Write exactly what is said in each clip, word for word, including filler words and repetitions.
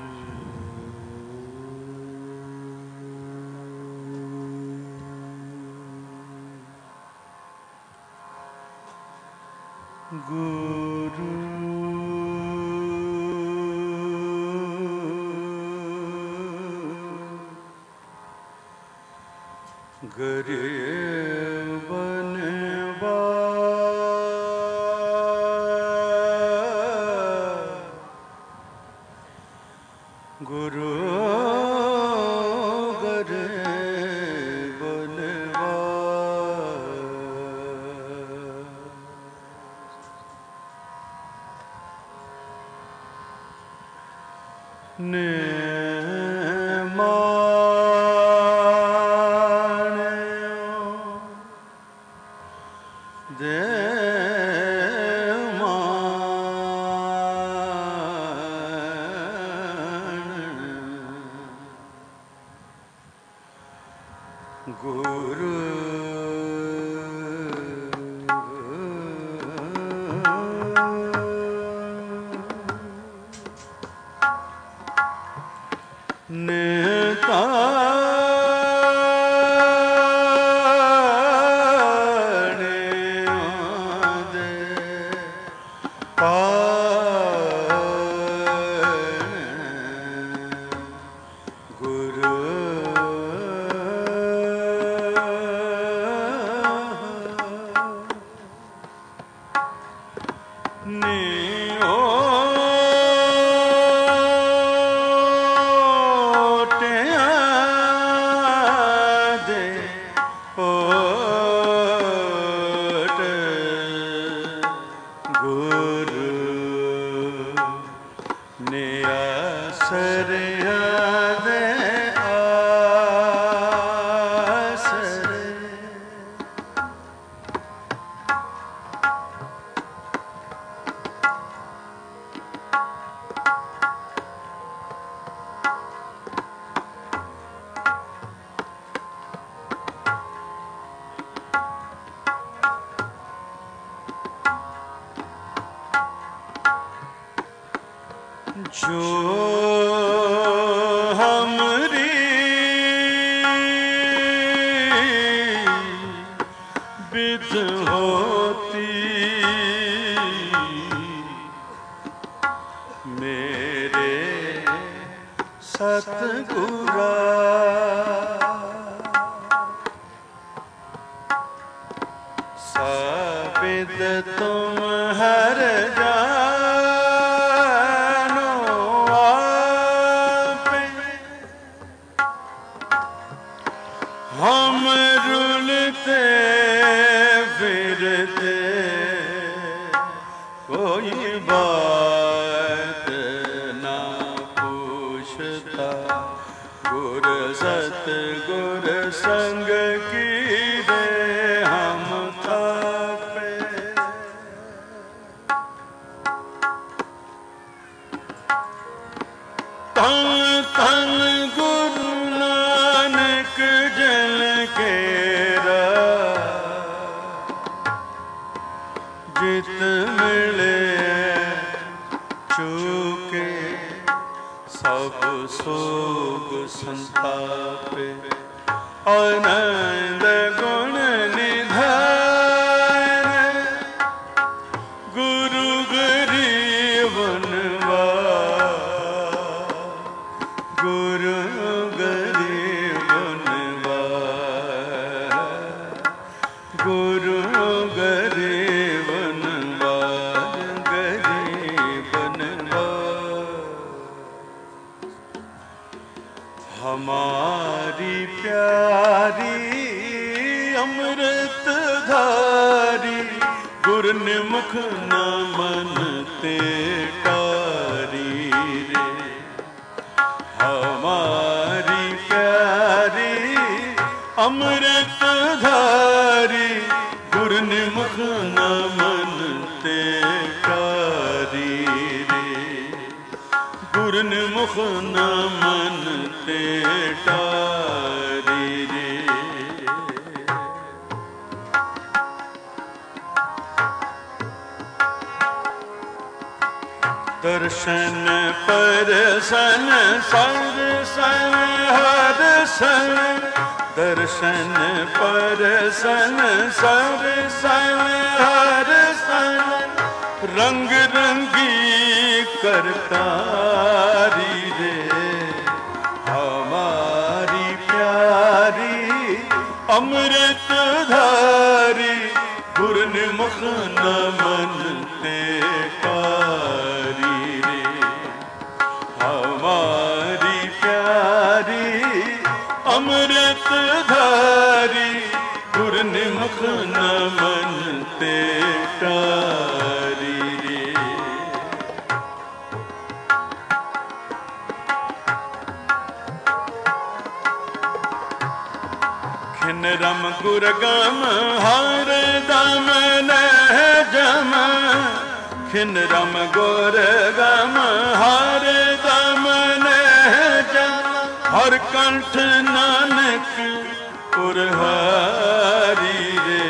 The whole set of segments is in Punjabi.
गुरु गरीब बनवा गुरु गरीब बनवा ने गुरु नेता जो हमरी विध होती मेरे सतगुरा साबित तुम हर जा हम रुलते फिरते कोई बात ना पूछता गुर सत गुर संग की रे हम थापे तन तन गुरु नानक जन केरा जित मिले चूके सब सोग संतापे आनंद गुण निधान गुरु गरीब बनवा गुरु गरीब बनवा गुरु गरीब बनवा गरीब बनवा हमारी प्यारी अमृत धारी गुरु निमुख न मन ते टारी रे हमारी प्यारी अमृत धारी गुरु निमुख न मन ते टारी रे गुरु निमुख न मन ते टारी रे दर्शन परसन सरसन हर सन, दर्शन परसन सरसन हर सन, रंग रंगी करतारी रे हमारी प्यारी अमृत धारी, गुरमुख नमन ते कारी रे हमारी प्यारी अमृत धारी, गुरमुख नमन ते कारी रे। खिन रम गुरगम हर दम नह जम, खिन रम गुरगम हर दम नह जम, हर कंठ नानक पुरहारी रे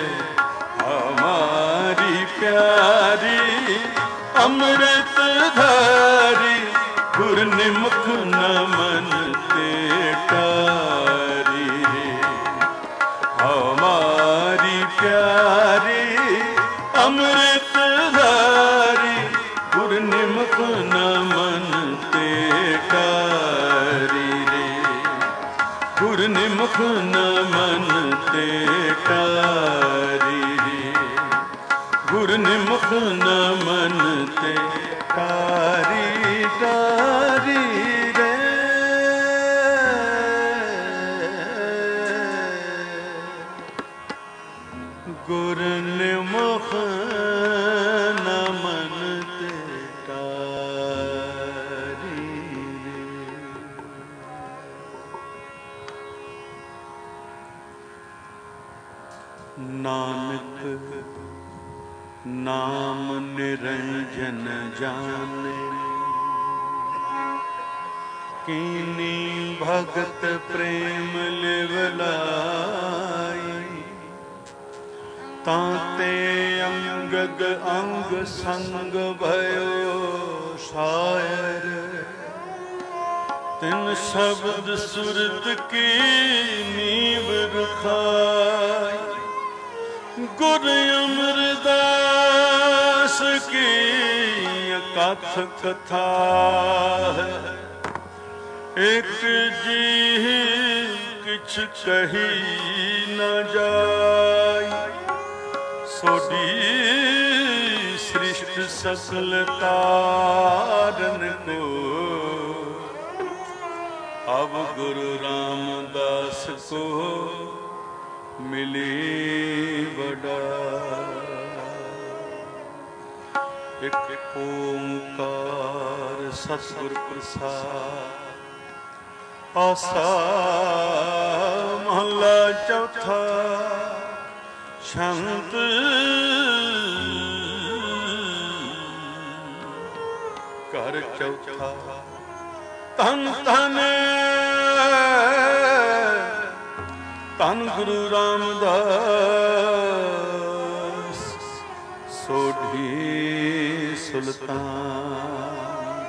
हमारी प्यारी अमृत धारी, गुरमुख नमन ते कारी रे हमारी प्यारी अमृत धारी, गुरमुख नमन ते कारी रे गुरमुख नमन ते कारी रे गुरमुख नमन ते कारी कारी रे। गुरमुख नमन ते कारी रे। नानक नाम निरंजन जाने, कीनी भगत प्रेम लिवलाई, ताते अंगद अंग संग भयो शायर, तिन शब्द सुरत की नीव रुखाई, गुर अमरदास की कथ कथा है, एक जी किछ कही न जाय, सोडी सृष्ट सकल तारन को, अब गुरु रामदास को मिली बड़ा। एक ओंकार सतगुर प्रसाद, आसा महला चौथा, शंत कर चौथा, तन तन तन गुरु रामदास सोढ़ी सुल्तान,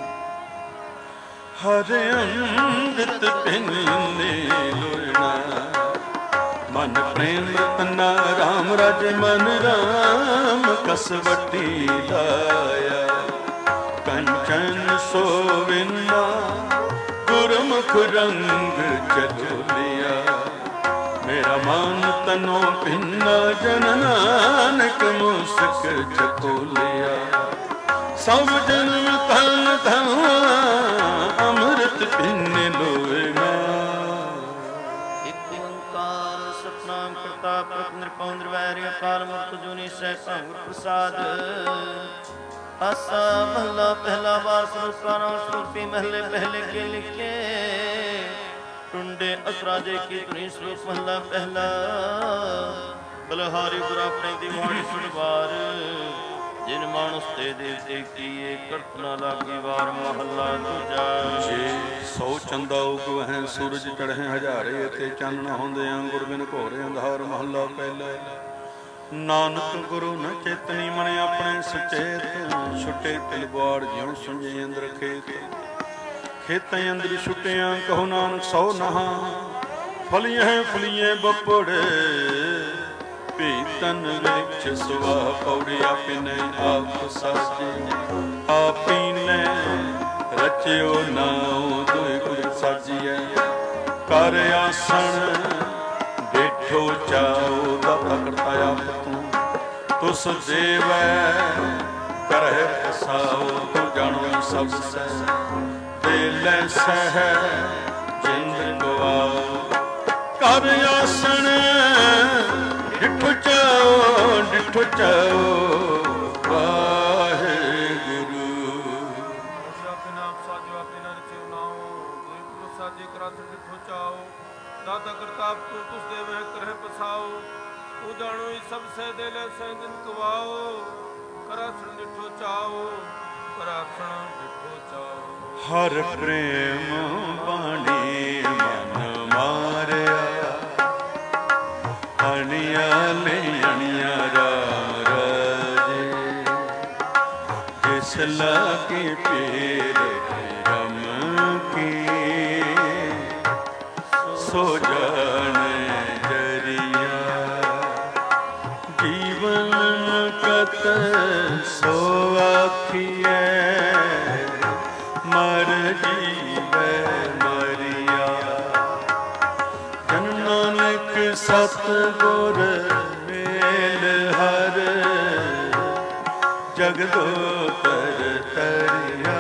हर अमृत पिने लोना, मन प्रेम रतना राम राज मन राम कसवटी लाया, कंचन सोविना गुरमुख रंग चलोलिया, मेरा मान तनो भिन्ना जन नानक मुस्क चकोलिया, सब जन्म धन धन अमृत पिने लोना। एक ओंकार सतनाम करता पुरख निरपौं निर्वैर अकाल मूर्त जुनी सहसा गुर प्रसाद। आसा महला पहला वार स्वरूपाना स्वरूपी महले पहले के लिखे, टुंडे असराजे की धुनी स्वरूप महला पहला, बलहारी बुरा अपने दीवानी सुनवार, जिन मानुस ते देवते की एक करतना लागी वार महला दूजा। जे सौ चंदा उगवह सूरज चढ़े हजारे, ते चन्न होंदे गुरबिन घोरे अंधार महला पहला। ਨਾਨਕ ਗੁਰੂ ਨ ਚੇਤਨੀ ਮਨ ਆਪਣੇ ਸੁਚੇਤ, ਛੁੱਟੇ ਤਿਲਵਾੜ ਜਿਉ ਸੁਝੇ ਅੰਦਰ ਖੇਤ। ਖੇਤਾਂ ਅੰਦਰ ਛੁੱਟਿਆਂ ਕਹੋ ਨਾਨਕ ਸੋ ਨਹਾ, ਫਲੀਏ ਫਲੀਏ ਬਪੜੇ ਭੀਤਨ ਵਿੱਚ ਸੁਆ ਪੌੜੀ ਆਪਿਨੇ ਆਪ ਸਾਜੇ। ਆਪੀਨੇ ਰਚਿਓ ਨਾਉ ਦੁਇ ਗੁਰ ਸਾਜੀਐ, ਕਰ ਆਸਣ ਬੈਠੋ ਚਾਉ ਦਾਤਾ ਕਰਤਾ ਆਪ ਤੂੰ। ਤੁਸ ਦੇਵੈ ਕਰਹਿ ਫਸਾਓ, ਤੂੰ ਜਾਣੋ ਸਭ ਸਹਿ ਤੇ ਲੈ ਸਹਿ ਜਿੰਦ ਗਵਾਓ। ਕਰ ਆਸਣ ਡਿਠੋ ਚਾਉ ਡਿਠੋ ਚਾਉ ਵਾਹਿਗੁਰੂ। ਦਾਤਾ ਕਰਤਾਪ ਤੂੰ ਤੁਸ ਦੇਵਹਿ ਕਰਹਿ ਪਸਾਓ, ਤੂੰ ਜਾਣੋ ਹੀ ਸਭ ਸਹਿ ਦੇ ਲੈ ਸਹਿ ਦਿਨ ਕਵਾਓ। ਕਰਾਸਣ ਡਿਠੋ ਚਾਓ ਕਰਾਸਣ ਡਿਠੋ ਚਾਓ। ਹਰ ਪ੍ਰੇਮ ਬਾਣੀ ਮਨ ਮਾਰਿਆ, ਅਣਿਆ ਲੈ ਅਣਿਆ ਰਾਮ ਰਾਜੇ। ਜਿਸ ਲਾਗੇ ਪੀਰ ਰਮ ਕੀ, ਸੋ ਜਾਣੇ ਜਰੀਆ। ਜੀਵਨ ਕਤ ਸੋ ਆਖੀਐ, ਮਰ ਜੀਵੈ ਮਰੀਆ। ਜਨ ਨਾਨਕ ਸਤਿਗੁਰ ਮੇਲ ਹਰ, ਜਗਦੋ ਤਰ ਤਰਿਆ।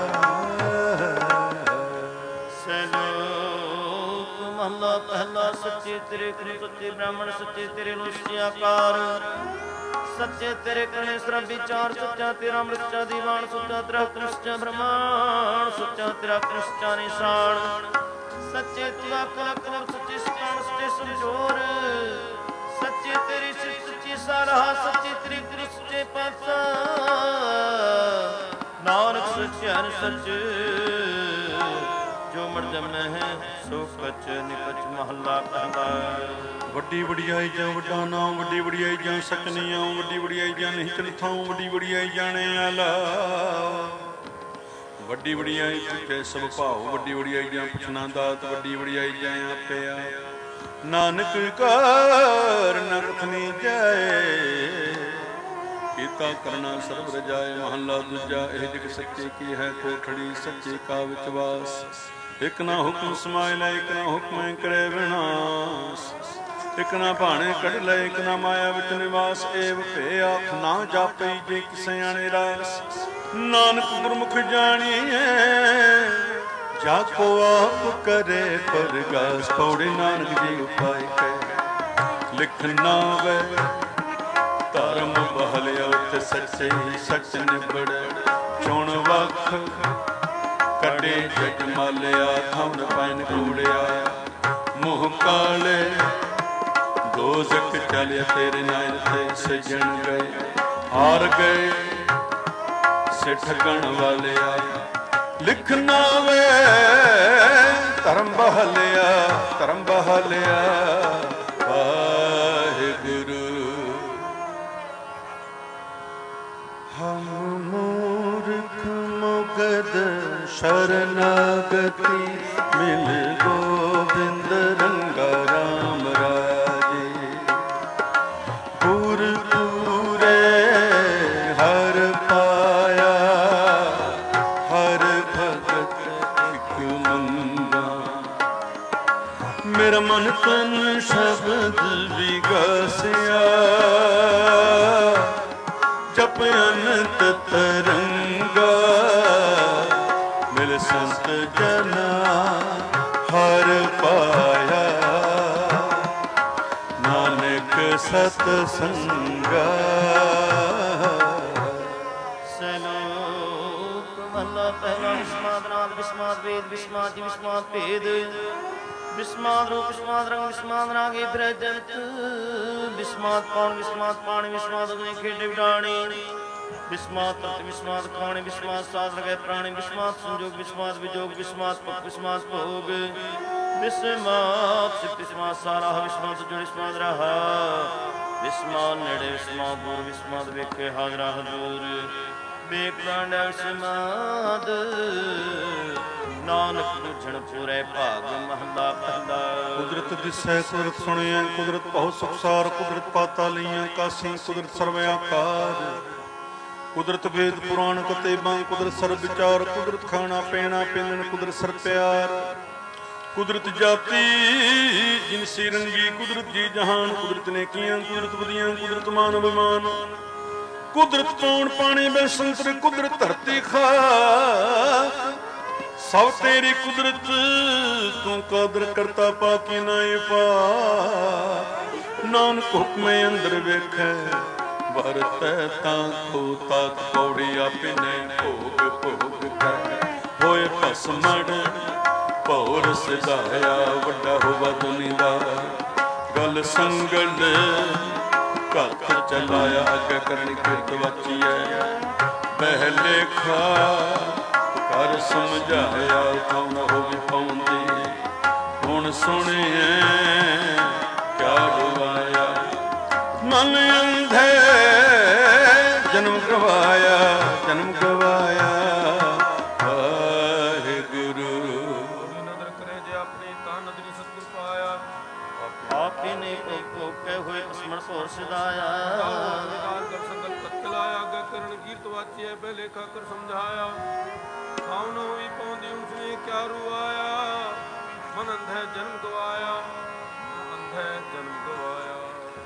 ਮਹਲਾ ਪਹਿਲਾ। ਸੱਚੇ ਤੇਰੇ ਗੁਰੂ ਸੱਚੇ ਬ੍ਰਾਹਮਣ, ਸੱਚੇ ਤੇਰੇ ਲੋਚੇ ਆਕਾਰ, ਸੱਚੇ ਤੇਰੇ ਕਰੇ ਸਰਬ ਵਿਚਾਰ। ਸੱਚਾ ਤੇਰਾ ਅੰਮ੍ਰਿਤ ਸੱਚਾ ਦੀਵਾਨ, ਸੱਚਾ ਤੇਰਾ ਹੁਕਮ ਸੱਚਾ ਬ੍ਰਹਮਾਨ, ਸੱਚਾ ਤੇਰਾ ਹੁਕਮ ਸੱਚਾ ਨਿਸ਼ਾਨ। ਸੱਚੇ ਤੂੰ ਆਖਾ ਕਬਰ, ਸੱਚੇ ਸਤਾਨ ਸੱਚੇ ਸਮਝੋਰ, ਸੱਚੇ ਤੇਰੀ ਸਿਫਤ ਸੱਚੀ ਸਾਰਾਹ, ਸੱਚੇ ਤੇਰੀ ਗੁਰੂ ਸੱਚੇ ਪਾਤਸ਼ਾਹ। ਨਾਨਕ ਸੱਚਾ ਸੱਚ ਜੋ ਮਰ ਜਮੈ ਹੈ ਸੋ ਕਚ ਨਿਕਚ। ਮਹੱਲਾ ਪਹਿਲਾ। ਵੱਡੀ ਵਡਿਆਈ ਜਾਂ ਵੱਡਾ ਨਾਮ, ਵੱਡੀ ਵਡਿਆਈ ਜਾਂ ਸਕਨੀਆਂ, ਵੱਡੀ ਵਡਿਆਈ ਜਾਂ ਨਹੀਂ ਚਲਥਾਂ, ਵੱਡੀ ਵਡਿਆਈ ਜਾਣੇ ਆਲਾ। ਵੱਡੀ ਵਡਿਆਈ ਪੁੱਛੇ ਸਭ ਭਾਉ, ਵੱਡੀ ਵਡਿਆਈ ਜਾਂ ਪੁੱਛਣਾ ਦਾਤ, ਵੱਡੀ ਵਡਿਆਈ ਜਾਂ ਆਪਿਆ। ਨਾਨਕ ਕਾਰ ਨਰਥਨੀ ਜਾਏ, ਕੀਤਾ ਕਰਨਾ ਸਰਬ ਰਜਾਏ। ਮਹੱਲਾ ਦੂਜਾ। ਇਹ ਜਗ ਸੱਚੇ ਕੀ ਹੈ ਕੋਠੜੀ, ਸੱਚੇ ਕਾ ਵਿਚ ਵਾਸ। ਇਕ ਨਾ ਹੁਕਮ ਸਮਾਇ ਲੈ, ਇਕ ਨਾ ਹੁਕਮੈ ਕਰੇ ਵਿਨਾਸ਼। ਇਕ ਨਾ ਭਾਣੇ ਕੱਢ ਲੈ, ਇਕ ਨਾ ਮਾਇਆ ਵਿੱਚ ਨਿਵਾਸ। ਏਵ ਭੇ ਆਖ ਨਾ ਜਾਪਈ, ਜੇ ਕਿਸੇ ਆਣੇ ਰਾਸ। ਨਾਨਕ ਗੁਰਮੁਖ ਜਾਣੀਐ, ਜਾ ਕੋ ਆਪ ਕਰੇ ਪਰਗਾਸ। ਪੌੜੀ ਨਾਨਕ ਜੀ ਉਪਾਇ ਕੈ ਲਿਖ ਨਾ ਵੇ, ਧਰਮ ਬਹਲਿਆ ਉਤ ਸੱਚੇ ਸੱਚ ਨਿਬੜੈ। ਚੁਣ ਵਖ ਕੱਢੇ ਜਗ ਮਾਲਿਆ, ਥਮਨ ਪੈਨ ਕੂੜਿਆ। ਮੂੰਹ ਕਾਲੇ ਦੋਜ਼ਖ ਚਲਿਆ, ਤੇਰੇ ਨਾਇਰ ਤੇ ਸਜਣ ਗਏ। ਹਾਰ ਗਏ ਸਿੱਠ ਗਣ ਵਾਲਿਆ, ਲਿਖ ਨਾ ਵੇ ਧਰਮ ਬਹਲਿਆ, ਧਰਮ ਬਹਲਿਆ ਵਾਹਿਗੁਰੂ। ਹਮ ਮੂਰਖ ਮੁਗਦ ਸ਼ਰਨਾਗਤੀ, ਮਿਲ ਗੋਬਿੰਦ ਰੰਗਾ ਰਾਮ ਰਾਜੇ। ਪੂਰ ਪੂਰੇ ਹਰ ਪਾਇਆ, ਹਰ ਭਗਤ ਇਕ ਮੰਗਾ। ਮੇਰਾ ਮਨ ਤਨ ਸ਼ਬਦ ਵਿਗਾਸਿਆ, ਜਪ ਅਨੰਤ ਤਰੰਗਾ। ਮਿਲ ਸੰਤ ਜਨਾ ਹਰ ਪਾਇਆ, ਨਾਨਕ ਸਤ ਸੰਗਾ। ਸਲੋਕ ਮਹਲਾ ਪਹਿਲਾ। ਵਿਸਮਾਦ ਨਾਦ ਵਿਸਮਾਦ ਵੇਦ, ਵਿਸਮਾਦ ਜੀ ਵਿਸਮਾਦ ਭੇਦ। ਵਿਸਮਾਦ ਰੂਪ ਵਿਸਮਾਦ ਰੰਗ, ਵਿਸਮਾਦ ਰਾਗੇ ਫਿਰੈ ਜਗਤ। ਵਿਸਮਾਦ ਪੌਣ ਵਿਸਮਾਦ ਪਾਣੀ, ਵਿਸਮਾਦ ਅਗਨੀ ਖੇਡੇ ਵਿਡਾਣੀ। ਵਿਸਮਾਦ ਤਤ ਵਿਸਮਾਦ ਖਾਣੇ, ਵਿਸਮਾਦ ਸਾਧ ਲਗੈ ਪ੍ਰਾਣੀ। ਵਿਸਮਾਦ ਸੰਜੋਗ ਵਿਸਮਾਦ ਵਿਜੋਗ, ਵਿਸਮਾਦ ਭੁਖ ਵਿਸਮਾਦ ਭੋਗ। ਵਿਸਮਾਦ ਸਿਫਤ ਵਿਸਮਾਦ ਸਾਰਾਹ, ਵਿਸਮਾਦ ਜੁੜ ਵਿਸਮਾਦ ਰਹਾ। ਵਿਸਮਾ ਨੇੜੇ ਵਿਸਮਾ ਦੂਰ ਵਿਸਮਾਦ ਵੇਖੇ ਹਾਜ਼ਰਾ ਹਜ਼ੂਰ ਵੇਖ ਕਾਂਡਾ ਵਿਸਮਾਦ ਨਾਨਕ ਬੁਝਣ ਪੂਰੇ ਭਾਗ ਮਹਲਾ ਪਹਿਲਾ। ਕੁਦਰਤ ਦਿਸੈ ਕੁਦਰਤ ਸੁਣਿਆ ਕੁਦਰਤ ਬਹੁਤ ਸੁਖਸਾਰ ਕੁਦਰਤ ਪਾਤਾ ਲਈਆਂ ਕਾਸੀ ਕੁਦਰਤ ਸਰਵ ਆਕਾਰ ਕੁਦਰਤ ਵੇਦ ਪੁਰਾਣ ਕਤੇਬਾਂ ਕੁਦਰਤ ਸਰਬ ਵਿਚਾਰ ਕੁਦਰਤ ਖਾਣਾ ਪੀਣਾ ਪਿੰਨਣ ਕੁਦਰਤ ਸਰ ਪਿਆਰ ਕੁਦਰਤ ਜਾਤੀ ਜਿਨਸੀ ਰੰਗੀ ਕੁਦਰਤ ਜੀ ਜਹਾਨ ਕੁਦਰਤ ਨੇ ਕੀਆਂ ਕੁਦਰਤ ਵਧੀਆਂ ਕੁਦਰਤ ਮਾਨ ਅਭਿਮਾਨ ਕੁਦਰਤ ਪੌਣ ਪਾਣੀ ਬੈ ਸੰਤਰ ਕੁਦਰਤ ਧਰਤੀ ਖਾਕ ਸਭ ਤੇਰੀ ਕੁਦਰਤ ਤੂੰ ਕਾਦਰ ਕਰਤਾ ਪਾਕੀ ਨਾਏ ਪਾ ਨਾਨਕ ਹੁਕਮੇ ਅੰਦਰ ਵੇਖੈ ਵਰਤੈ ਤਾਂ ਕੋ ਤਾਕ ਪੌੜੀ ਆਪਨੇ ਭੋਗ ਭੋਗ ਕਰ ਹੋਏ ਭਸਮੜ ਭੌਰ ਸਿਧਾਇਆ ਵੱਡਾ ਹੋਵਾ ਦੁਨੀ ਦਾ ਗਲ ਸੰਗਲ ਘੱਟ ਚਲਾਇਆ ਅੱਗੇ ਕਰਨੀ ਕਿਰਤ ਵਾਚੀਐ ਪਹਿਲੇ ਖਾ ਕਰ ਸਮਝਾਇਆ ਕੌਣ ਹੋਵੇ ਪਾਉਂਦੀ ਹੁਣ ਸੁਣਿਐ ਕਿਆ ਗਵਾਇਆ ਮਨ ਅੰਧੇ ਜਨਮ ਗਵਾਇਆ ਜਨਮ ਗਵਾਇਆ ਵਾਹਿਗੁਰੂ ਨਦਰ ਕਰੇ ਜੇ ਆਪਣੀ ਤਾਂ ਨਦਰੀ ਸਤਿਗੁਰ ਪਾਇਆ ਆਪੇ ਨੇ ਭੋਗੇ ਹੋਏ ਅਸਮਣ ਭੋਰ ਸਿਧਾਇਆ ਵਿਕਾਰ ਕਰ ਸੰਗਲ ਕੱਤ ਲਾਇਆ ਅੱਗੇ ਕਰਨ ਕੀਰਤ ਵਾਚੀਐ ਪਹਿਲੇ ਖਾ ਕਰ ਸਮਝਾਇਆ ਖਾਉ ਹੋਈ ਪਾਉਂਦੀ ਉਸਨੇ ਕਿਆ ਰੁਆਇਆ ਮਨ ਅੰਧੈ ਜਨਮ ਗਵਾਇਆ ਅੰਧੈ ਜਨਮ ਗਵਾਇਆ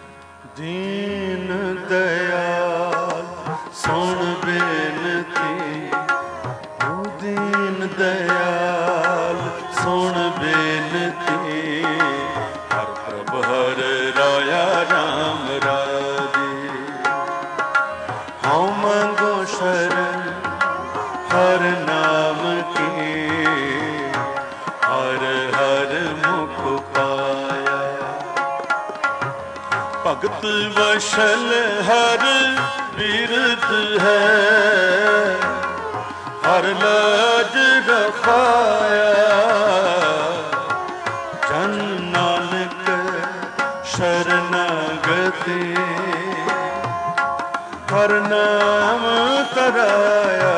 ਦੀਨ ਦਇਆਲ ਸੁਣ ਬੇਨਤੀ ਓ ਦੀਨ ਦਇਆਲ ਸੁਣ ਬੇਨਤੀ ਹਰ ਪ੍ਰਭ ਹਰ ਰਾਇਆ ਰਾਮ ਰਾਜੇ ਹਉ ਮੰਗੋ ਸ਼ਰਨ ਹਰ ਨਾਮ ਕੀ ਹਰ ਹਰ ਮੁਖ ਪਾਇਆ ਭਗਤ ਵਸ਼ਲ ਹਰ ਬਿਰਧ ਹੈ ਹਰ ਲਾਜ ਰਖਾਇਆ ਜਨ ਨਾਨਕ ਸ਼ਰਨਾਗਤੀ ਹਰ ਨਾਮ ਤਰਾਇਆ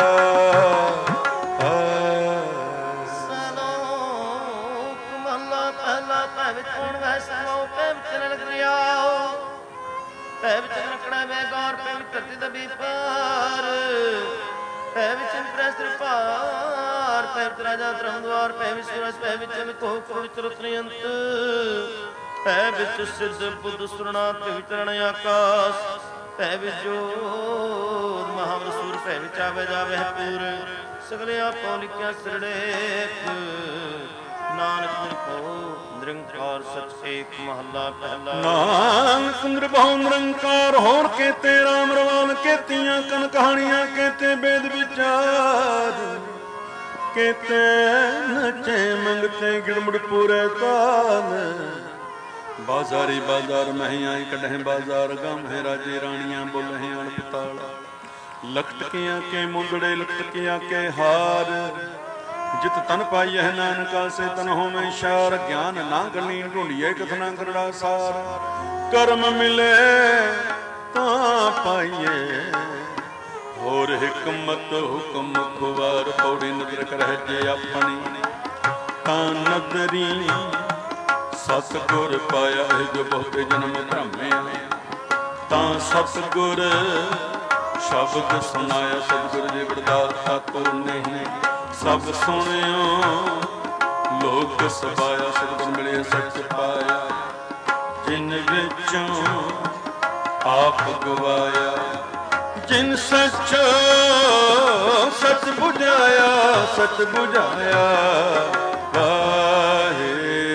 ਪੈ ਵਿੱਚ ਰਕੜਾ ਵੇ ਗੌਰ ਪੈ ਵਿੱਚ ਧਰਤੀ ਦਬੀ ਪਾਰ ਪੈ ਵਿੱਚ ਪ੍ਰਸਰ ਪਾਰ ਪੈ ਵਿੱਚ ਰਾਜਾ ਧਰਮ ਦਵਾਰ ਪੈ ਵਿੱਚ ਸੂਰਜ ਪੈ ਵਿੱਚ ਕੋ ਕੋ ਵਿੱਚ ਰਤਨੀ ਅੰਤ ਪੈ ਵਿੱਚ ਸਿੱਧ ਬੁੱਧ ਸੁਰਣਾ ਪੈ ਵਿੱਚ ਰਣ ਆਕਾਸ਼ ਪੈ ਵਿੱਚ ਜੋਤ ਮਹਾਵਸੂਰ ਪੈ ਵਿੱਚ ਆਵੇ ਜਾਵੇ ਪੂਰ ਸਗਲੇ ਆਪੋ ਲਿਖਿਆ ਸਿਰੜੇਕ ਨਾਨਕ ਨਿਰਭਉ ਨਿਰੰਕਾਰ ਸਚ ਏਕ ਮਹੱਲਾ ਪਹਿਲਾ। ਨਾਨਕ ਨਿਰਭਉ ਨਿਰੰਕਾਰ ਹੋਣ ਕੇਤੇ ਰਾਮ ਰਵਾਨ ਕੇਤੀਆਂ ਕਨ ਕਹਾਣੀਆਂ ਕੇਤੇ ਵੇਦ ਵਿਚਾਰ ਕੇਤੇ ਨਚੇ ਮੰਗਤੇ ਗਿੜਮੜ ਪੂਰੇ ਤਾਲ ਬਾਜ਼ਾਰੀ ਬਾਜ਼ਾਰ ਮਹੀਂ ਆਈ ਕੱਢੇ ਬਾਜ਼ਾਰ ਗਮ ਹੈ ਰਾਜੇ ਰਾਣੀਆਂ ਬੋਲੇ ਅਣਪਤਾਲ ਲਖਟਕੀਆਂ ਕੇ ਮੁੰਦੜੇ ਲਖਟਕੀਆਂ ਕੇ ਹਾਰ ਜਿਤ ਤਨ ਪਾਈਐ ਨਾਨਕਾ ਸੇ ਤਨ ਹੋਵੇਂ ਸ਼ਾਰ ਗਿਆਨ ਨਾ ਗਣੀ ਢੂੰਡੀਏ ਕਥਨਾ ਕਰੜਾ ਸਾਰ ਕਰਮ ਮਿਲੇ ਤਾਂ ਪਾਈਐ ਹੋਰ ਹਕਮਤ ਹੁਕਮ ਖੁਵਾਰ ਪੌੜੀ ਨਦਰ ਕਰਹਿ ਜੇ ਆਪਣੀ ਤਾਂ ਨਦਰੀ ਸਤਿਗੁਰ ਪਾਇਆ ਇਹ ਜੋ ਬਹੁਤੇ ਜਨਮ ਭ੍ਰਮਿਆ ਤਾਂ ਸਤਿਗੁਰ ਸ਼ਬਦ ਸੁਨਾਇਆ ਸਤਿਗੁਰ ਜੀ ਵਰਦਾਤਾ ਤੋ ਨਹੀਂ ਸਭ ਸੁਣਿਓ ਲੋਕ ਸਬਾਇਆ ਸਤਿਗੁਰ ਮਿਲੇ ਸੱਚ ਪਾਇਆ ਜਿਨ ਵਿੱਚੋਂ ਆਪ ਗਵਾਇਆ ਜਿਨ ਸੱਚ ਸੱਚ ਬੁਝਾਇਆ ਸੱਚ ਬੁਝਾਇਆ ਵਾਹਿਗੁਰੂ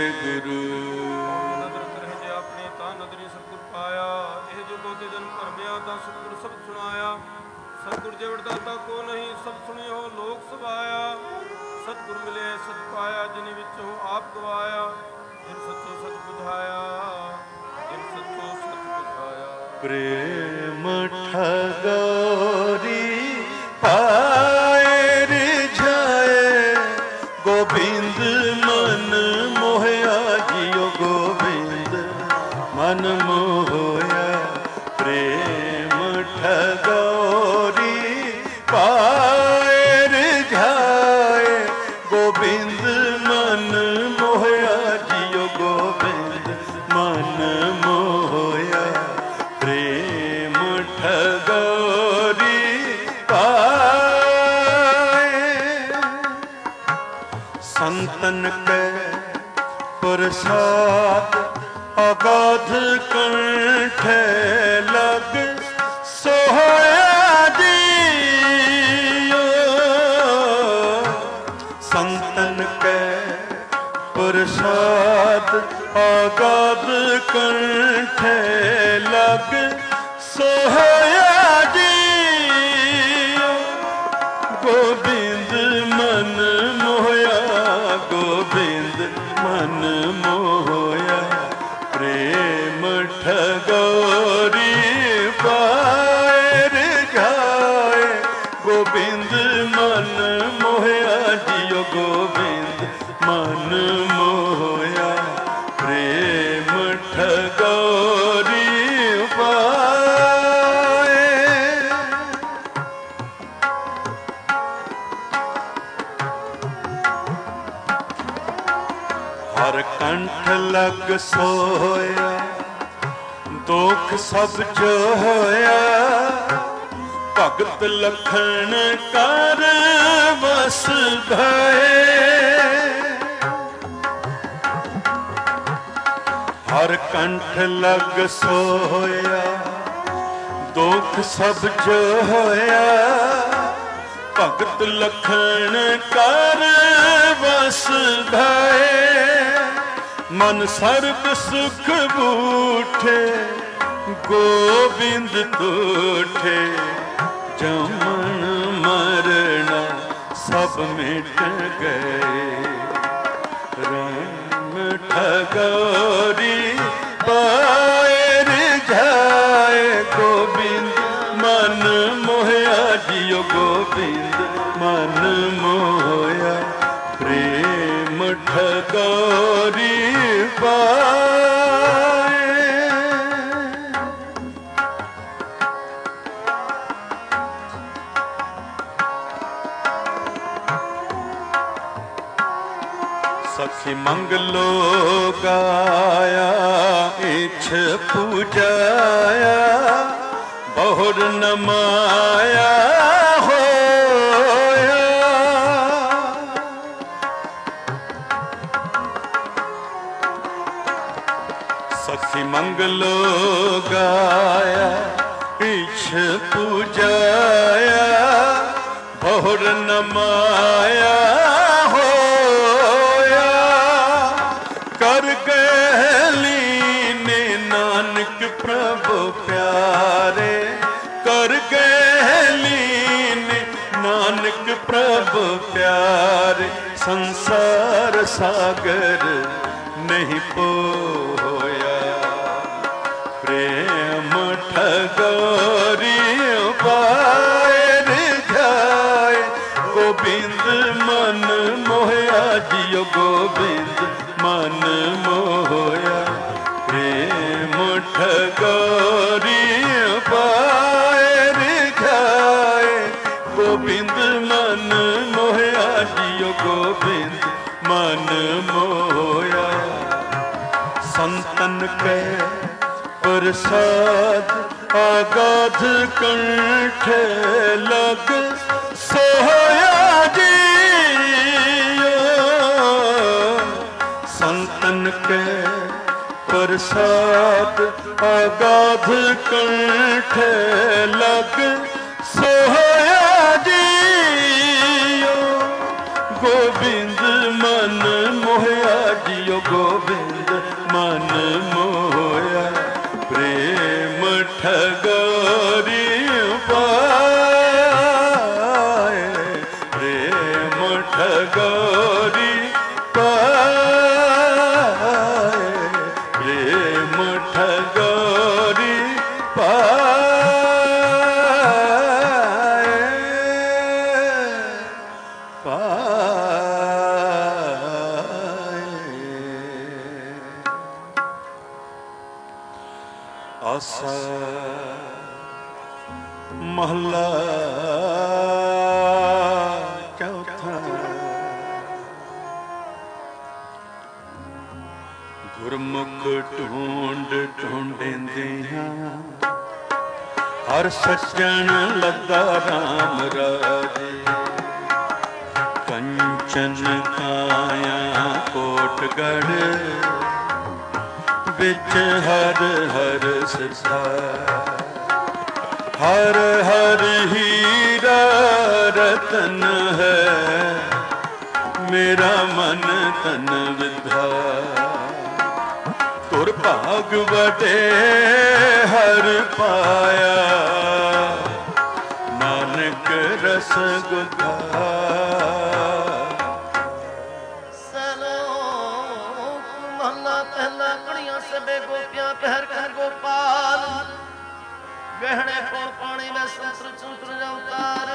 ਨਦਰ ਕਰੇ ਜੇ ਆਪਣੀ ਤਾਂ ਨਦਰੀ ਸਤਿਗੁਰ ਪਾਇਆ ਇਹ ਜੋ ਬਹੁਤੇ ਜਨ ਭਰਮਿਆ ਤਾਂ ਸਤਿਗੁਰ ਸਬਦ ਸੁਣਾਇਆ ਸਤਿਗੁਰ ਜੇ ਵਰਦਾਤਾ ਕੋ ਨਹੀਂ ਸਭ ਸੁਣਿਓ ਲੋਕ ਸਭਾਇਆ ਸਤਿਗੁਰ ਮਿਲੇ ਸਤ ਪਾਇਆ ਜਿਨ ਵਿੱਚੋਂ ਆਪ ਗਵਾਇਆ ਜਿਨ ਸੱਚੋ ਸਤ ਬੁਝਾਇਆ ਜਿਨ ਸੱਚੋ ਸਤ ਬੁਝਾਇਆ ਪ੍ਰੇਮ ਠਗੋਰੀ ਪਾਏ ਰਿਝਾਏ ਗੋਬਿੰਦ ਮਨ ਮੋਹਿਆ ਜਿਉ ਗੋਬਿੰਦ ਮਨ ਮੋਹਿਆ पाए रिझाए गोबिंद मन मोहया जियो गोबिंद मन मोहया प्रेम ठगोरी पाए संतन के प्रसाद अगाध कंठ लग सोहया जियो संतन के प्रसाद अगाध कंठ लग सोहया जियो गोबिंद मन मोहया गोबिंद मन मोहया प्रेम ठगोरी पाए रिझाए गोबिंद मन मोहया जियो गोबिंद मन मोहया प्रेम ठगोरी पाए हर कंठ लग सोया दुख सब जो होया भगत लखन कर बस भये हर कंठ लग सोया दुख सब जो होया भगत लखन कर बस भये मन सर्ब सुख बूठे गोबिंद तूठे जमन मरना सब मिट गए राम ठगोरी पाए रिझाए गोबिंद मन मोहया जियो गोबिंद मन मोहया प्रेम ठगोरी पाए सखी मंगलो गाया इछ पूजाया बहुर नमाया होया सखी मंगलो गाया इछ पूजाया बहुर नमाया होया कर गहली ने नानक प्रभु प्यारे कर गहली ने नानक प्रभु प्यारे संसार सागर नहीं पोया प्रेम ठगोरी पाए रिझाए गोबिंद मन मोहया जियो गोबिंद मन मोहया प्रेम ठगोरी पाए रिझाए गोबिंद मन मोहया जियो गोबिंद मन मोहया संतन के प्रसाद अगाध कंठ लग सोहया जियो संतन के प्रसाद अगाध कंठ लग सोहया जियो गोबिंद मन मोहया जियो गोबिंद मन मोहया प्रेम ठगोरी पाए प्रेम ठगोरी पाए प्रेम ठगोरी पाए पाए आसा महला ਢੂੰਡ ਢੂੰਡਿੰਦਿਆਂ ਹਰ ਸੱਜਣ ਲੱਗਾ ਰਾਮ ਰਾਜੇ। ਕੰਚਨ ਕਾਇਆ ਕੋਟਗੜ੍ਹ ਵਿੱਚ ਹਰ ਹਰ ਸਿਸਾ। ਹਰ ਹਰ ਹੀਰਾ ਰਤਨ ਹੈ ਮੇਰਾ ਮਨ ਤਨ ਵਿਧਾ। ਤੁਰ ਭਾਗ ਵਟੇ ਹਰ ਪਾਇਆ ਨਾਨਕ ਰਸ ਗੁਧਾ। ਮਹਲਾ ਪਹਿਲਾ ਕੜੀਆਂ ਸਭੇ ਗੋਪੀਆਂ ਪਹਿਰ ਕਰ ਗੋਪਾਲ। ਗਹਿਣੇ ਕੋਲ ਪਾਣੀ ਮੈਂ ਸੰਤਰ ਚੰਤਰ ਜਵਤਾਰ।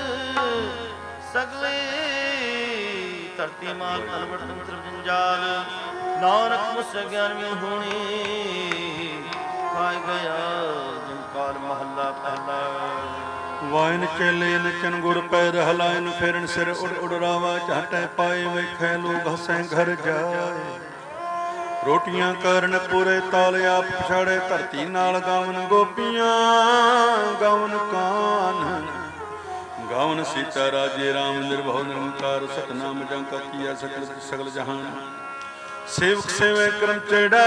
ਸਗਲੀ ਧਰਤੀ ਮਾਲ ਤਲਵਟ ਤੰਤਰ ਜੰਜਾਲ। ਨਾਨਕ ਮੁਸ ਗਿਆਨ ਵੀ ਹੋਣੀ ਪਾਇ ਗਿਆ ਜਿਨ ਕਾਲ। ਮਹੱਲਾ ਪਹਿਲਾ। ਵਾਇਨ ਚੇਲੇ ਨਚਨ ਗੁਰ ਪੈਰ ਹਲਾਇਨ ਫੇਰਨ ਸਿਰ ਉੜ ਉੜ ਰਾਵਾ। ਝਾਟੇ ਪਾਏ ਵੇਖੈ ਲੋਗ ਹਸੈ ਘਰ ਜਾਏ। ਰੋਟੀਆਂ ਕਰਨ ਪੂਰੇ ਤਾਲ ਆਪ ਪਛਾੜੇ। ਧਰਤੀ ਨਾਲ ਗਾਵਨ ਗੋਪੀਆਂ ਗਾਵਨ ਕਾਨ। ਗਾਵਨ ਸੀਤਾ ਰਾਜੇ ਰਾਮ ਨਿਰਭਉ ਨਿਰੰਕਾਰ। ਸਤਨਾਮ ਜਾਂ ਕਾ ਕੀਆ ਸਕਲ ਸਗਲ ਜਹਾਨ। ਸੇਵਕ ਸੇਵੇ ਕਰਮ ਚੜਾ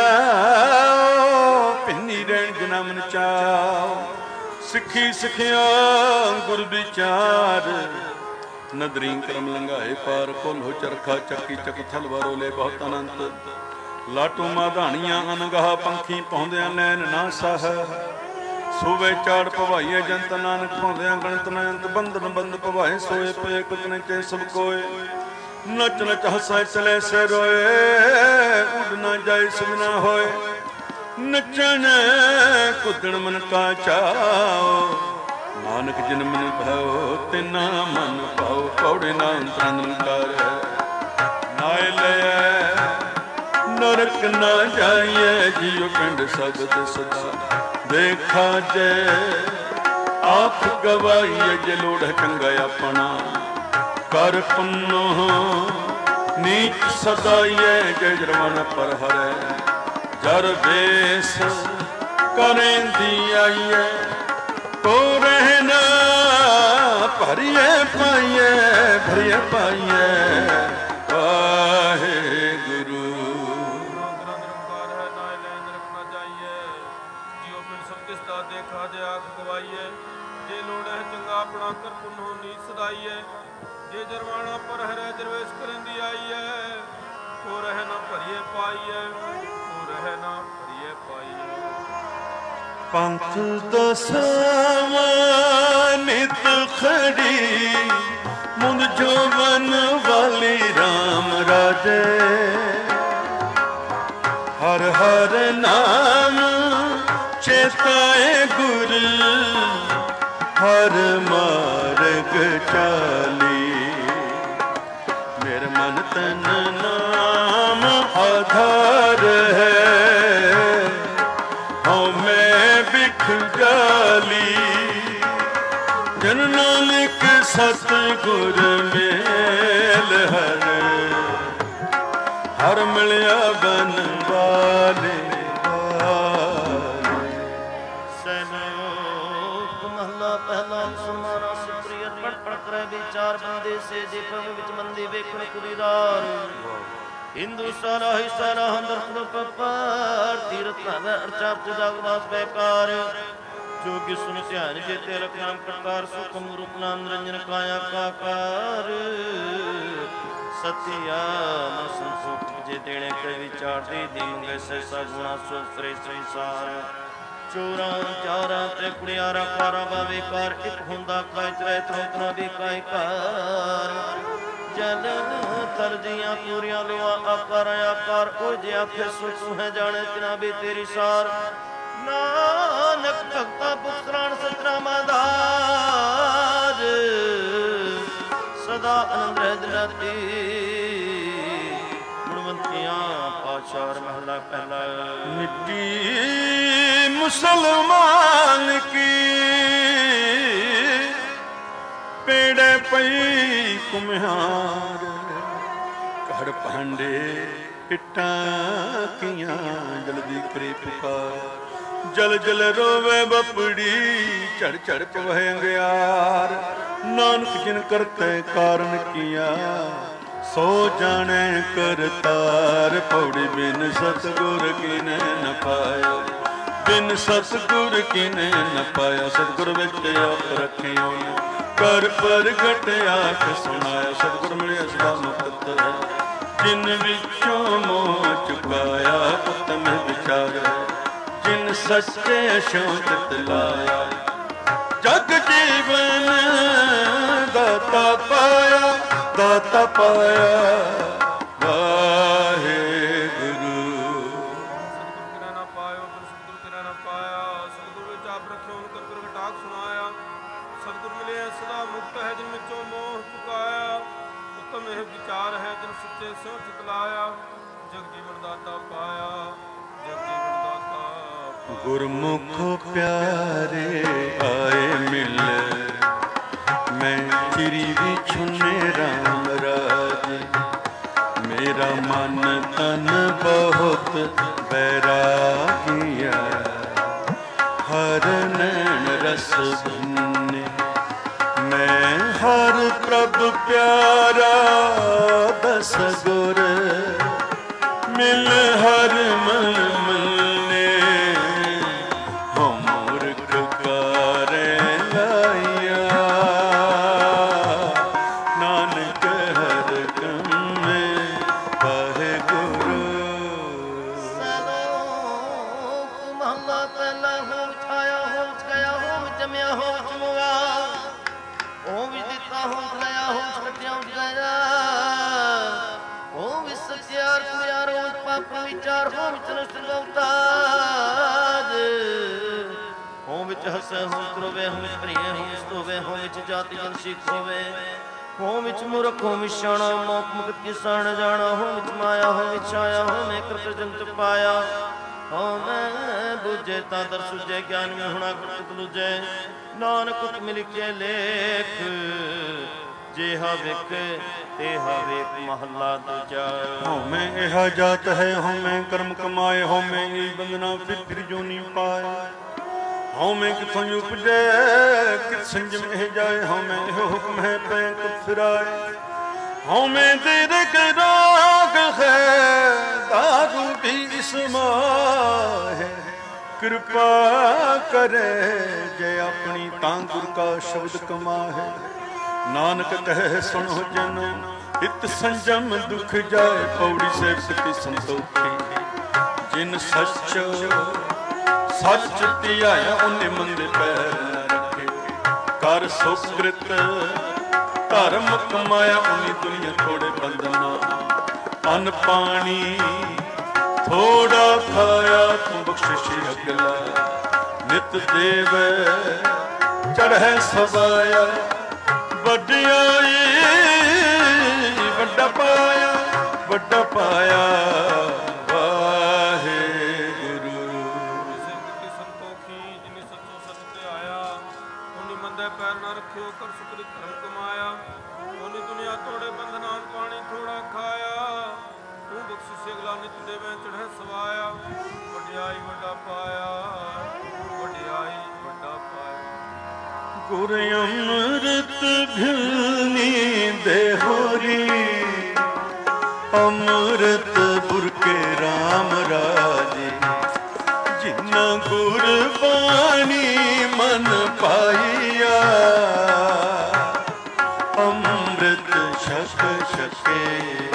ਭਿੰਨੀ ਰਹਿਣ ਜਨਾ ਮਨ ਚਾਉ। ਸਿੱਖੀ ਸਿੱਖਿਆ ਗੁਰ ਵਿਚਾਰ। ਨਦਰੀ ਕਰਮ ਲੰਘਾਏ ਪਾਰ। ਕੋਲੋ ਚਰਖਾ ਚੱਕੀ ਚੱਕ ਥਲ ਵਰੋਲੇ ਬਹੁਤ ਅਨੰਤ। ਲਾਟੂ ਮਾਧਾਣੀਆਂ ਅਨਗਾਹ ਪੰਖੀ ਪਾਉਂਦਿਆਂ ਲੈਨ ਨਾ ਸਾਹ। ਸੂਵੇ ਚਾੜ ਭਵਾਈਏ ਜੰਤ ਨਾਨਕ ਪਾਉਂਦਿਆਂ ਗਣਤ ਨਾ ਅੰਤ। ਬੰਧਨ ਬੰਦ ਭਵਾਏ ਸੋਏ ਪਏ ਕੁਤਨੇ ਚੇ ਸਭ ਕੋਏ। ਨਚ ਨਚ ਹਸੈ ਚਲੇ ਸੇ ਰੋਏ। ਉੱਡ ਨਾ ਜਾਏ ਸਿਮ ਨਾ ਹੋਏ। ਨਚਣ ਕੁਦਣ ਮਨ ਕਾ ਚਾਓ। ਨਾਨਕ ਜਿਨ ਮਨ ਭਾਉ ਤਿਨਾ ਮਨ ਭਾਉ। ਪੌੜੇ ਨਾਮ ਤਰਨ ਕਰ ਨਾਇ ਲਿਐ ਨਰਕ ਨਾ ਜਾਈਏ। ਜੀਉ ਪਿੰਡ ਸਬਦ ਸਦਾ ਦੇਖਾ ਜੇ। ਆਪ ਗਵਾਈਏ ਜੇ ਲੋੜ ਚੰਗਾ ਆਪਣਾ। ਕਰ ਪੁੰਨੋ ਨੀਚ ਸਦਾਈਏ। ਜੈ ਜਰਮਨ ਪਰ ਹਰੈ ਜਰ ਵੇਸ ਕਰੇਂਦੀ ਆਈਏ। ਕੋ ਰਹਿਣਾ ਭਰੀਏ ਪਾਈਏ ਭਰੀਏ ਪਾਈਏ ਵਾਹਿਗੁਰੂ। ਦੇਖਾ ਜੇ ਆਖ ਗਵਾਈਏ। ਜੇ ਲੋੜ ਹੈ ਚੰਗਾ ਆਪਣਾ ਕਰ ਪੁੰਨੋ ਨੀਚ ਸਦਾਈਏ। ਜੇ ਜਰਵਾਣਾ ਪਰ ਹਰੈ ਜਰਵੇਸ਼ ਕਰੰਦੀ ਆਈਏ। ਕੋ ਰਹਿ ਨਾ ਭਰੀਏ ਪਾਈਏ ਕੋ ਰਹਿ ਨਾ ਭਰੀਏ ਪਾਈਏ। ਪੰਥ ਦਸਾਵਾਂ ਨਿਤ ਖੜੀ ਮੁੰਦ ਜੋਵਨ ਵਾਲੀ ਰਾਮ ਰਾਜੇ। ਹਰ ਹਰ ਨਾਮ ਚੇਤਾਏ ਗੁਰ ਹਰ ਮਾਰਗ ਚਾਲੀ। ਮੇਰੇ ਮਨ ਤਨ ਨਾਮ ਆਧਾਰ ਹੈ। ਹਉ ਮੈਂ ਬਿਖ ਜਾਲੀ। ਜਨ ਨਾਨਕ ਸਤਿਗੁਰ ਮੇਲ ਹਰ। ਹਰ ਮਿਲਿਆ ਬਨ ਵਾਲੇ। ਪਹਿਲਾ ਸਮਾਰਾ ਸੁਪ੍ਰਿਯ ਪੜ ਪੜ ਕਰੇ ਵਿਚਾਰ ਬੰਦੇ ਸੇ ਦੇਖਣ ਵਿੱਚ ਮੰਦੀ ਵੇਖਣ ਕੁਰੀਦਾਰ। ਹਿੰਦੂ ਸਾਰਾ ਹੀ ਸਾਰਾ ਹੰਦਰ ਪਰ ਤੀਰਥ ਨਾਮ ਅਰਚਾ ਪੂਜਾ ਵਾਸ ਬੇਕਾਰ। ਜੋਗੀ ਸੁਨ ਧਿਆਨ ਜੇ ਤੇ ਰਖ ਨਾਮ ਪ੍ਰਕਾਰ। ਸੁਖਮ ਰੂਪ ਨਾਮ ਨਿਰੰਜਨ ਕਾਇਆ ਕਾਕਾਰ। ਸਤਿਆ ਮਨ ਸੰਸੁਖ ਜੇ ਦੇਣੇ ਕੈ ਵਿਚਾਰ ਦੇ। ਦੀਨ ਸੇ ਸਗੁਣਾ ਸੁਸਰੇ ਸੰਸਾਰ। ਚੋਰਾਂ ਚਾਰਾਂ ਤੇ ਕੁੜਿਆਰਾ ਕਾਰਾ ਬਾਵੇ ਕਾਰ। ਇੱਕ ਹੁੰਦਾ ਕਾਇ ਤਰੇ ਤਰੋਤਨਾ ਵੀ ਕਾਇ ਕਾਰ। ਜਨ ਤਰਜੀਆਂ ਪੂਰੀਆਂ ਲੋਆ ਆਕਾਰ ਆਕਾਰ। ਉਹ ਜੇ ਆਖੇ ਸੋ ਤੂੰ ਹੈ ਜਾਣੇ ਤਿਨਾ ਵੀ ਤੇਰੀ ਸਾਰ। ਨਾਨਕ ਭਗਤਾ ਪੁੱਤਰਾਨ ਸਤਨਾਮਾ ਦਾਰ। ਸਦਾ ਆਨੰਦ ਰਹਿ ਦਿਨ ਰਾਤੀ। ਗੁਣਵੰਤੀਆਂ ਪਾਤਸ਼ਾਹ ਮਹਲਾ ਪਹਿਲਾ। ਮਿੱਟੀ ਮੁਸਲਮਾਨ ਕੀ ਪੇੜੇ ਪਈ ਕੁਮਿਹਾਰ। ਘੜ ਭਾਂਡੇ ਇੱਟਾਂ ਕੀਆਂ ਜਲਦੀ ਕਰੇ ਪੁਕਾਰ। ਜਲ ਜਲ ਰੋਵੇ ਬਪੜੀ ਝੜ ਝੜ ਪਵਹਿ ਅੰਗਿਆਰ। ਨਾਨਕ ਜਿਨ ਕਰਤੇ ਕਾਰਨ ਕੀਆ ਸੋ ਜਾਣੈ ਕਰਤਾਰ। ਪੌੜੀ ਬਿਨ ਸਤਿਗੁਰ ਕੀਨੈ ਨ ਪਾਇਆ, ਬਿਨ ਸਤਿਗੁਰ ਕੀਨੈ ਨ ਪਾਇਆ। ਸਤਿਗੁਰ ਵਿੱਚ ਆਪ ਰੱਖਿਓ ਕਰ ਪ੍ਰਗਟ ਆਖ ਸੁਣਾਇਆ। ਸਤਿਗੁਰ ਮਿਲਿਆ ਸਦਾ ਮੁਕਤ ਹੈ, ਜਿਨ ਵਿੱਚੋਂ ਮੋਹ ਚੁਕਾਇਆ। ਉਤਮ ਵਿਚਾਰ ਜਿਨ ਸੱਚੇ ਸ਼ੌਚਤ ਲਾਇਆ। ਜਗ ਜੀਵਨ ਦਾਤਾ ਪਾਇਆ, ਦਾਤਾ ਪਾਇਆ ਵਾਹਿਗੁਰੂ। ਸਤਿਗੁਰ ਕਿਰੈ ਨਾ ਪਾਇਓ, ਗੁਰ ਸਤਿਗੁਰ ਕਿਰੈ ਨਾ ਪਾਇਆ। ਸਤਿਗੁਰ ਵਿੱਚ ਆਪ ਰੱਖਿਓ ਕਰ ਪ੍ਰਗਟਾਕ ਸੁਣਾਇਆ। ਸਤਿਗੁਰ ਮਿਲਿਆ ਸਦਾ ਮੁਕਤ ਹੈ, ਜਿਨ ਵਿੱਚੋਂ ਮੋਹ ਚੁਕਾਇਆ। ਉਤਮ ਇਹ ਵਿਚਾਰ ਹੈ, ਜਿਨ ਸੱਚੇ ਸਿਉ ਚਿਤ ਲਾਇਆ। ਜਗ ਜੀਵਨ ਦਾਤਾ ਪਾਇਆ, ਜਗ ਜੀਵਨ ਦਾਤਾ ਪਾਇਆ। ਗੁਰਮੁਖ ਪਿਆਰੇ ਆਏ ਮਿਲ, ਮੈਂ ਚਿਰੀ ਵਿਛੁਨੇ ਰਾਮ ਰਾਜੇ। ਮੇਰਾ ਮਨ ਤਨ ਬਹੁਤ ਬੈਰਾਗੀਆ, ਹਰ ਨੈਣ ਰਸ ਭਿੰਨੇ। ਮੈਂ ਹਰ ਪ੍ਰਭ ਪਿਆਰਾ ਦਸ ਗੁਰ, ਮਿਲ ਹਰ ਮਨ ਮਨੇ। ਹਉ ਮੂਰਖ ਕਾਰੈ ਲਾਇਆ, ਨਾਨਕ ਹਰ ਕੰਮੇ ਵਾਹਿਗੁਰੂ। ਸਲੋਕ ਮਹਲਾ ਪਹਿਲਾ। ਹੋ ਛਾਇਆ ਹੋ ਛਾਇਆ ਹੋ ਜਮਿਆ ਹੋ ਜਮਵਾ। ਹੋ ਵੀ ਦਿੱਤਾ ਹੋ ਲਿਆ ਹੋ ਛੱਡਿਆ ਹੋ ਗਿਆ। ਹੋ ਵੀ ਸਚਿਆਰ ਕੁਿਆਰ ਹੋ ਪਾਪ ਵਿਚਾਰ। ਹੋ ਵਿੱਚ ਨਸਲ ਅਵਤਾਰ। ਹੋ ਵਿੱਚ ਹੱਸੈ ਹੋ ਕਰੋਵੇ। ਹੋ ਵਿੱਚ ਭਰੀਏ ਹੋ ਵਿੱਚ ਧੋਵੇ। ਹੋ ਵਿੱਚ ਜਾਤੀ ਜਨ ਸਿੱਖ ਹੋਵੇ। ਹੋ ਵਿੱਚ ਮੂਰਖ ਹੋ ਵਿੱਚ ਸਿਆਣਾ। ਮੋਖ ਮੁਕਤ ਕੀ ਸਾਣ ਜਾਣਾ। ਹੋ ਵਿੱਚ ਮਾਇਆ ਹੋ ਵਿੱਚ ਛਾਇਆ। ਹੋ ਮੈਂ ਕਰਤ ਜੰਤ ਪਾਇਆ। ਹੋ ਮੈਂ ਬੁਝੇ ਤਾਂ ਦਰ ਸੁਝੇ। ਗਿਆਨ ਮੈਂ ਹੁਣਾ ਕਰਤ ਦੂਜੇ। ਨਾਨਕ ਹੁਕਮ ਲਿਖੇ ਲੇਖ। ਜਿਹਾ ਵੇਖ ਤੇਹਾ ਵੇਖ ਮਹੱਲਾ ਦੂਜਾ। ਹਉਮੈ ਇਹਾ ਜਾਤ ਹੈ, ਹਉਮੈ ਕਰਮ ਕਮਾਏ। ਹਉਮੈ ਹੀ ਬੰਧਨਾ ਫਿਰ ਫਿਰ ਜੋਨੀ ਪਾਏ। ਹਉਮੈ ਕਿਥੋਂ ਉਪਜੈ ਕਿਤ ਸੰਜਮ ਇਹ ਜਾਏ। ਹਉਮੈ ਇਹ ਹੁਕਮ ਹੈ ਪੈ ਕਤ ਫਿਰਾਏ। ਹਉਮੈ ਦੇ ਰਗ ਰਾਗ ਹੈ, ਦਾਰੂ ਵੀ ਇਸ ਮਾਹੇ। ਕਿਰਪਾ ਕਰੇ ਜੇ ਆਪਣੀ ਤਾਂ ਗੁਰ ਕਾ ਸ਼ਬਦ ਕਮਾਹੇ। ਨਾਨਕ ਕਹੇ ਸੁਣੋ ਜਨ ਹਿਤ ਸੰਜਮ ਦੁਖ ਜਾਏ। ਪੌੜੀ ਸੇਵਕ ਕੀ ਸੰਤੋਖੀ, ਜਿਨ ਸੱਚ ਸੱਚ ਧਿਆਇਆ ਉਹਨੇ ਮੰਦੇ ਪੈਰ ਨ ਰੱਖੇ। ਕਰ ਸੁਕ੍ਰਿਤ ਧਰਮ ਕਮਾਇਆ, ਉਹਨੀ ਦੁਨੀਆ ਥੋੜੇ ਬੰਧਨਾ। ਅੰਨ ਪਾਣੀ ਥੋੜਾ ਖਾਇਆ, ਤੂੰ ਬਖਸ਼ਿਸ਼ ਅਗਲਾ। ਨਿਤ ਦੇਵੈ ਚੜ੍ਹੈ ਸਵਾਇਆ। ਵਡਿਆਈ ਵੱਡਾ ਪਾਇਆ, ਵੱਡਾ ਪਾਇਆ ਵਾਹਿਗੁਰੂ। ਸੇਵਕ ਕੀ ਸੰਤੋਖੀ, ਜਿਨੀ ਸੱਚੋ ਸੱਚ ਧਿਆਇਆ। ਉਹਨੀ ਮੰਦੇ ਪੈਰ ਨਾ ਰੱਖਿਓ, ਕਰ ਸੁਕ੍ਰਿਤ ਧਰਮ ਕਮਾਇਆ। ਉਹਨੀ ਦੁਨੀਆ ਤੋੜੇ ਬੰਧਨਾ, ਪਾਣੀ ਥੋੜਾ ਖਾਇਆ। ਤੂੰ ਬਖਸ਼ਿਸ਼ ਅਗਲਾ, ਨਿਤ ਦੇਵੇਂ ਚੜ੍ਹੈ ਸਵਾਇਆ। ਵਡਿਆਈ ਵੱਡਾ ਪਾਇਆ, ਵਡਿਆਈ ਵੱਡਾ ਪਾਇਆ। ਗੁਰ ਅੰਮ੍ਰਿਤ ਭਿਲਨੀ ਦੇਹੋਰੀ, ਅੰਮ੍ਰਿਤ ਪੁਰ ਕੇ ਰਾਮ ਰਾਜੇ। ਜਿਨਾ ਗੁਰ ਬਾਣੀ ਮਨ ਪਾਈਆ, ਅੰਮ੍ਰਿਤ ਛਕ ਛਕੇ।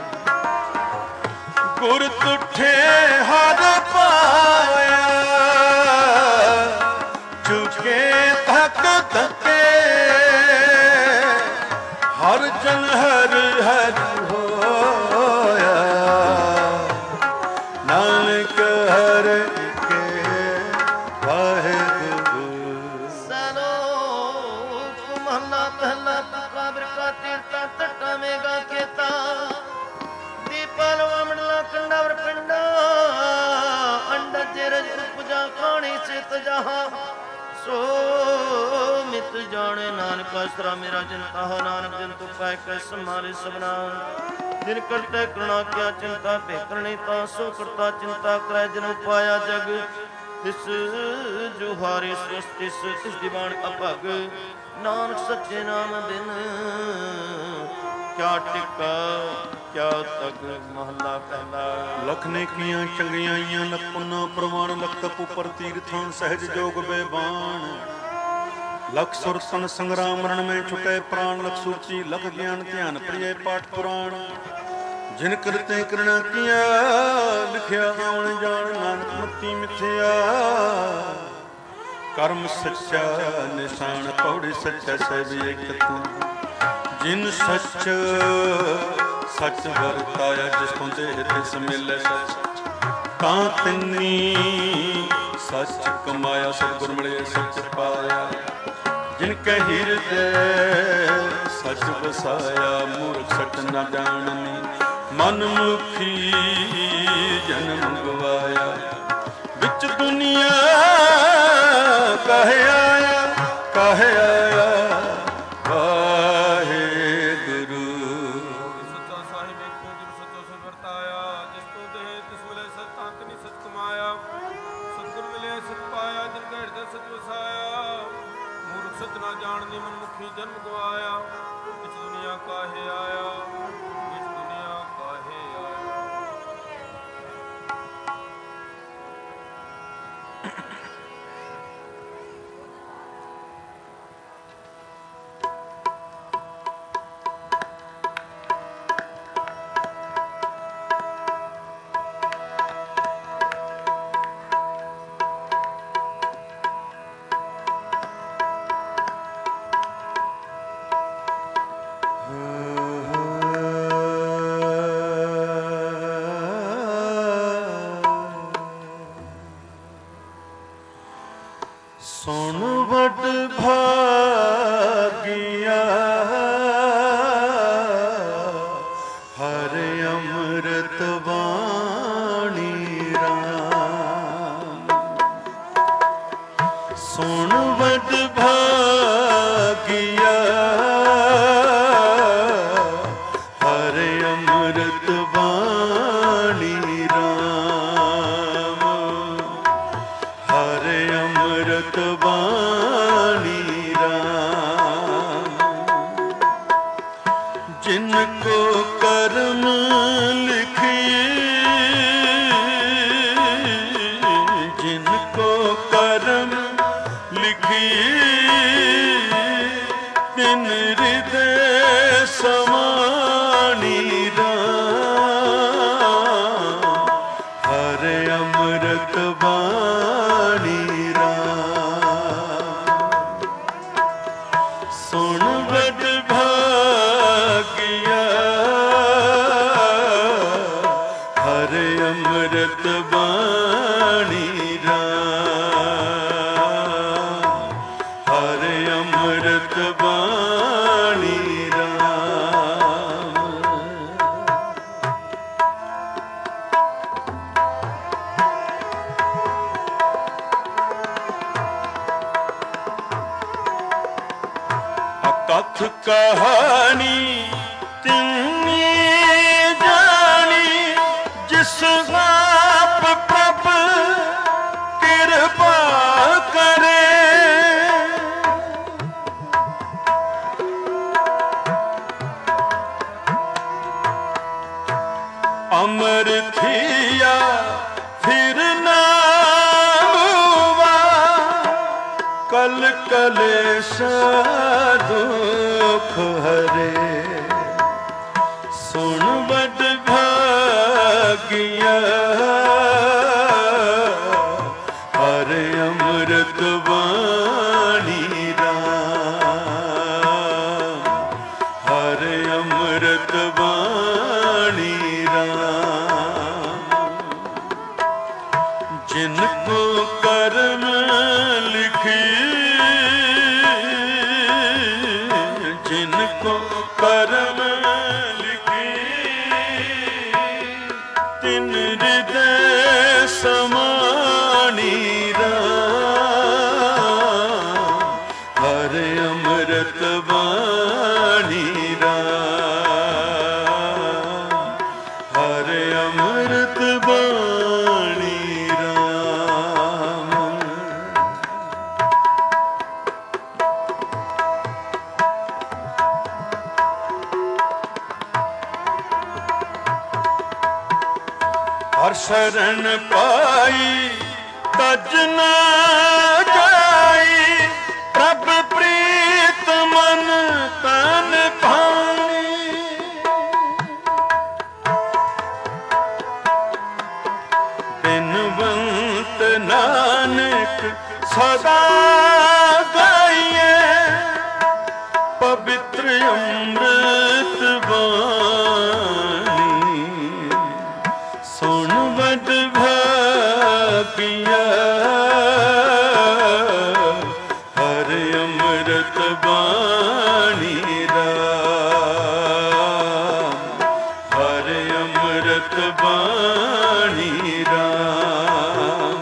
ਗੁਰ ਤੁਠੇ ਹਰ ਪਾਇਆ, ਝੁਕੇ ਤੱਕ ਤੱਕੇ। ਹਰ ਜਨ ਹਰ ਹਰ ਹੋਇਆ, ਨਾਨਕ ਹਰ ਕੇ ਵਾਹਿਗੁਰੂ। ਸਲੋਕ ਮਹਲਾ ਪਹਿਲਾ। ਤੁਕਾ ਬਿਰਕਾ ਤੀਰਤਾ ਤਟਾ ਮੇਗਾ ਕੇਤਾ। ਦੀਪਲ ਵਮੜਲਾ ਕੰਡਵਰ ਪਿੰਡਾ। ਅੰਡਾ ਜਰਜ ਉਪਜਾ ਖਾਣੀ ਸਿਤ ਜਹਾ। ਸੋ ਮਿਤ ਜਾਣੇ ਨਾਨਕ ਆਸਰਾ ਮੇਰਾ ਜਨ ਤਾਹਾ। ਨਾਨਕ ਜਨ ਤੁ ਪਾਇ ਕੈ ਸੰਭਾਲੇ ਸਭਨਾ। जिन करते करुणा क्या चिंता पे करनी ता सो करता चिंता करे जिन पाया जग तिस जुहारे सृष्टिस तिस दीवान अभग नानक सच्चे नाम बिन क्या टिका क्या तक। महला पहला। लख नेकियां चंगियां आईयां लख पुन्ना प्रमाण लख तप उपर तीर्थां सहज जोग बेबान लख सुर सन संग्राम मरण में छुटे प्राण लख सूची लख ज्ञान ध्यान प्रिय पाठ पुराण जिन करते करना किया लिखिया आवन जान नानक मती मिथ्या कर्म सच्चा निशान पौड़ी सच्चा सब एक तू जिन सच सच वरताया जिस तो देह तिस मिले सच तां तिन्नी सच कमाया सतगुर मिले सच पाया जिनके हिरदय सच बसाया मूर्ख सच न जाननी मन मुखी जन्म गवाया बिच दुनिया कहे आया कहे आया जाननी मनमुखी जन्म गवाया इस दुनिया काहे आया इस दुनिया काहे आया। सुन बड़ भागिया हर अमृत वाणी राम सुन बड़ भागिया हर अमृत वाणी राम हर अमृत वाणी राम जिनको कर्म लिखिए जिनको कर्म लिखिए तिन हृदय समानी राम हर अमृत वाणी सुन बड़ भागिया हर अमृत वाणी राम हर अमृत वाणी राम। कथ कहानी तिन्नी जानी जिस आप प्रभ कृपा करे अमर थिया फिर नामुआ कल कलेश दुख हरे सुन बड़ भागिया हर अमृत वाणी राम हर अमृत वाणी राम जिनको कर्म लिखी जिनको कर्म लिखी तिन हृदय समानी राम हर अमृत वाणी राम शरण पाई तज न जाई प्रभ प्रीत मन तन भानी। बिनवंत नानक सदा गाइए पवित्र अमृत वाणी। सुन बद भागिया हर अमृत वाणी राम, हर अमृत वाणी राम।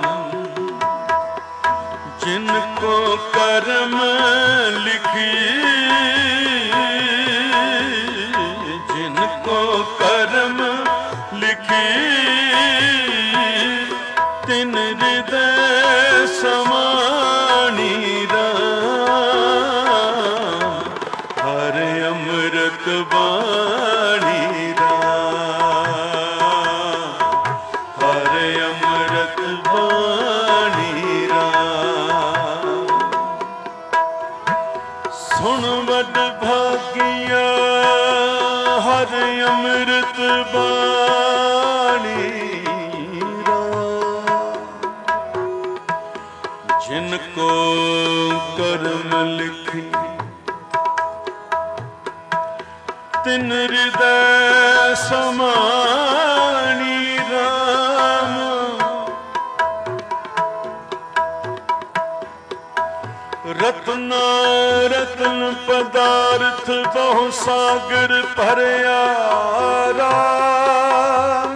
जिनको कर्म लिखी, जिनको कर्म लिखी तिन हृदय समानी राम, हर अमृत वाणी राम, हर अमृत वाणी राम। सुन बद भागिया हर अमृत वाणी राम। जिनको कर्म लिखी तिन हृदय समानी राम। रत्ना रत्न पदार्थ बहु सागर भरया राम।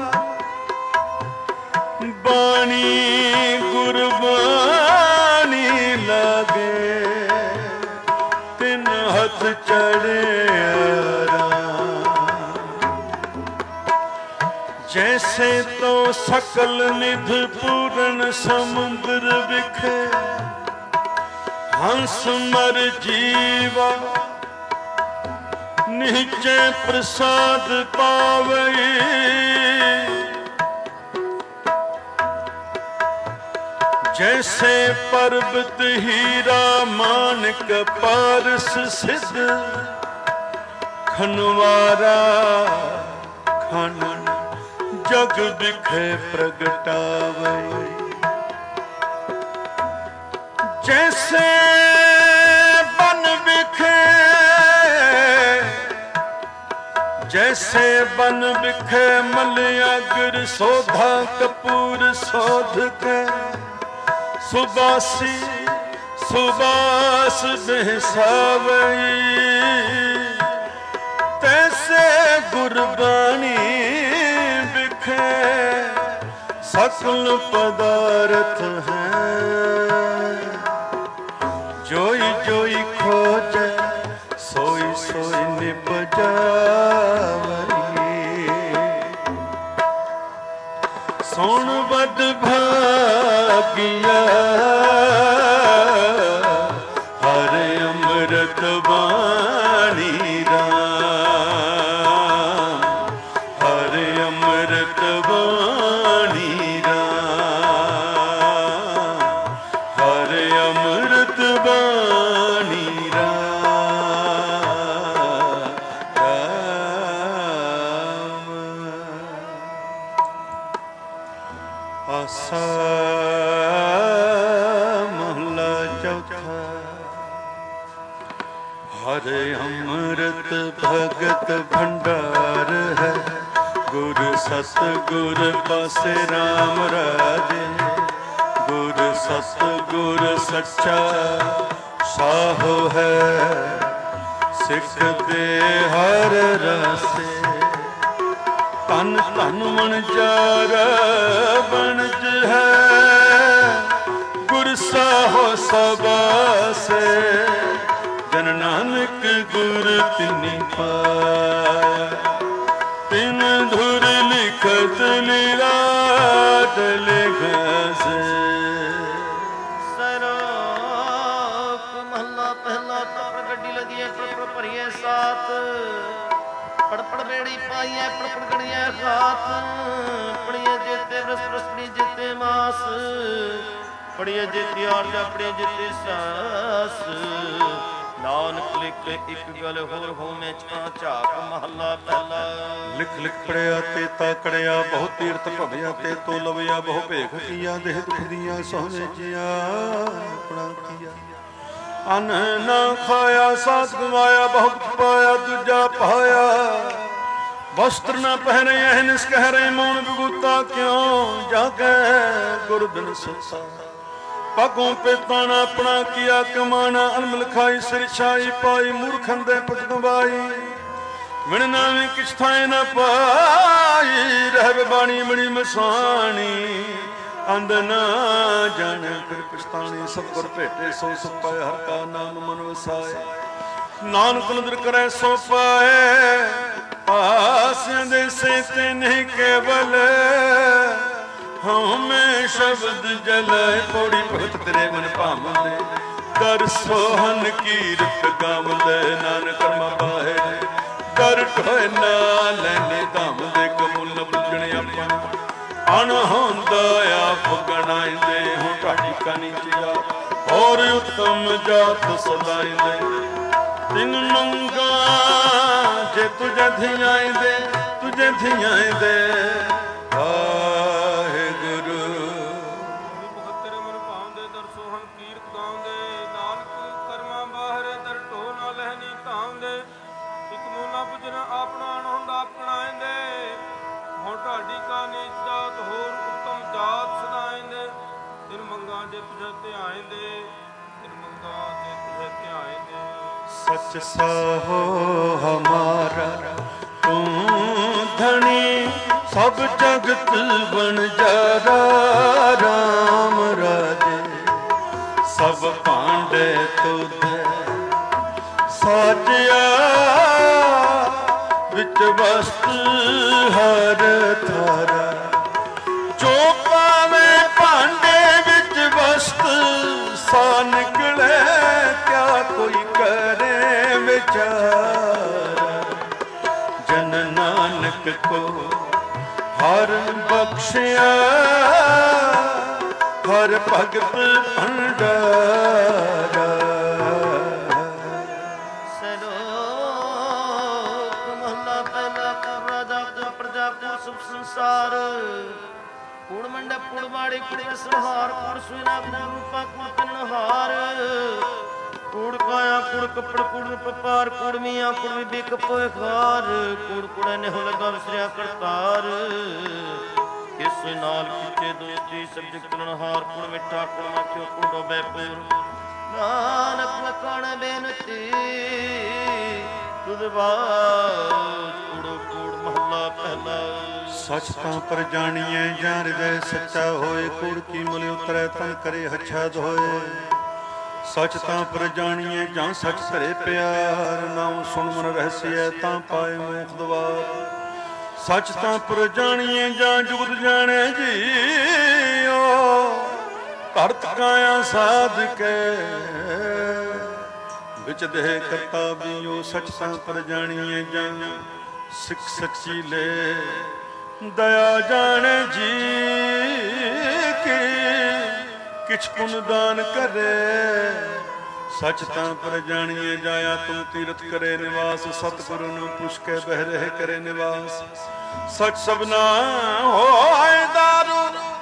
बाणी गुरबानी लागे तिन हथ चढ़े जैसे तो सकल निध पूर्ण समुद्र विखे हंस मर जीवा निचे प्रसाद पावे। जैसे पर्वत हीरा मानक पारस सिद्ध खनवारा खन जग बिखे प्रगटावे। जैसे बन बिखे, जैसे बन बिखे मलयागर सोधा कपूर सोध के सुबासी सुबास बेसावई। तैसे गुरबाणी बिखे सकल पदार्थ हैं। जोई जोई खोजे सोई सोई निपजावई। सुन बद भागिया हर अमृत वाणी राम, हर अमृत वाणी राम, हर अमृत वाणी राम राम। आसा महला चौथा। हर अमृत भगत भंडार है गुर सतगुर पासे राम राजे। गुर सतगुर सच्चा साहो है सिख दे हर रसे। तन तन मन चार बनज है गुर साहो सबासे। जन नानक गुर तिनि पाया तिन धुर लिखत लीलाट लिखसे। सरोप महला पहला तो प्रगटी लगी पर भरिए साथ। ਪੜ ਪੜ ਬੇੜੀ ਪਾਈਐ ਪੜ ਪੜ ਗਣੀਐ ਖਾਤ ਪੜੀਏ ਜੇਤੇ ਰਸ ਰਸਣੀ ਜੇਤੇ ਮਾਸ ਪੜੀਏ ਜੇਤੀ ਆਰਜਾ ਪੜੀਏ ਜੇਤੇ ਸਾਸ ਨਾਨਕ ਲਿਖ ਇੱਕ ਗੱਲ ਹੋਰ ਹੋਵੇਂ ਛਾਂ ਝਾਕ ਮਹੱਲਾ ਪਹਿਲਾ। ਲਿਖ ਲਿਖ ਪੜਿਆ ਤੇ ਤਾ ਕੜਿਆ ਬਹੁ ਤੀਰਥ ਭਵਿਆ ਤੇ ਤੋ ਲਵਿਆ ਬਹੁ ਭੇਖ ਕੀਆ ਦੇਹ ਦੁਖ ਦੀਆਂ ਸੋਹਣੇ ਜਿਆ ਆਪਣਾ ਕੀਆ ਅਨ ਨਾ ਖਾਇਆ ਸਾਧ ਗਵਾਇਆ ਬਹੁਤ ਪਾਇਆ ਦੂਜਾ ਪਾਇਆ ਵਸਤਰ ਨਾ ਪਹਿਨੇ ਇਹ ਨਿਸ ਕਹਿ ਰਹੇ ਮੌਨ ਬਿਗੂਤਾ ਕਿਉਂ ਜਾਗੇ ਗੁਰਦਨ ਸੰਸਾ ਪਗੋਂ ਪੇਤਾਣਾ ਆਪਣਾ ਕੀਆ ਕਮਾਣਾ ਅਨਮਲ ਖਾਈ ਸਿਰ ਛਾਈ ਪਾਈ ਮੂਰਖੰ ਦੇ ਪਟ ਗਵਾਈ ਮਿਣ ਨਾਵੇਂ ਕਿਛ ਥਾਏ ਨਾ ਪਾਈ ਰਹਿ ਬਾਣੀ ਮਣੀ ਮਸਾਣੀ ਅੰਧ ਨਾ ਜਾਣੇ ਫਿਰ ਪਛਤਾਣੀ ਸਤਿਗੁਰ ਭੇਟੇ ਸੋ ਸੁਖ ਪਾਏ ਹਰ ਕਾ ਨਾਮ ਮਨ ਵਸਾਏ ਨਾਨਕ ਨਦਰ ਕਰੇ ਸੋ ਪਾਏ ਆਸਿਆਂ ਦੇ ਸੇ ਤੇ ਨਹੀਂ ਕੇਵਲ ਹਉਮੈ ਸ਼ਬਦ ਜਲਾਏ ਪੌੜੀ ਭਗਤ ਤੇਰੇ ਮਨ ਭਾਵੰਦੇ ਦਰ ਸੋਹਨ ਕੀਰਤ ਗਾਵੰਦੇ ਨਾਨਕ ਕਰਮਾ ਬਾਹੇ ਦਰ ਢੋਏ ਨਾ ਲੈਨੇ ਧਮ ਦੇ ਕਮੁੱਲ ਬੁੱਝਣ ਆਪਾਂ ਅਣ ਹੁੰਦਾ ਆਪ ਗਣਾਇਂਦੇ ਹੁਣ ਤੁਹਾਡੀ ਕਾਨੀ ਚਿਆ ਹੋਰ ਉਤਮ ਜਾਤ ਸਦਾਇਂਦੇ ਤਿੰਨ ਮੰਗਾ ਜੇ ਤੁਝੇ ਧਿਆਇਂਦੇ ਤੁਝੇ ਧਿਆਇਂਦੇ सच साहो हमारा तू धनी सब जगत बन जारा राम राजे सब पांडे तुझे साजिया विच वस्त हर थारा जो पावे पांडे विच वस्त सा निकले क्या कोई करे विचार जन नानक को हर बख्शिया हर भगत भंडारा। सलोक महला पहला कर राजा को प्रजा को सुख संसार कूड़ मंडप कूड़ बाड़ी कूड़ संहार कूड़ सुना कूड़ रूपा कूड़ कन्नहार कूड़ काया कूड़ कपड़ कूड़ पपार कूड़ मियाँ कूड़ बिक पोए खार कूड़ कूड़े ने हो लगा विसरिया करतार किस नाल किचे दोस्ती सब जगतन हार कूड़ मिठा कूड़ माखियो कूड़ो बैपुर नानक लखान बेनती तुद बाज कूड़ो कूड़ महला पहला। सच तां पर जानिए जान हृदय सच्चा होए कूड़ की मुल उतरै तन करे हच्छा धोए सच तां पर जानिए जां सच धरे प्यार नाम सुन मन रहसिए तां पाए मोख द्वार सच तां पर जानिए जां जुगत जाने जीओ भरत काया साध के विच देह करता बीओ सच तां पर जानिए जां सिख सच्ची ले दया जाने जी की किछ पुन दान करे सच तां पर जानिए जाया तुम तीरथ करे निवास सतगुरु नु पुछ के बह रहे करे निवास सच सबना होए दारू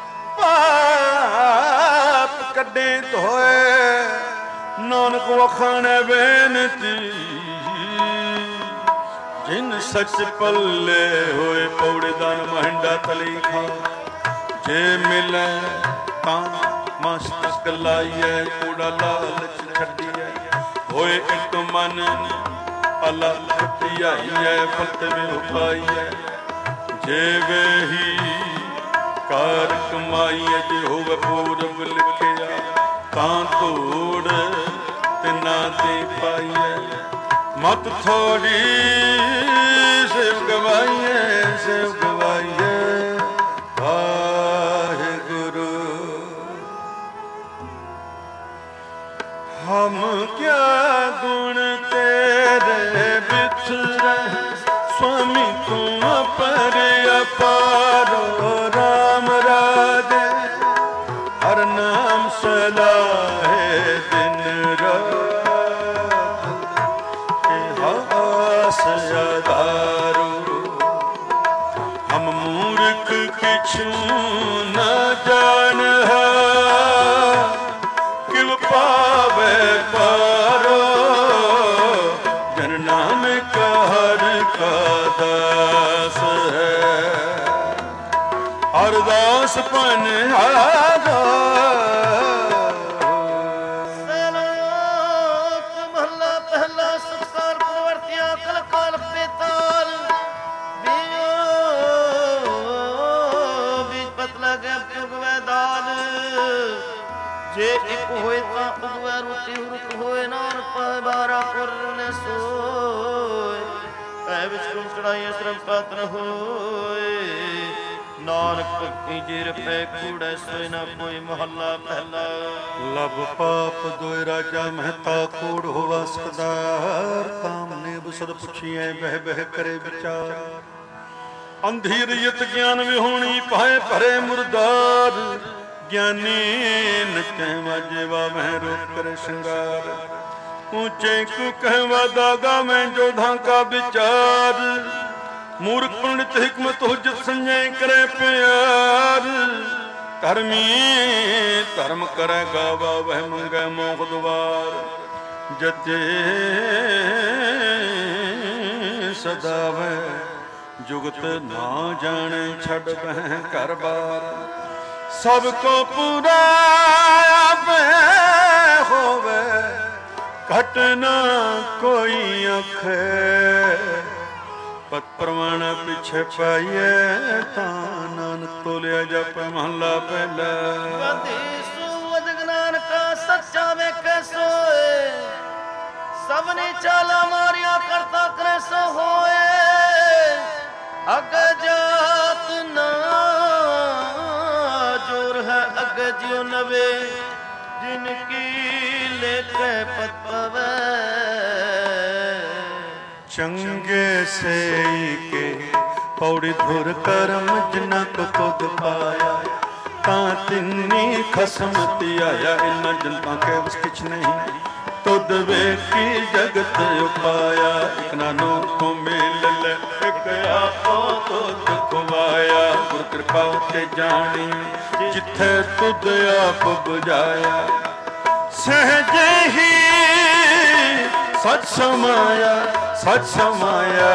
पाप कड्डे धोए नानक वखाने बेनती जिन सच पल्ले होए पौड़े दान महिंडा तली खा जे मिले तां मस्तक लाइए कूड़ा लालच छड़िए होए एक मन अला छटियाइए फत में उपाइए जे वे ही कार कमाइए जे होवे पूरब लिखिया तां तोड़ तिना दे पाइए मत थोड़ी सेव गवाइए सेव गवाइए वाहेगुरु। हम क्या गुण तेरे बिछड़े स्वामी तुम पर अपारो राम राजे हर नाम सलाहे दिन रात हास आधारो हम मूर्ख किछु न जान है किव पावे पारो जन नानक हर का दास है अरदास पन आगा महला पहला संस्कार प्रवर्तिया कल काल बेताल बीज पतला गैप उगवै दाल जे एक होए ता उगवै रोटी रुत होए नानक पाए बारा पुर ने सोए ऐ विष्णु चढ़ाइए श्रम पात न होए नानक भक्ति जिर पे कूड़े सोए न कोई महला पहला लब पाप दोय राजा महता कूड़ होवा सकदार काम ने बुसद पुछिए बह बह करे विचार अंधी रियत ज्ञान विहोणी पाए भरे मुरदार ज्ञानी नचे वाजेवा मह रोक करे श्रृंगार ऊंचे को कहवा दागा में जोधा का विचार मूर्ख पंडित हिकमत हुज्जत संजय करे प्यार धर्मी धर्म करे गावा वह मंगे मोह द्वार जते सदा वह जुगत ना जाने छड़ बह कर बार सबको पूरा होवे घटना कोई अख पत प्रमाण पिछे पाइए तानन तोलिया जप महला पहला ज्ञान का सच्चा वे सोए सबने चाला मारिया करता करे सो होए अग जात ना जोर है अग जियो नवे जिनकी लेके पत पवे चंगे से के पौड़ी धुर करम जनक तुद पाया ता तिन्नी खसमति आया इन जनता के बस किछ नहीं तुद वेखी जगत उपाया एक नानो को मिल ले एक आपो तुद खुवाया गुर कृपा ते जानी जिथे तुद आप बुझाया सहजे ही सच समाया सच समाया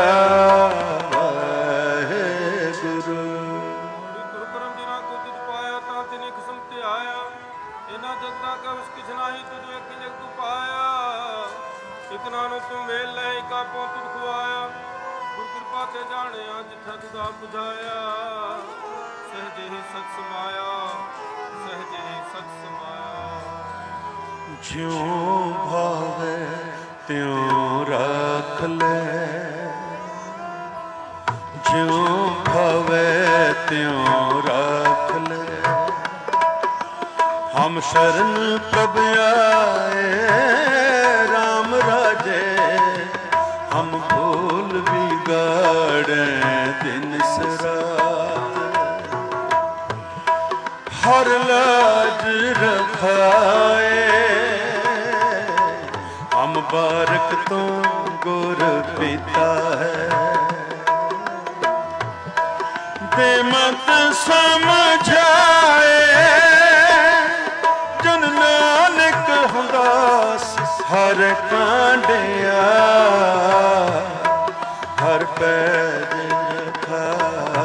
गुरु गुरु करम जिना को तुझ पाया ता तिने खसम ते आया इना जगता का विस किछ नाही तुझ एक जग तू पाया इक नानो तुम मेल ले एक आपो तुझ खुआया गुर कृपा ते जानिया जिथे तुझा बुझाया सहजे ही सच समाया सहजे ही सच समाया ज्यों भावे त्यों रख ले ज्यों भावे त्यों रख ले हम शरण प्रभ आए राम राजे हम भूल बिगाड़े दिन रात हर लाज रखाए हम बारक तो गुर पिता है दे मत समझाए जन नानक हदास हर कांडिया हर पैज खाए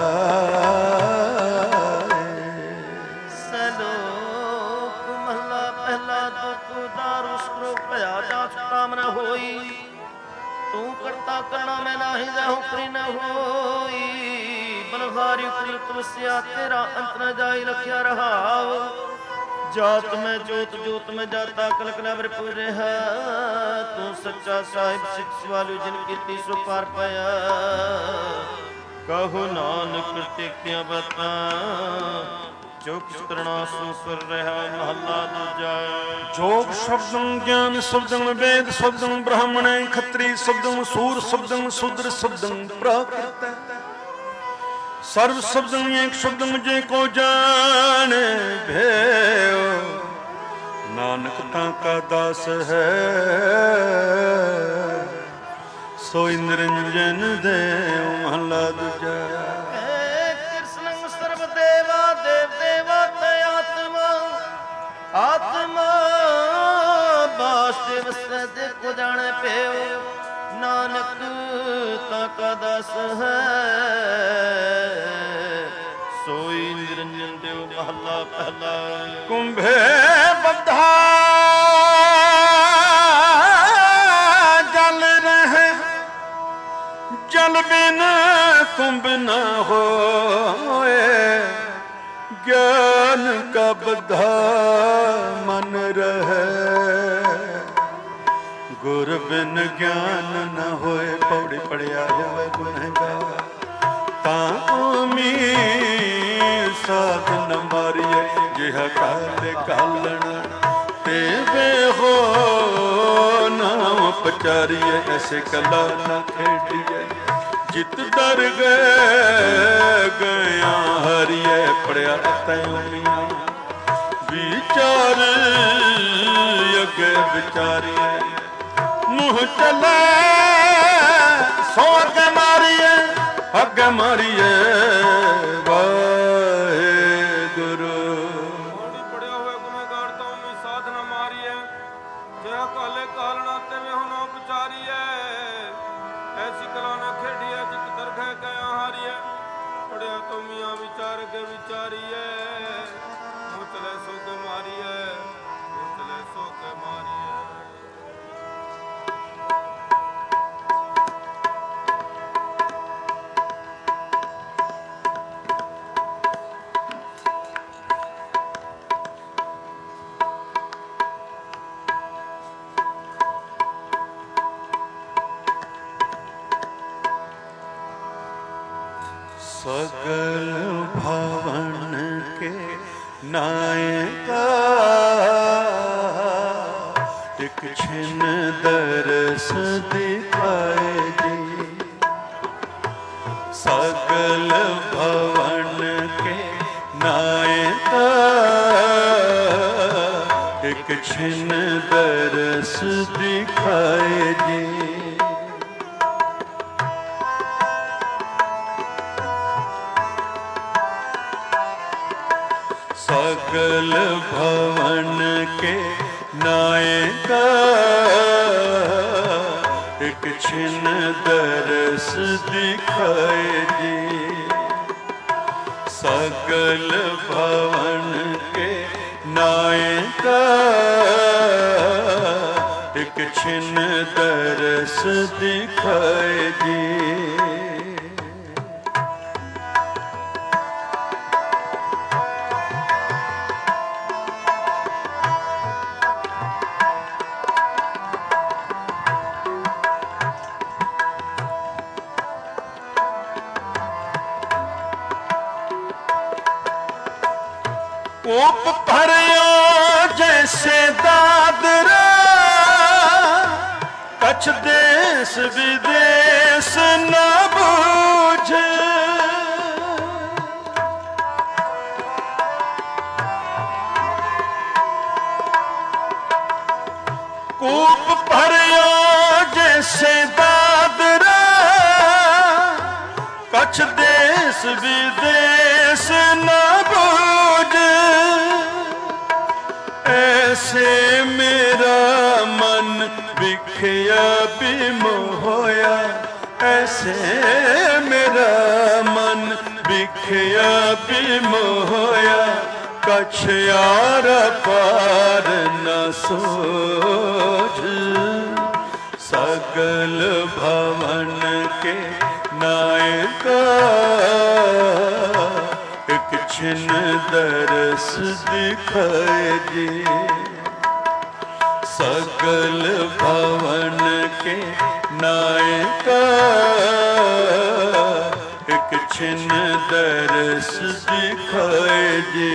सलोक महला पहला दुख दारु श्लोक भया जात काम न होई तू करता करना मैं नाही जाहूं करी न होई बलहारी कुल तुलसिया तेरा अंत न जाई रखिया रहाव जात में जोत जोत में जाता कलक नवर पूरे है तू सच्चा साहिब सिख वालू जिन कीर्ति सो पार पाया कहो नानक टेकिया बता ਜੋ ਕਿਛ ਕਰਣਾ ਸੋ ਕਰ ਰਿਹਾ ਮਹੱਲਾ ਦੂਜਾ। ਜੋਗ ਸ਼ਬਦੰ ਗਿਆਨ ਸ਼ਬਦੰ ਵੇਦ ਸ਼ਬਦੰ ਬ੍ਰਾਹਮਣੈ ਖੱਤਰੀ ਸ਼ਬਦੰ ਸੂਰ ਸ਼ਬਦੰ ਸ਼ੂਦਰ ਸ਼ਬਦੰ ਪ੍ਰਾਕ੍ਰਿਤ ਸਰਬ ਸ਼ਬਦੰ ਏਕ ਸ਼ਬਦੰ ਜੇ ਕੋ ਜਾਣੈ ਭਇਓ ਨਾਨਕ ਤਾਂ ਕਾ ਦਾਸ ਹੈ ਸੋਈ ਨਿਰੰਜਨ ਦੇਵ ਮਹਲਾ ਦੂਜਾ। ਕ੍ਰਿਸ਼ਨ ਸਰਬ ਦੇਵਾ ਦੇਵ ਦੇਵਾ ਤੇ ਆਤਮਾ ਆਤਮਾ ਬਾਸ ਵਸੈ ਦੇ ਕੋ ਜਾਣੈ ਭਇਓ ਨਾਨਕ ਤਾਂ ਕਾ ਦਾਸ ਹੈ ਸੋਈ ਨਿਰੰਜਨ ਦੇਵ ਮਹਲਾ ਪਹਿਲਾ। ਕੁੰਭੇ ਬੱਧਾ ਜਲ ਰਹਿ ਜਲ ਬਿਨ ਕੁੰਭ ਨ ਹੋਏ ਗਿਆਨ ਕਾ ਬੱਧਾ ਮਨ ਰਹਿ ਗੁਰ ਬਿਨ ਗਿਆਨ ਨ ਹੋਏ ਪੌੜੀ ਪੜਿਆ ਹੋਵੇ ਗੁਨਹਗਾਰ ਤਾਂ ਉਮੀ ਸਾਧ ਨ ਮਾਰੀਏ ਜਿਹਾ ਕਾਲੇ ਕਾਲਣ ਤੇ ਵੇ ਹੋ ਨਾਮ ਪਚਾਰੀਏ ਐਸੇ ਕਲਾ ਨਾ ਖੇਡੀਏ ਜਿਤ ਡਰ ਗਏ ਗਿਆ ਹਰੀਏ ਪੜਿਆ ਤੈ ਉਮੀਆਂ ਵਿਚਾਰ ਅੱਗੇ ਵਿਚਾਰੀਏ ਮੂੰਹ ਚਲੇ ਸੋ ਅੱਗੇ ਮਾਰੀਏ ਅੱਗੇ ਮਾਰੀਏ ਵਾਹਿਗੁਰੂ। ਮੋੜੀ ਪੜਿਆ ਹੋਇਆ ਗੁਨਾਹਗਾਰ ਤਾਂ ਉਹਨੂੰ ਸਾਧ ਨਾ ਮਾਰੀਏ ਜਿਹਾ ਕਾਲੇ ਕਾਲਣਾ ਤੇ ਵੇ ਹੁਣ ਵਿਚਾਰੀਏ ਐਸੀ ਕਲਾ ਨਾ ਖੇਡੀਏ ਜਿਤ ਦਰਗਹਿ ਗਿਆ ਹਾਰੀਏ ਪੜਿਆ ਤੋਂ ਮੀਆਂ ਵਿਚਾਰ ਕੇ ਵਿਚਾਰੀਏ ਮੂੰਹ ਚਲੇ ਸੋ ਕੇ ਮਾਰੀਏ ਮੂੰਹ ਚਲੇ ਸੋ ਕੇ ਮਾਰੀਏ। सगल भवन के नायका एक छिन दरस दिखाए जी सगल भवन के नायका एक छिन दरस दिखाए जी सगल भवन के नायका एक छिन दरस दिखाए जी सगल भवन के नायका एक छिन दरस दिखाए जी। कोप भरियो जैसे दादरा कछ देश विदेश न बूझे कोप भरियो जैसे दादरा कछ देश विदेश न बूझे ऐसे मेरा मन बिखया बिमोया ऐसे मेरा मन बिखया बिमोया कछ यार पार न सोझ सगल भवन के नायका एक छिन दरस दिखाए जी सगल भवन के नायका एक छिन दरस दिखाए जी,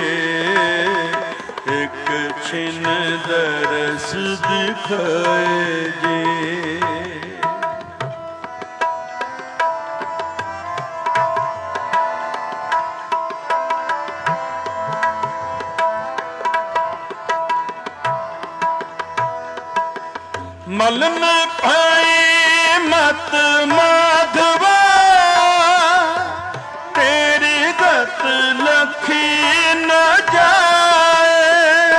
एक छिन दरस दिखाए जी। मल न पाई मत माधवा, तेरी गत लखी न जाए।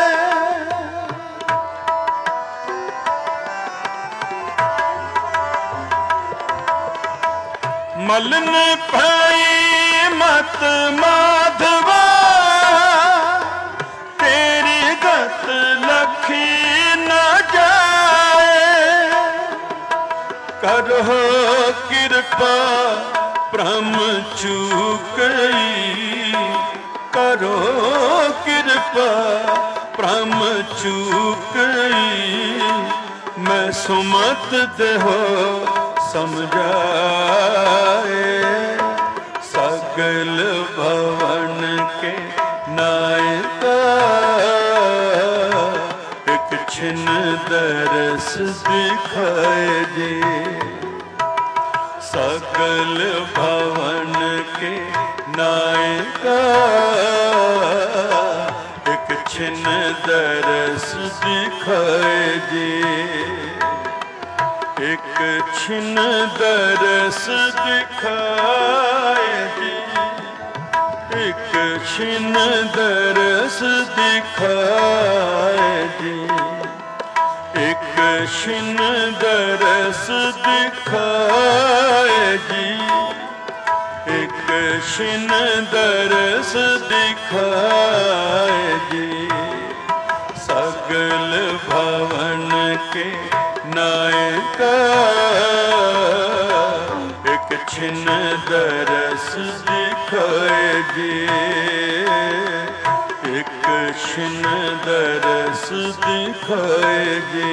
मल न पाई मत माधवा, तेरी गत लखी न जाए। करो कृपा ब्रह्म चूकई, करो कृपा ब्रह्म चूकई। मैं सुमत देहो समझाए, सगल भवन के नायका। एक छिन दरस दिखाए जी, सकल भवन के नायका। एक छिन दरस दिखाए जी, एक छिन दरस दिखाए जी, एक छिन दरस दिखाए जी। एक छिन दरस दिखाए जी, एक छिन दरस दिखाए जी। सगल भवन के नायका, एक छिन दरस दिखाए जी, एक छिन दरस दिखाए जी।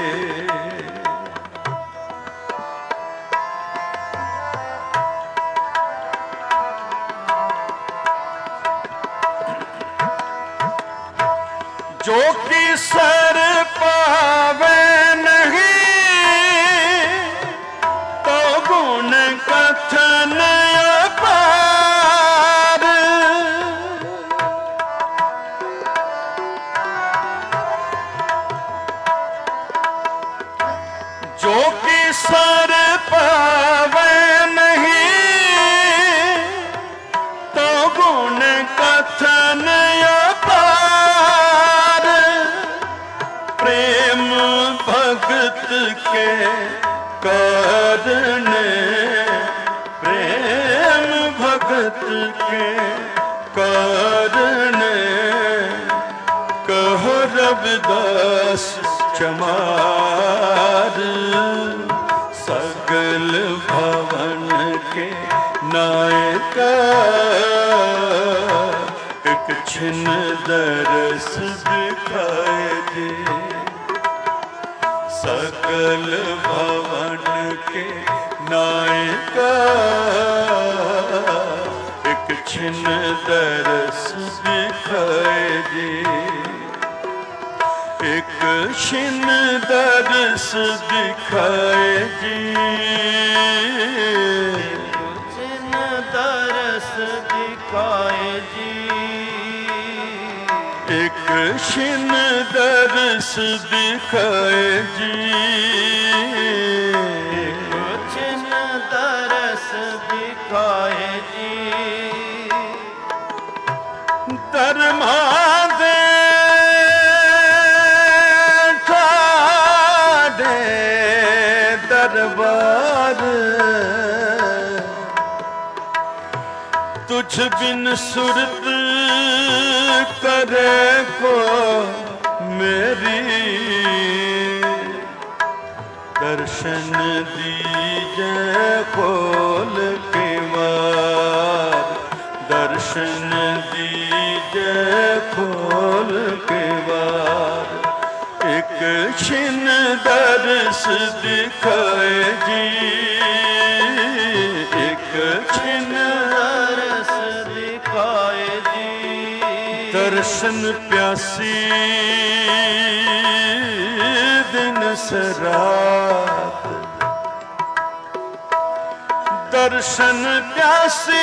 जो कि सर पावे नहीं, तो गुण कथन अपार। जो कि सर पावे नहीं, तो गुण कथन अपार। प्रेम भगत के कारण, प्रेम भगत के कारण। कहो रविदास चमार, सगल भवन के नायका। एक छिन दरस दिखाए जी, सकल भवन के नायका। एक छिन दरस दिखाए जी, एक छिन दरस दिखाए जी। छिन दरस दिखाए जी, एक छिन दरस दिखाए जी। छिन दरस दिखाए जी। दरमा दे ठाडे दरबार, तुझ बिन सुरत करे को मेरी। दर्शन दीजे खोल के वार, दर्शन दीजे खोल के वार। एक छिन दरस दिखाए जी, एक छिन दर्शन प्यासी दिन सरात, दर्शन प्यासी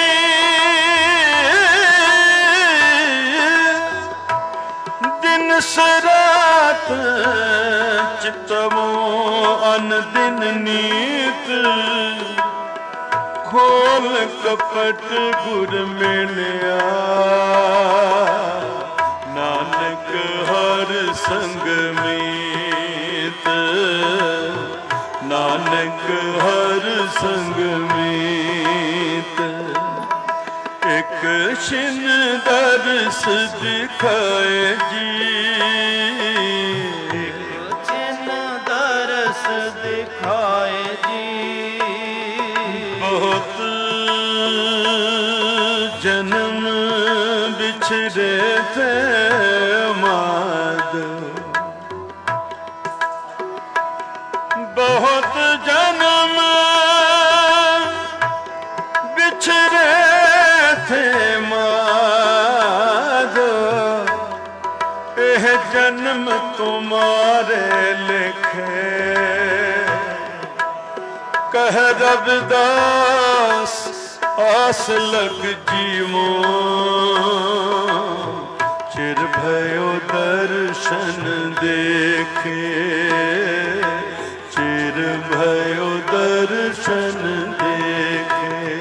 दिन सरात, चितवो अन दिन नीत, खोल कपट गुर मिलिया, नानक हर संग मीत, नानक हर संग मीत। एक छिन दर्श दिखाए जी, एक छिन दर्श दिखाए जी। बहुत जन्म बिछड़े थे माधो, बहुत जन्म बिछड़े थे माधो, एह जन्म तुम्हारे लिखे, कह रविदास आस लग जीवो, चिर भयो दर्शन देखे, चिर भयो दर्शन देखे।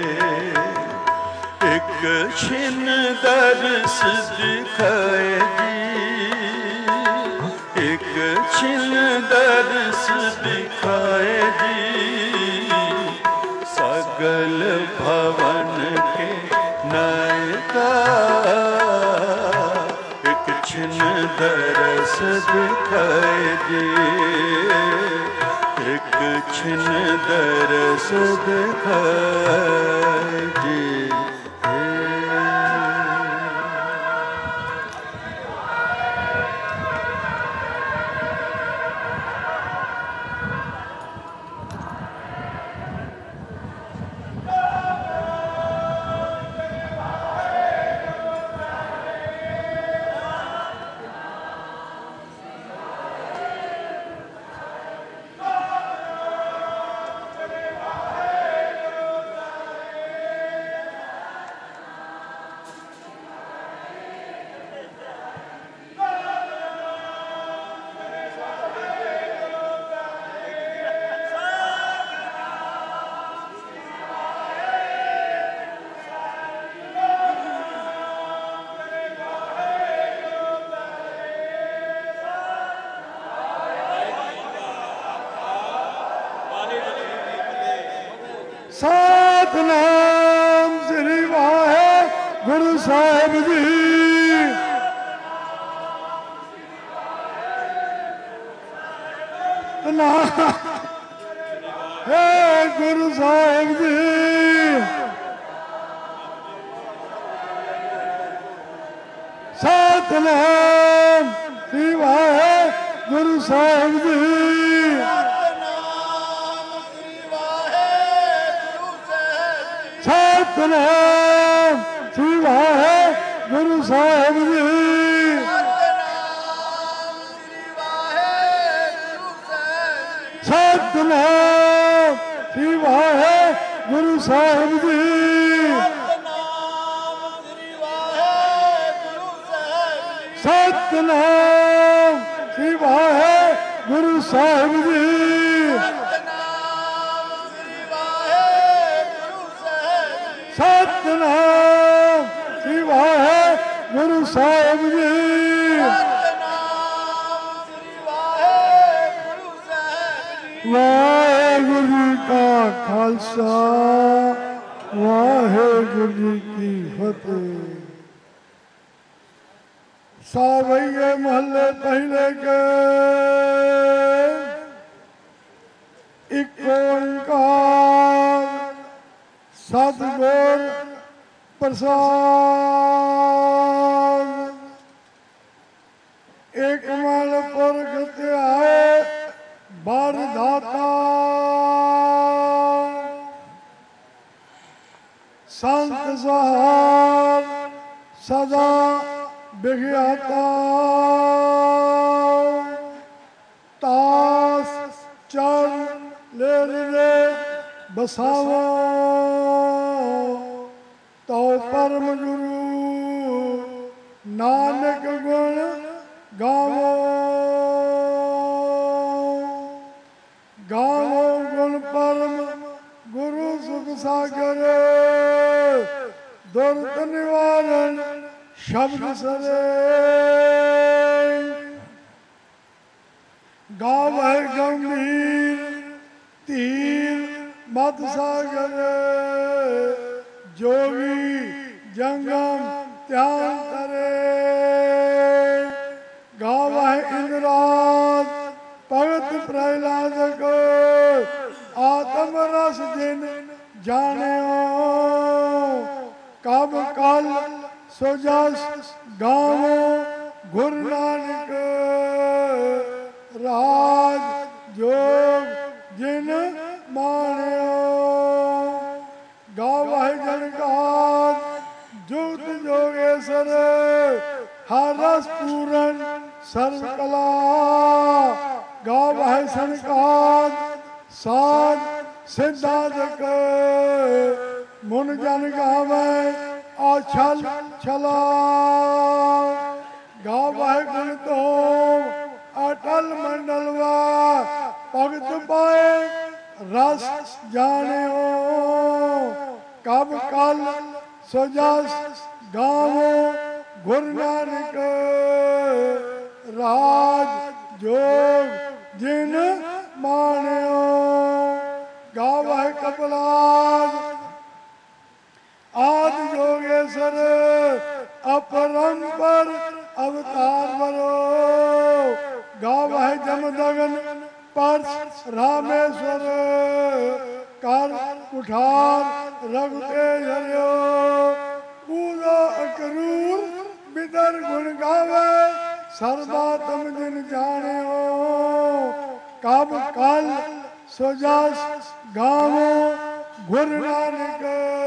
एक छिन दर्श दिखाए जी, एक छिन दर्श दिखाए जी, सगल भवन के नायका, एक छिन दर्श दिखाए जी, एक छिन दर्श दिखाए जी। सतनाम श्री वाहेगुरु साहिब जी। हे गुरु साहिब जी, सतनाम श्री वाहेगुरु साहिब जी। सतनाम श्री वाहेगुरु साहिब जी। सतनाम श्री वाहेगुरु साहिब जी। सतनाम श्री वाहेगुरु साहिब जी। सतनाम श्री वाहेगुरु साहिब जी। वाहेगुरु जी का खालसा, वाहेगुरु जी की फतेह। सावैये महल्ले पहले के एक ओंकार सतगुर प्रसाद। एक मल पुरख आए बर दाता, संत सहार सदा विज्ञाता तास चर ले ले बसावो तो परम गुरु नानक गुण गावो गावो गुण परम गुरु सुख सागर दुर्द निवारण शब्द सरे गाव है गंभीर तीर मत सागर जोगी जंगम त्याग करे गाव है इंद्राज भगत प्रहलाद को आत्म रस जिन जाने कब कल सुजस गावो गुरु नानक राज जोग जिन मान्यो गाव है जनकाद जुगत जोगेश्वर हर रस पूरन सर्व कला गाव है सनकाद साध सिद्धादक मुन जन गावे आछल छला गाव है गुण तो अटल मंडलवा भगत पाए रस जाने कब कल सुजस गावो गुरु नानक राज जोग जिन मान्यो गाव है कपलाद आदि योगेश्वर अपरंपर अवतार बरो गाव है जमदगन पर रामेश्वर कर कुठार रघुते हरियो पूरो अकरूर बिदर गुण गावे सर्वात्म जिन जानियो कब कल सुजस गावो गुरु नानक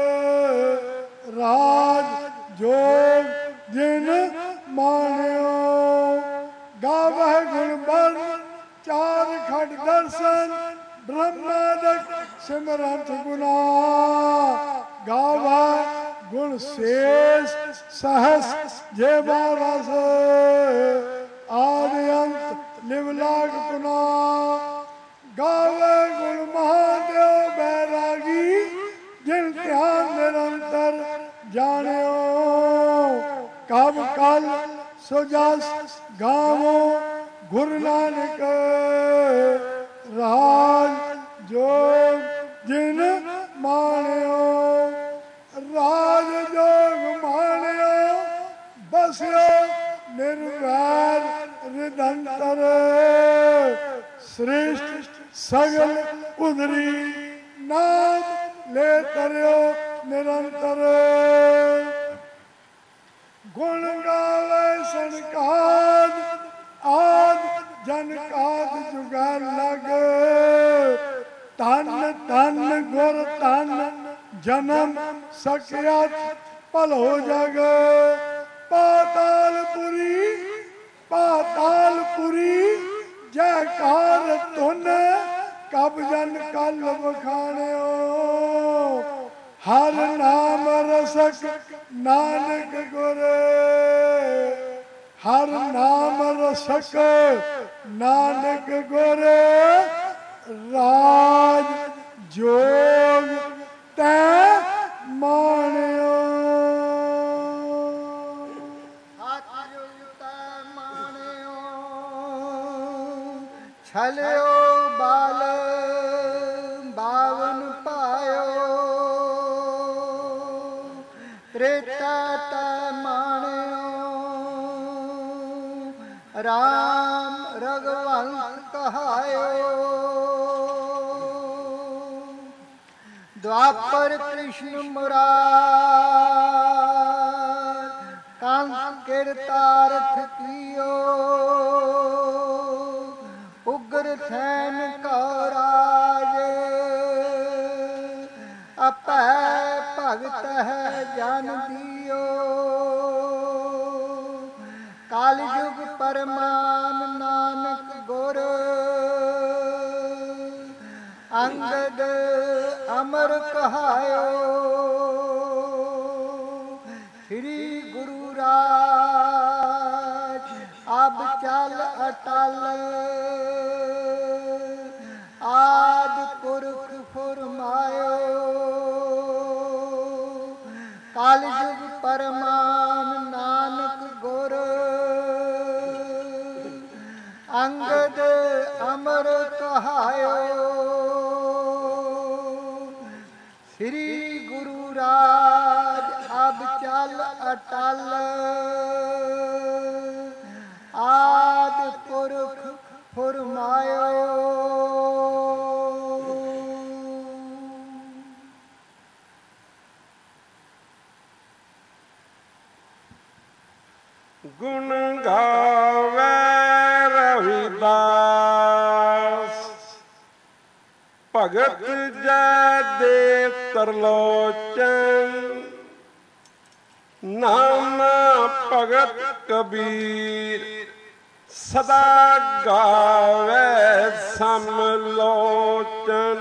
राज जोग जिन मान्यो गाव है गुण बल चार खट दर्शन ब्रह्मादक सिमरंत गुना गाव है गुण शेष सहस जे बारस आदि अंत लिवलाग पुना गावे गुण महादेव बैरागी जिन ध्यान निरंतर जानियो कब कल सुजस गावो गुरु नानक राज जोग जिन मान्यो राज जोग मान्यो बस्यो निर्वैर रिदंतर श्रेष्ठ सगल उधरी नाम ले तरियो निरंतर गुण गावे सनकाद आद जनकाद जुगार लग तन तन गुर तन जन्म सकियत पल हो जग पातालपुरी पातालपुरी जयकार धुन कब जन कल बखाणियो हर नाम रसक नानक गुर हर नाम रसक नानक गुर राज जोग तै माणियो छलियो बाल बावन पायो त्रेता तै माणियो राम रघुवंश कहायो द्वापर कृष्ण मुरार कंस कीर्तार्थ कियो उग्र सैन को राजे अपै भगत है जन दियो ਕਲਯੁਗ ਪਰਮਾਨ ਨਾਨਕ ਗੁਰ ਅੰਗਦ ਅਮਰ ਕਹਾਇਓ ਸ੍ਰੀ ਗੁਰੂ ਰਾਜ ਅਬ ਚਲ ਅਟਲ ਆਦ ਪੁਰਖ ਫੁਰਮਾਇਓ ਕਲਯੁਗ ਪਰਮਾਨ ਨਾਨਕ ਗੁਰ ਅੰਗਦ ਅਮਰ ਕਹਾਇਓ ਸ੍ਰੀ ਗੁਰੂ ਰਾਜ ਅਬ ਚਲ ਅਟਲ ਆਦ ਪੁਰਖ ਫੁਰਮਾਇਓ। ਗੁਣ ਗਾਵੇ ਰਵਿਦਾਸ ਭਗਤ ਜੈ ਦੇ ਤਰਲੋਚਨ ਨਾਮ ਭਗਤ ਕਬੀਰ ਸਦਾ ਗਾਵੇ ਸਮਲੋਚਨ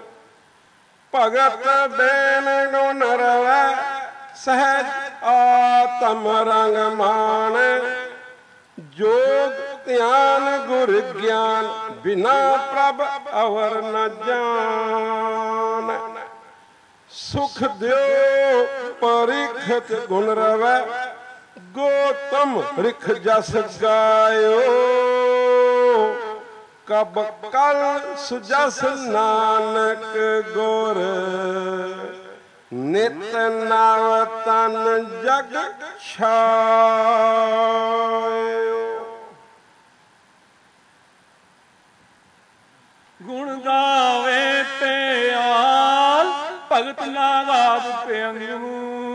ਭਗਤ ਬੇਨ ਗੁਣ ਰਵੈ ਸਹਿਜ ਆਤਮ ਰੰਗ ਮਾਨ ਜੋਗ ਧਿਆਨ ਗੁਰ ਗਿਆਨ ਬਿਨਾ ਪ੍ਰਭ ਅਵਰ ਨ ਜਾਨ ਸੁਖ ਦਿਓ ਪਰਿਖਤ ਗੁਣ ਰਵੈ ਗੋਤਮ ਰਿਖ ਜਸ ਗਾਇਓ ਕਬ ਕਲ ਸੁਜਸ ਨਾਨਕ ਗੁਰ ਨਿਤ ਨਵ ਤਨ ਜਗ ਛਾਇਓ। ਗੁਣ ਗਾਵੇ ਪਿਆਲ ਭਗਤ ਨਾਗਾਦ ਪਿਅੰਗਮ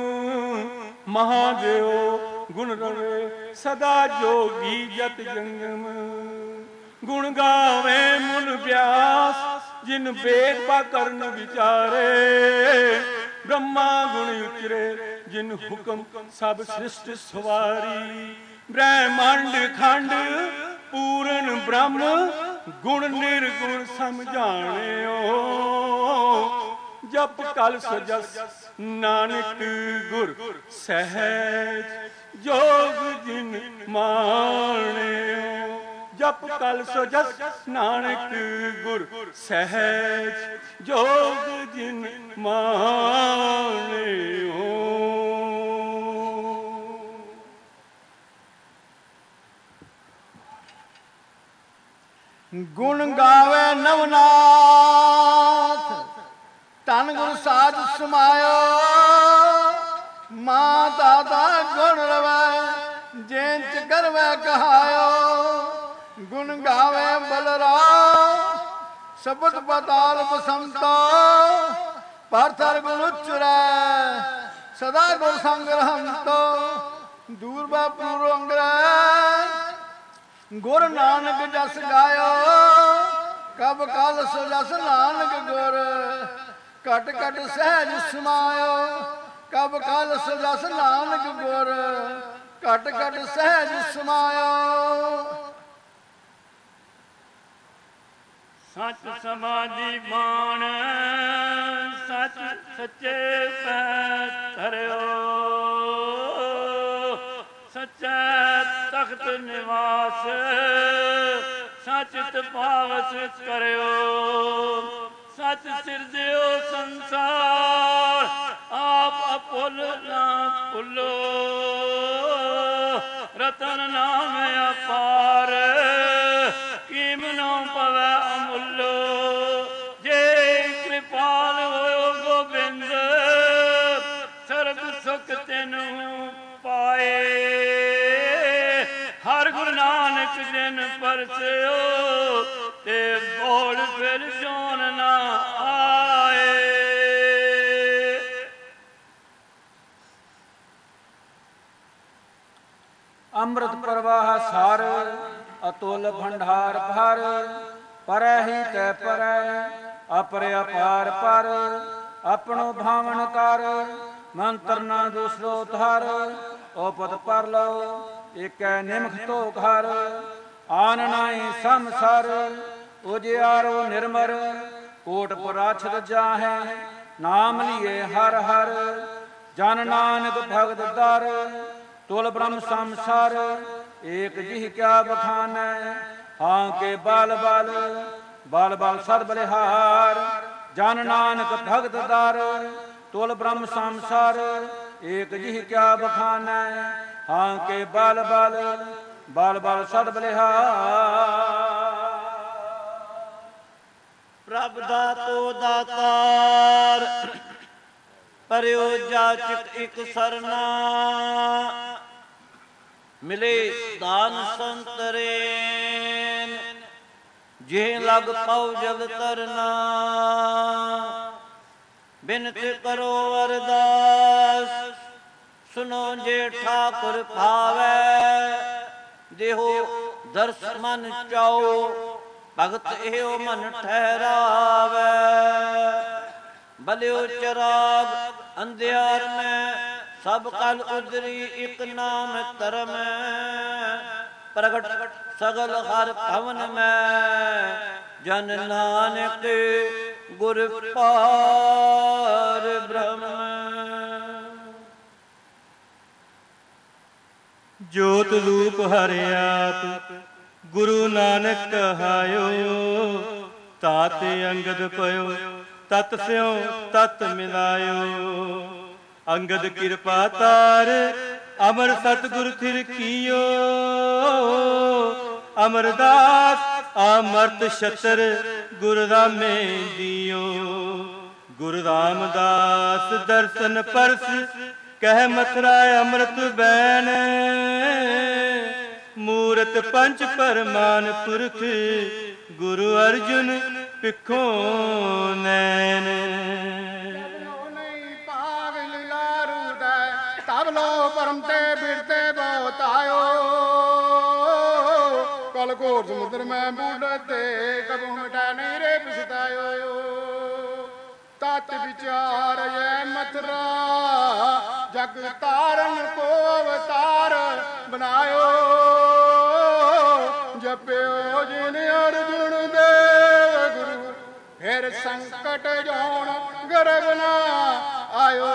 ਮਹਾਦੇਵ ਗੁਣ ਰਵੇ ਸਦਾ ਜੋਗੀ ਜਤ ਜੰਗਮ ਗੁਣ ਗਾਵੇ ਮੁਨ ਵਿਆਸ ਜਿਨ ਵੇਦ ਪਾ ਕਰਨ ਵਿਚਾਰੇ ब्रह्मा गुण उचरे जिन हुक्म सब सृष्टि सवारी ब्रह्मांड खंड पूरन ब्रह्म गुण निर्गुण समझाणियो जप कल सजस नानक गुर सहज जोग जिन माणियो जप कल सजस नानक गुर सहज जोग जिन माणियो। गुण गावे नवनाथ तन गुर साध समायो मां दादा गुण रवै जेंच करवै कहायो गुण गावे बलराम शब्द पताल बसंता पार्थर गुण उच्चरै सदा गुर संग रहंतो दूर बापू रोंगरै गुर नानक जस गायो कब कल सो जस नानक गुर कट कट सहज समायो कब कल सो जस नानक गुर कट कट सहज समायो। सच समाधि बाण सच सच्चे पैर धरियो सच्चा तख्त निवास सच तपावस करियो सच सिरजियो संसार आप अपुल ना भुलो रतन नाम अपार कीमनो पवै अमुलो जे कृपाल होयो गोबिंद सर्ब सुख तेनु पाए हर गुरु नानक जिन परसियो ते बोल फिर जोन ना आए। अमृत प्रवाह सार अतुल भंडार भर परै ही तै परै अपरे अपार पर अपनो भावन कर मंत्र न दूसरो धर ओपत पर लो ਏਕੈ ਨਿਮਖ ਧੋ ਘਰ, ਆਨ ਨਾਹੀ ਸਮਸਰ, ਉਜਿਆਰੋ ਨਿਰਮਰ, ਕੋਟ ਪਰਾਛਤ ਜਾਹੈ, ਨਾਮ ਲੀਏ ਹਰ ਹਰ, ਜਨ ਨਾਨਕ ਭਗਤ ਦਰ, ਤੁਲ ਬ੍ਰਹਮ ਸੰਸਾਰ, ਏਕ ਜਿਹ ਕਿਆ ਬਖਾਨੈ, ਹਾਂ ਕੇ ਬਲ ਬਲ, ਬਲ ਬਲ ਸਦ ਬਲਿਹਾਰ, ਜਨ ਨਾਨਕ ਭਗਤ ਦਰ, ਤੁਲ ਬ੍ਰਹਮ ਸੰਸਾਰ, ਏਕ ਜਿਹ ਕਿਆ ਬਖਾਨੈ, ਹਾਂ ਕੇ ਬਲ ਬਲ, ਬਲ ਬਲ ਸਦ ਬਲਿਹਾਰ। ਪ੍ਰਭ ਦਾਤੋ ਦਾਤਾਰ, ਪਰਿਓ ਜਾਚਕ ਇਕ ਸਰਨਾ, ਮਿਲੇ ਦਾਨ ਸੰਤਰੇਨ, ਜੇ ਲਗ ਪਉ ਜਲ ਤਰਨਾ, ਬਿਨਤ ਕਰੋ ਅਰਦਾਸ, ਸੁਨੋ ਜੇ ਠਾਕੁਰ ਭਾਵੈ, ਦੇਹੋ ਦਰਸ ਮਨ ਚਾਓ, ਭਗਤ ਇਹੋ ਮਨ ਠਹਿਰਾਵੈ, ਬਲਿਓ ਚਰਾਗ ਅੰਧਿਆਰ ਮੈਂ, ਸਭ ਕਲ ਉਜਰੀ ਇਕ ਨਾਮ ਧਰਮ, ਪ੍ਰਗਟ ਸਗਲ ਹਰ ਭਵਨ ਮੈਂ, ਜਨ ਨਾਨਕ ਗੁਰ ਪਾਰ ਬ੍ਰਹਮ। ਜੋਤ ਰੂਪ ਹਰਿ ਆਪ ਗੁਰੂ ਨਾਨਕ ਕਹਾਇਓ, ਤਾਤ ਅੰਗਦ ਪਇਓ ਤਤ ਸਿਉ ਤਤ ਮਿਲਾਇਓ, ਅੰਗਦ ਕਿਰਪਾ ਤਾਰ ਅਮਰ ਸਤਿਗੁਰ ਥਿਰ ਕੀਓ, ਅਮਰਦਾਸ ਅਮਰਤ ਛਤਰ ਗੁਰ ਰਾਮੇ ਦਿਓ, ਗੁਰੂ ਰਾਮਦਾਸ ਦਰਸ਼ਨ ਪਰਸ ਕਹਿ ਮਥੁਰਾ ਅੰਮ੍ਰਿਤ ਬੈਨ, ਮੂਰਤ ਪੰਚ ਪਰਮਾਨ ਪੁਰਖ ਗੁਰੂ ਅਰਜੁਨ ਪਿੱਖੋਂ ਨੈਣ, ਭਾਗ ਲਿਲਾਰੂ ਦੈ ਤਬ ਲੋ ਪਰਮ ਤੇ ਬਿਰਤੇ ਬਹੁਤ ਆਇਓ, ਕਲ ਘੋਰ ਸਮੁੰਦਰ ਮੈਂ ਬੂਢਤੇ ਕਬੂ ਮਿਟਾ ਨਹੀਂ ਰੇ ਪਛਤਾਇਓ, ਤਤ ਵਿਚਾਰੈ ਮਥੁਰਾ ਜਗ ਤਾਰਨ ਕੋ ਅਵਤਾਰ ਬਨਾਇਓ, ਜਪਿਓ ਜਿਨ ਅਰਜੁਨ ਦੇਵ ਗੁਰੂ, ਫਿਰ ਸੰਕਟ ਜੋਣ ਗਰਭ ਨਾ ਆਇਓ,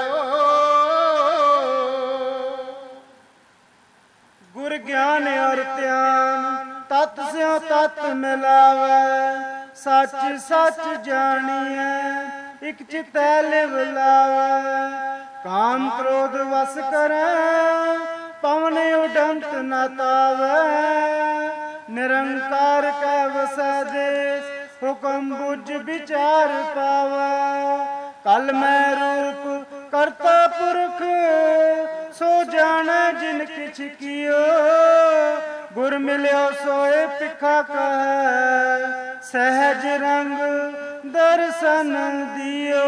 ਗੁਰ ਗਿਆਨ ਅਰ ਧਿਆਨ ਤਤ ਸਿਉ ਤਤ ਮਿਲਾਵੈ, ਸੱਚ ਸੱਚ ਜਾਣੀਐ ਇਕ ਚਿਤੈ ਲਿਵ ਲਾਵੈ, ਕਾਮ ਕ੍ਰੋਧ ਵਸ ਕਰੈ ਪਵਨ ਉਡੰਤ ਨ ਤਾਵੈ, ਨਿਰੰਕਾਰ ਕੈ ਵਸੈ ਦੇਸ ਹੁਕਮ ਬੁਝ ਵਿਚਾਰ ਪਾਵੈ, ਕਲ ਮੈਂ ਰੂਪ ਕਰਤਾ ਪੁਰਖ ਸੋ ਜਾਣੈ ਜਿਨ ਕਿਛ ਕੀਓ, ਗੁਰ ਮਿਲਿਓ ਸੋਏ ਭਿਖਾ ਕਹੈ, ਸਹਿਜ ਰੰਗ ਦਰਸ਼ਨ ਦਿਓ।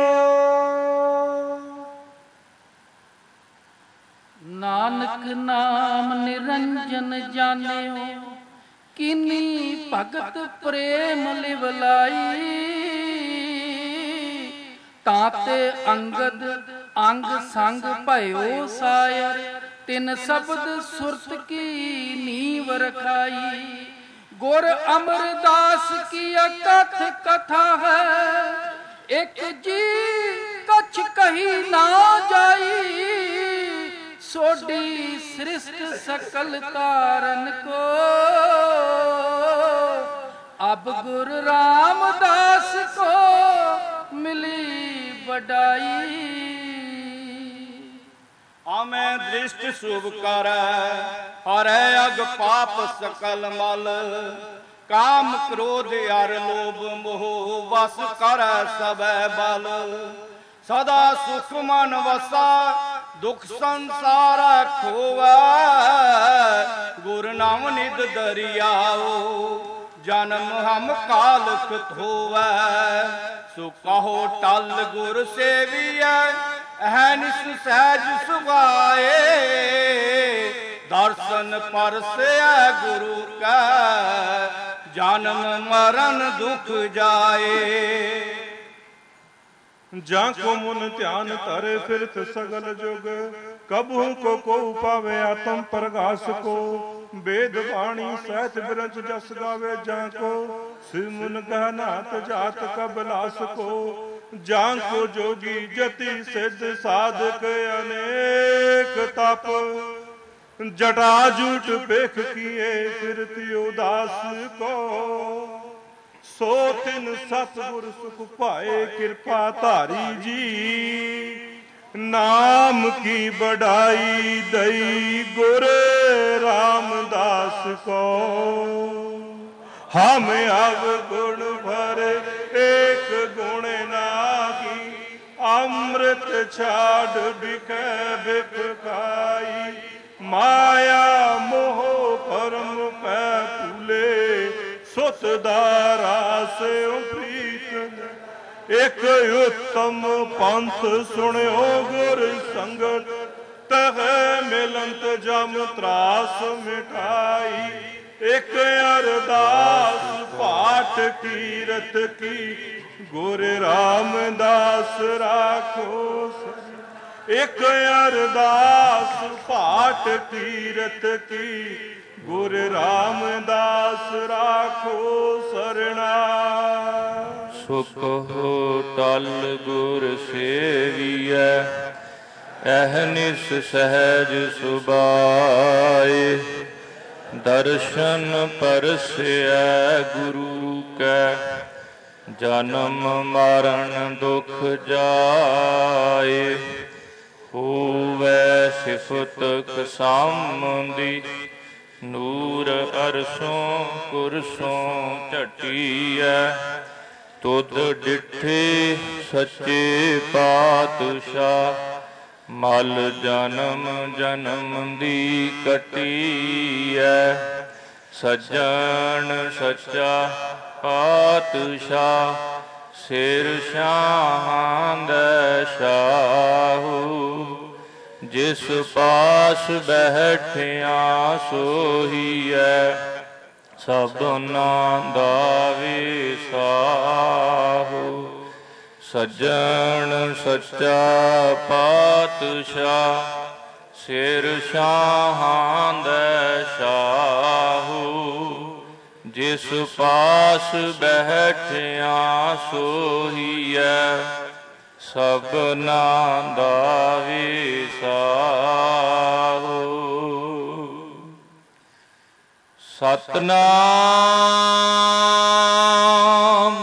ਨਾਨਕ ਨਾਮ ਨਿਰੰਜਨ ਜਾਣਿਓ, ਕਿਨੀ ਭਗਤ ਪ੍ਰੇਮ ਲਿਵ ਲਾਈ, ਤਾਤੇ ਅੰਗਦ ਅੰਗ ਸੰਗ ਭਇਓ ਸਾਇਰ, ਤਿਨ ਸ਼ਬਦ ਸੁਰਤ ਕੀ ਨੀਵ ਰਖਾਈ, ਗੁਰ ਅਮਰਦਾਸ ਕੀ ਅਕਥ ਕਥਾ ਹੈ, ਇਕ ਜੀ ਕਛ ਕਹੀ ਨਾ ਜਾਈ, ਸੋਢੀ ਸ੍ਰਿਸ਼ਟ ਸਕਲ ਤਾਰਨ ਕੋ, ਅਬ ਗੁਰ ਰਾਮਦਾਸ ਕੋ ਮਿਲੀ ਵਡਾਈ। ਆਮੈ ਦ੍ਰਿਸ਼ਟ ਸ਼ੁਭ ਕਰੈ, ਹਰੈ ਅਗ ਪਾਪ ਸਕਲ ਮਲ, ਕਾਮ ਕ੍ਰੋਧ ਅਰ ਲੋਭ ਮੋਹ ਵਸ ਕਰੈ ਸਭੈ ਬਲ, ਸਦਾ ਸੁਖ ਮਨ ਵਸਾ ਦੁਖ ਸੰਸਾਰ ਖੋਵੈ, ਗੁਰ ਨਾਮ ਨਿਧ ਦਰਿਆਓ, ਜਨਮ ਹਮ ਕਾਲਖ ਧੋਵੈ, ਸੋ ਕਹੋ ਟਲ ਗੁਰ ਸੇਵੀਐ, ਹੈ ਨਿਸ ਸਹਿਜ ਸੁਭਾਏ, ਦਰਸ਼ਨ ਪਰਸੈ ਗੁਰੂ ਕੈ, ਜਨਮ ਮਰਨ ਦੁਖ ਜਾਏ। ਜਾਂ ਕੋ ਮਨ ਧਿਆਨ ਧਰੇ ਫਿਰਤ ਸਗਲ ਜੁਗ, कबहू को को पावे आत्म प्रकाश को। वेद वाणी सहत बिरंच जस गावे जाको। शिव मुन गहनात जात कबलास को। जाको जोगी जति सिद्ध साधक अनेक तप। जटा जूट पेख किए फिरति उदास को। सो तिन सतगुर सुख पाए कृपा धारी जी। नाम की बढ़ाई दई गुर रामदास को। हम अब गुण भर एक गुण नागी। अमृत छाड़ बिकै बिप खाई। माया मोह परम पै फूले। सुत दारा से प्रीत। एक उत्तम पंथ सुनियो गुर संगत। तह मिलंत जम त्रास मिठाई। एक अरदास पाठ कीरत की। गुर रामदास राखो। एक अरदास पाठ कीरत की। गुर रामदास राखो सरना। सुख हो टल गुर सेवियै। अहनिस सहज सुबाए। दर्शन परसै गुरु कै। जन्म मरण दुख जाए। होवै सिफत कसामदी। नूर अरसों कुरसों झटियै। तुध डिठे सच्चे पातशाह। मल जन्म जन्म दी कटियै। सज्जन सच्चा पातशाह। सिर शाहां दै शाहू। जिस पास बैठिया सोहीऐ। सबना दा विसाहू। सज्जन सच्चा पातशाह। सिर शाहां दै शाहू। जिस पास बैठिया सोहीऐ। सबना दा विसाहू। सतनाम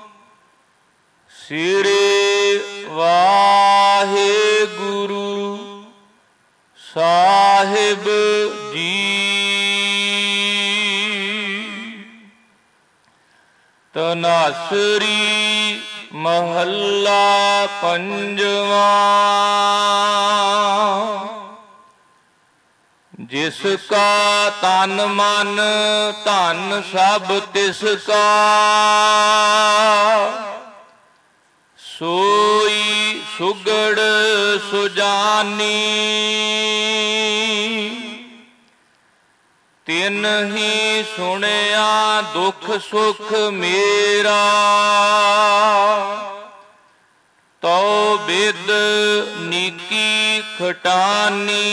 श्री वाहिगुरु साहिब जी। तनासरी महला पंजवा। जिसका तन मन धन सब तिसका। सोई सुगड़ सुजानी। तिन ही सुनिया दुख सुख मेरा। तो बिद नीकी खटानी।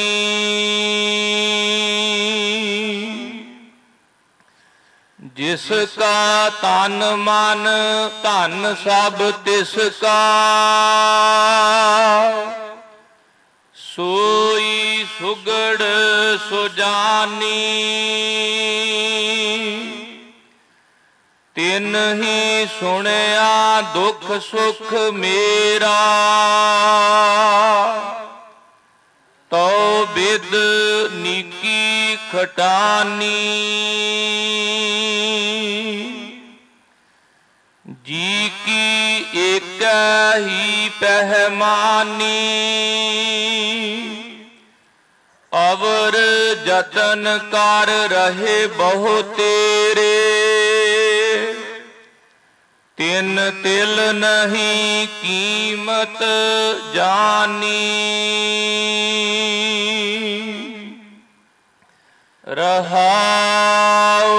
जिसका तन मन धन सब तिसका। सोई सुगड़ सुजानी। तिन ही सुनिया दुख सुख मेरा। तो बिद नीकी खटानी। जी की एक ही पहमानी। अवर जतन कर रहे बहु तेरे। तिन तिल नहीं कीमत जानी। रहाओ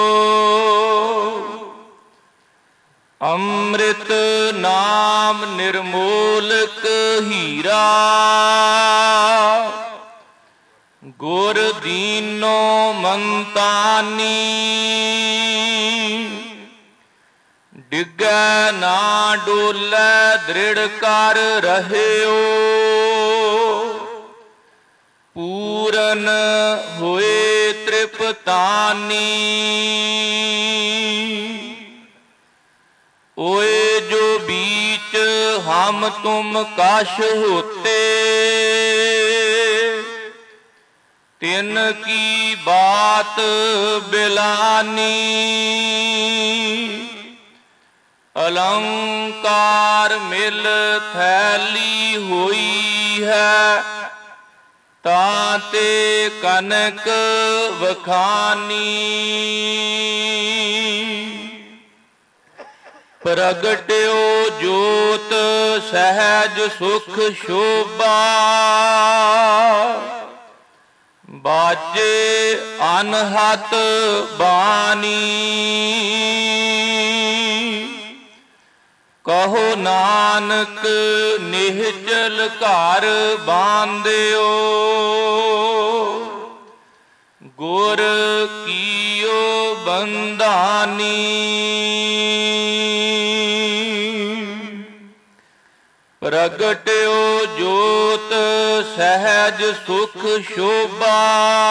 अमृत नाम निर्मोलक हीरा। ਗੁਰ ਦੀਨੋ ਮੰਤਾਨੀ ਡਿੱਗੈ ਨਾ ਡੋਲੇ ਦ੍ਰਿੜ ਕਰ ਰਹਿਓ ਪੂਰਨ ਹੋਏ ਤ੍ਰਿਪਤਾਨੀ ओए जो बीच हम तुम काश होते तिन की बात बिलानी अलंकार मिल थैली हुई है ताते कनक वखानी प्रगट्यो जोत सहज सुख शोभा बाजे अनहत बानी कहो नानक निहचल घर बांधियो गुर कियो बंदानी प्रगट्यो जोत सहज सुख शोभा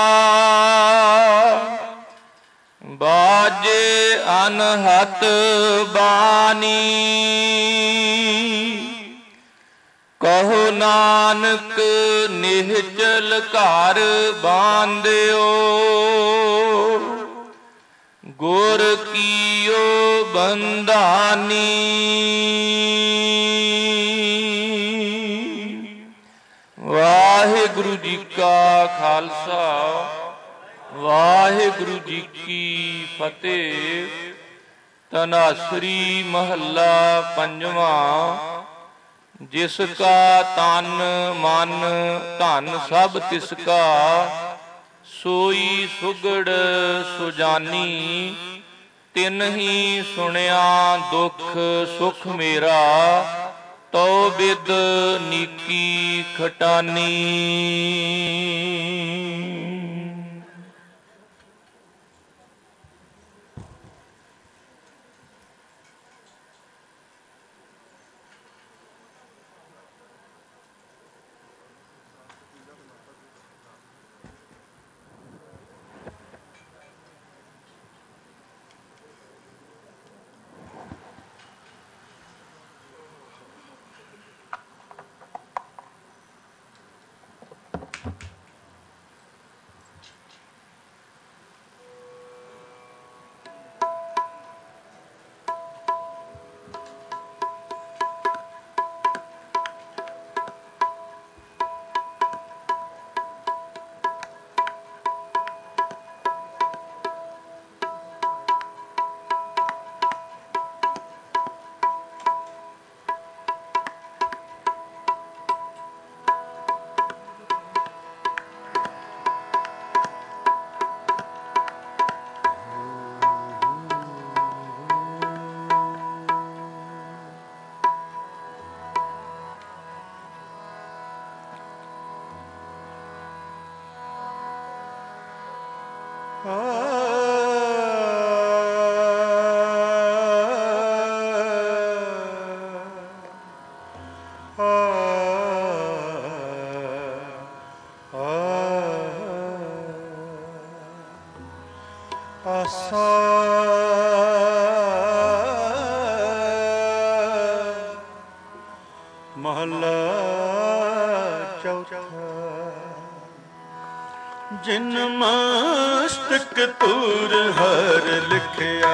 बाजे अनहत बानी कहो नानक निहचल घर बांधियो गुर कियो बंदानी वाहिगुरु जी का खालसा वाहिगुरु जी की फतेह। तनासरी महला पंजवा। जिसका तन मन धन सब तिसका सोई सुगड़ सुजानी तिन ही सुनिया दुख सुख मेरा तो बिद नीकी खटानी। महला चौथा। जिन मस्तक तूर हर लिखिया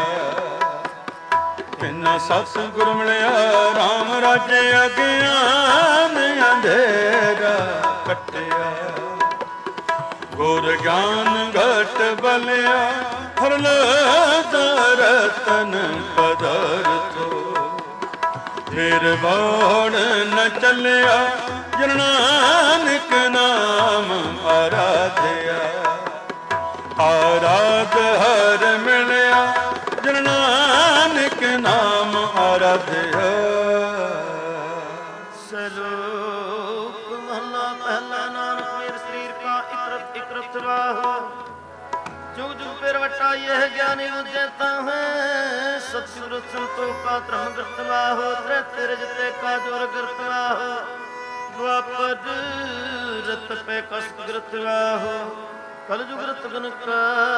तिना सतगुर मिलिया राम राजे अज्ञान अंधेरा कटिया। गुर ज्ञान घट बलिया हरल रतन पदार्थो निर्वाण न चलिया जिन नानक नाम आराध्या। आराध हर मिलिया जिन नानक नाम आराध्या। सलोक महला पहला। नानक मेरे शरीर का इतरत एक रतवाहो जुग जुग पेर वटा यह ज्ञानी उज्जैता है सतगुरु संतों का धर्म करतवा हो त्रेते रजते का जोर करतवा हो द्वापर रत पे कस करतवा हो कल जुग रत गन का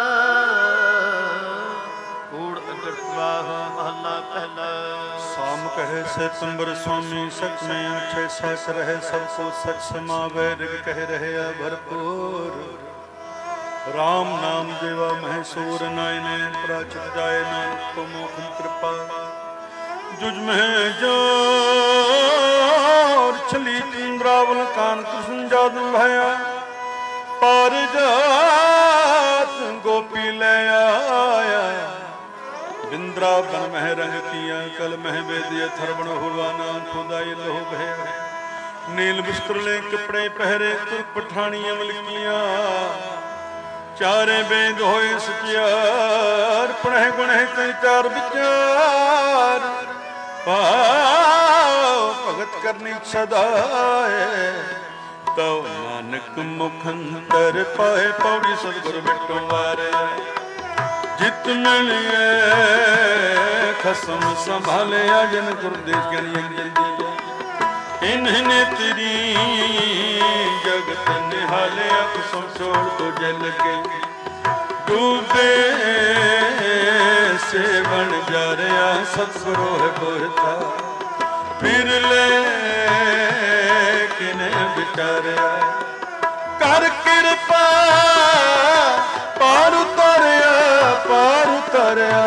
कूड़ करतवा हो महला पहला साम कहे से तंबर स्वामी सच में अक्षय सच रहे सबको सच समावे रिग कह रहे भरपूर राम नाम देवा महसूर नायने प्राचित जाए नानक को मोखम कृपा जुज में जोर छली इंद्रावल कान कृष्ण जादू भया पार जात गोपी ले आया बिंद्रावन मह रंग किया कल मह वेदिया थरवण हुआ नाम खुदाई लोह भया नील बिस्तर ले कपड़े पहरे तुर पठानी अमल किया चारे बेद होए सचियार पढ़े गुणे कई चार विचार पाओ भगत करनी सदाए तो नानक मुखंतर पाए पौड़ी सतगुर बिटो वारे जित मिलिए खसम संभाले जन गुरुदेव ज्ञानी इन्हने तेरी जगत निहाले कुसुम छोड़ तो जल के डूबे से बन जा रहा सतगुरु है बोहता फिर ले किने बिचारिया कर कृपा पार उतारिया पार उतारिया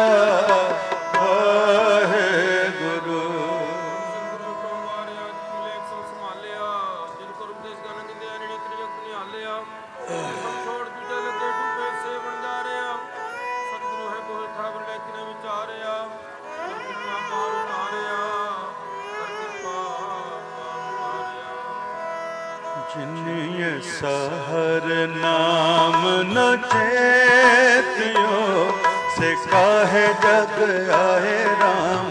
सहर नाम न चेतियो से काहे जग आए राम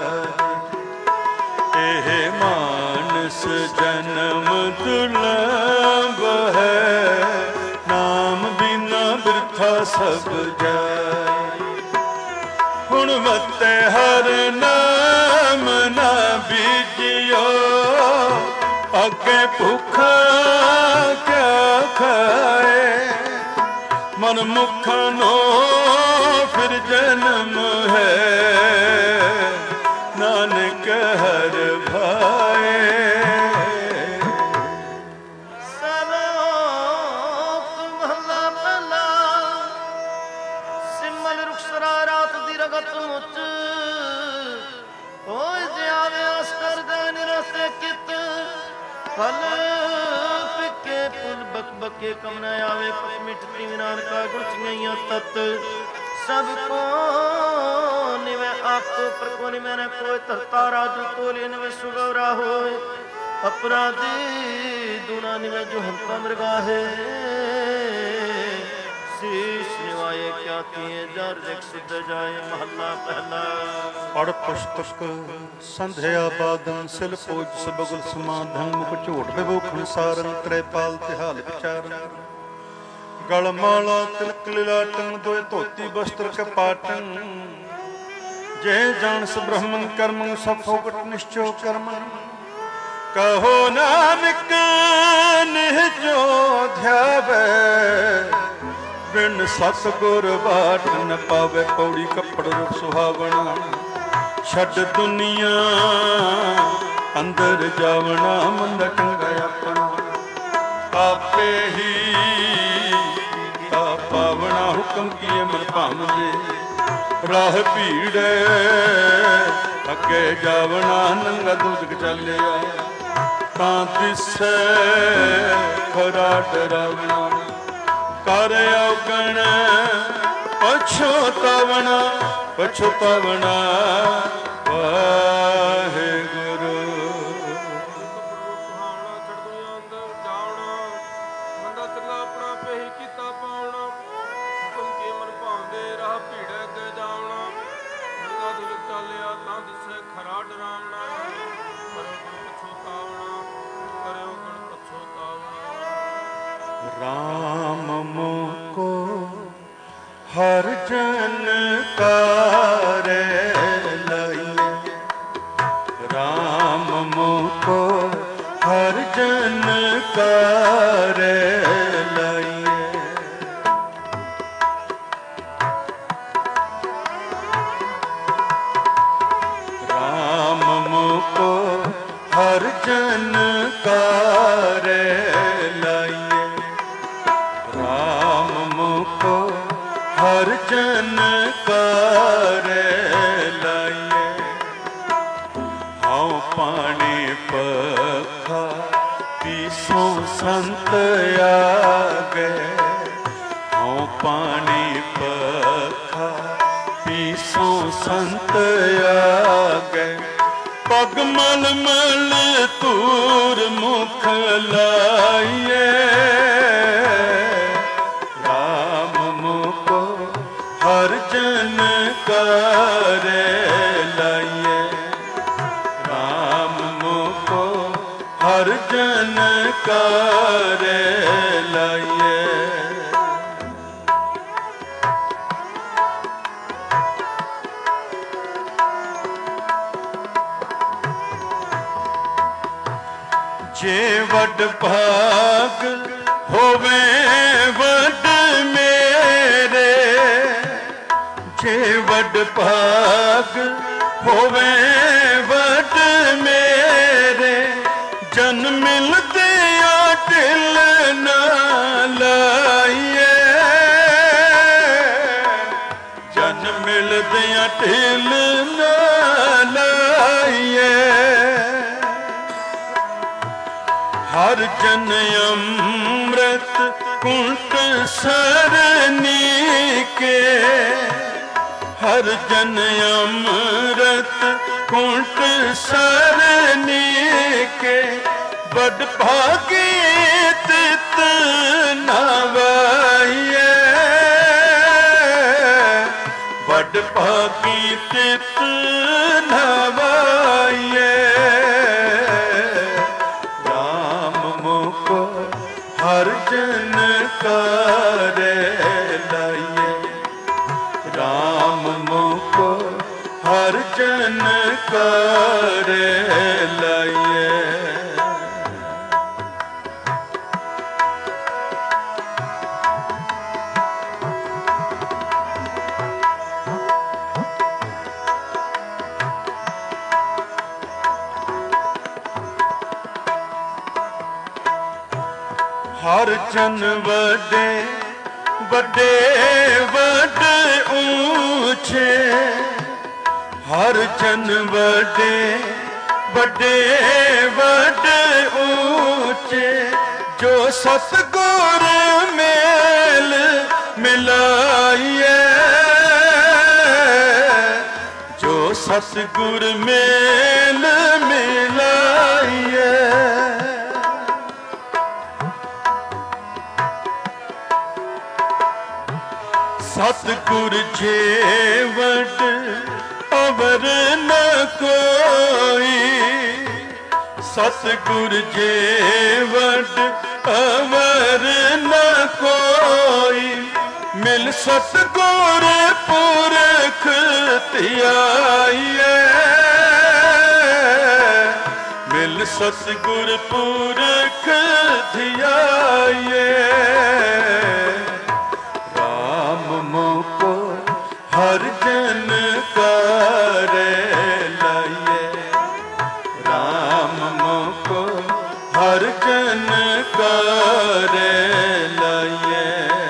राय एह मानस जन्म दुर्लभ है नाम बिना वृथा सब जाए गुणवत्ते हर नाम न बीजियो अगे भूखा क्या खाए मन मुखनो फिर जन्म है नानक हर भाए महला पहला सिमल रुखसरा रात दी रगत मुच होए जे आवे अस्कर दे निरसे कित फल फिके पुल बक बके कम न आवे पक मिटती विनान का गुण चिंगैया तत् सबको निवे आपको पर को निवे न कोई तरता राजू तोले निवे सुगौरा होए अपराधी दूना निवे जो हंता मृगा है शीश निवाये क्या किए जार देख सिद्ध जाए महला पहला पढ़ पुस्तक संध्या बादन सिल पूज सबगुल समाधन मुख झोट विभूखण सारन त्रेपाल तिहाल विचारन गलमाला तिलक लिलाटन दोय धोती वस्त्र कपाटन जय जानस ब्रह्मन कर्मन सफोकट निश्चो कर्मन कहो नानक निजो ध्यावे बिन सतगुर बाट न पावे पौड़ी कपड़ रुख सुहावना छड़ दुनिया अंदर जावना मंद टंगा अपना आपे ही पावना हुक्म किए मन भामदे राह भीड़ अगे जावना नंगा दूजक चलिया तां दिसै खरा डरावना कर अवगण पछोतावना पछोतावना वाहेगुरु राम मोको हर जन कारे लइए, राम मोको हर जन कारे लइए। राम मोको हर जन कारे लइए, राम मोको हर जन कारे लइए। हाँ पानी पखा पीसों संत आगे, हाँ पानी पखा पीसों संत आगे। पग मल मल तूर मुख लाइए, राम मुको हर जन कारे लाइए, राम मुको हर जन कारे लाइए। जे वड भाग होवे वड मेरे, जे वड भाग होवे वड मेरे। जन मिलते ढिल ना लाइए, जन मिलते ढिल ना लाइए। हर जन अमृत कुंट सरनी के, हर जन अमृत कुंट सरनी के। बड़ भागी तित नवाइए, बड़ भागी तित नवाइए। हर जन कारे लाइए, राम मोको हर जन कारे लाइए। हर जन वडे वडे वड ऊंचे, हर जन वडे वडे वड ऊंचे। जो सतगुर मेल मिलाइए, जो सतगुर मेल मिलाइए। सतगुर जेवट अवर न कोई, सतगुर जेवट अवर न कोई। मिल सतगुर पुरख धियाइए, मिल सतगुर पुरख धियाइए। मोको हर जन कारे लाइए, राम मोको हर जन कारे लाइए।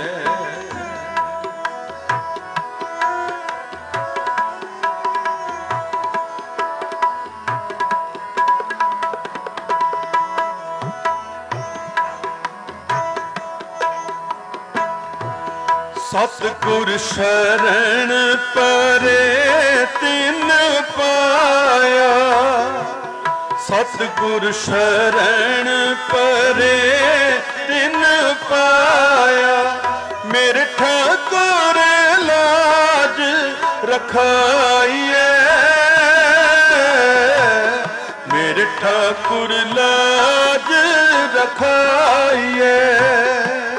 सतगुर शरण परे तिन पाया, सतगुर शरण परे तिन पाया। मेरे ठाकुर लाज रखाइए, मेरे ठाकुर लाज रखाइए।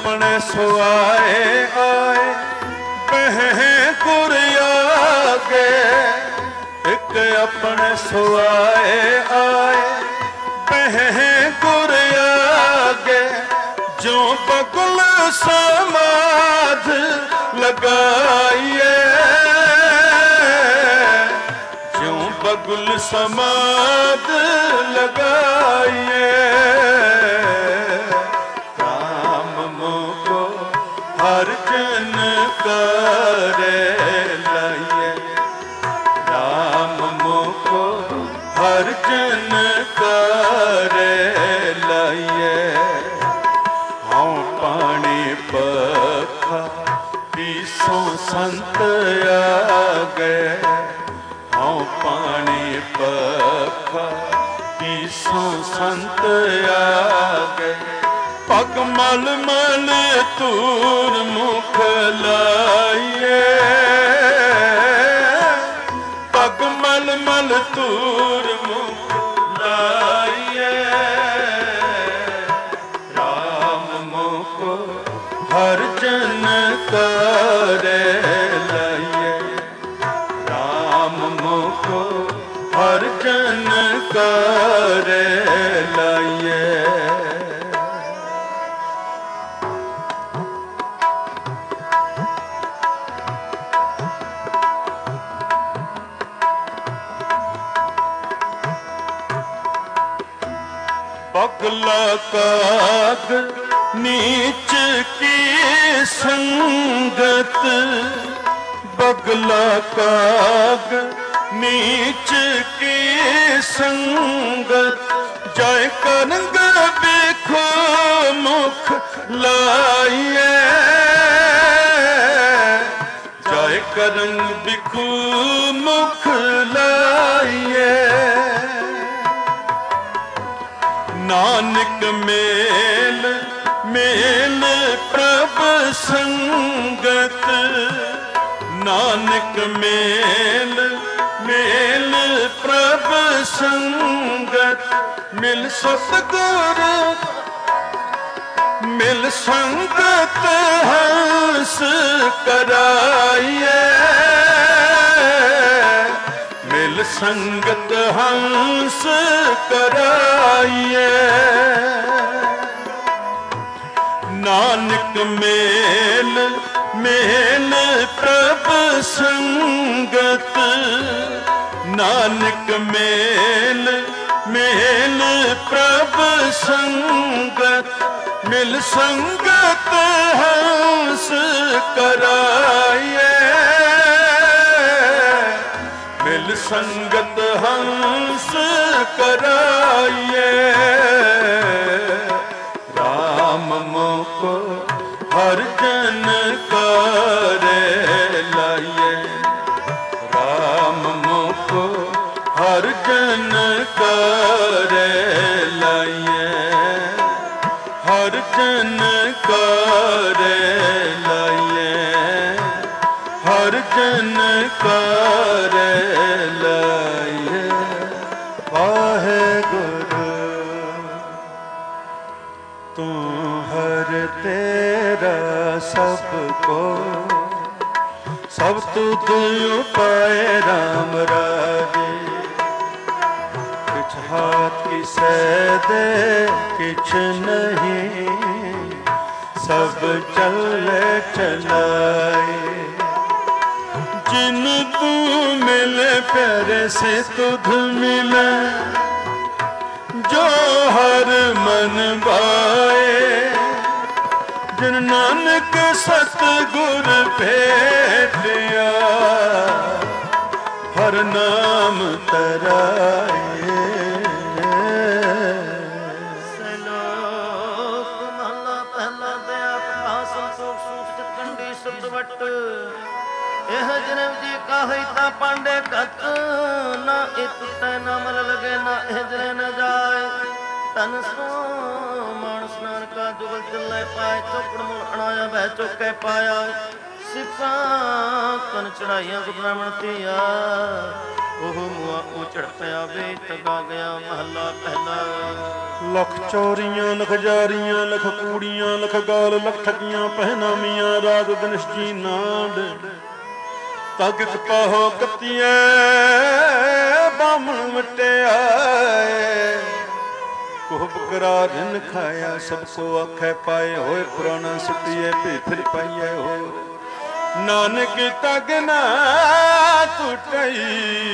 अपने सुआए आए बहें गुर आगे एक अपने सुआए आए बहें गुर आगे जो बगुल समाध लगाइए जो बगुल समाध लगाइए राम मोको हर जन करे लाइए राम मोको हर जन करे लाइए हाँ पानी पखा पीसो संत आ गए हाँ पानी पखा पीसो संत आ गए पग मल मल तूर मुख लाइए पग मल मल तूर मुख लाइए राम मोको हर जन करे लाइए राम मोको हर जन करे लाइए बगला काग नीच की संगत बगला काग नीच की संगत जय करंग बिखो मुख लाइए जय करंग बिखो मुख लाइए नानक मेल मेल प्रभ संगत नानक मेल मेल प्रभ संगत मिल सतगुरु मिल संगत हंस कराइए मिल संगत हंस कराइए नानक मेल मेल प्रभ संगत नानक मेल मेल प्रभ संगत मिल संगत हंस कराइए मिल संगत हंस कराइए राम मोको हर जन करे लाइए राम मोको हर जन करे लाइए हर जन करे लाइए हर जन करे लाइए वाहेगुरु तू हर तेरा सबको सब तुझ उपाय राम राजे किछ हाथ किसे दे किछ नहीं सब चले चलाए जिन तू मिले प्यारे से तुध मिले जो हर मन भाए जिन नानक सतगुर भेटिया हर नाम तराए ਸਲੋਕ ਮਹਲਾ ਪਹਿਲਾ ਦਇਆ ਕਥਾ ਸੰਤੋਖ ਸੂਖ ਚਤਕੰਡੀ ਸ਼ਬਦ ਵਟ ਇਹ ਜਨਮ ਜੀ ਕਾਹੀ ਤਾਂ ਪਾਂਡੇ ਕਤ ਨਾ ਇਤ ਤੈ ਨਾ ਮਲ ਲਗੇ ਨਾ ਇਹ ਜਨੇ ਨ ਜਾਏ ਤਨ ਸੋ ਮਾਨਸ ਨਾਨਕਾ ਜੁਗਲ ਚੱਲੇ ਪਾਏ ਚੋਕੜ ਮੁਲ ਅਣਾਇਆ ਬਹਿ ਚੁੱਕੇ ਪਾਇਆ ਸਿਫਾਂ ਤਨ ਚੜਾਈਆਂ ਗੁਰੂ ਬ੍ਰਾਹਮਣ ਧੀਆ ਉਹ ਮੁਆ ਉਚੜ ਪਿਆ ਵੇ ਤਗਾ ਗਿਆ ਮਹੱਲਾ ਪਹਿਲਾ। ਲੱਖ ਚੋਰੀਆਂ ਲਖ ਜਾਰੀਆਂ ਲਖ ਕੂੜੀਆਂ ਲਖ ਗਾਲ ਲਖ ਠਗੀਆਂ ਪਹਿਨਾਮੀਆਂ ਰਾਤ ਦਿਨ ਜੀ ਨਾਂਡ ਤਗ ਕਪਾਹੋ ਕੱਤੀਏ ਬਾਮਣ ਮਟਿਆਏ ਕੋਹ ਬਕਰਾ ਰਿਨ ਖਾਇਆ ਸਭ ਕੋ ਆਖੇ ਪਾਏ ਹੋਏ ਪੁਰਾਣਾ ਸੁਟੀਏ ਭੇ ਫਿਰ ਪਾਈਏ ਹੋ ਨਾਨਕ ਤਗ ਨਾ ਟੁੱਟਈ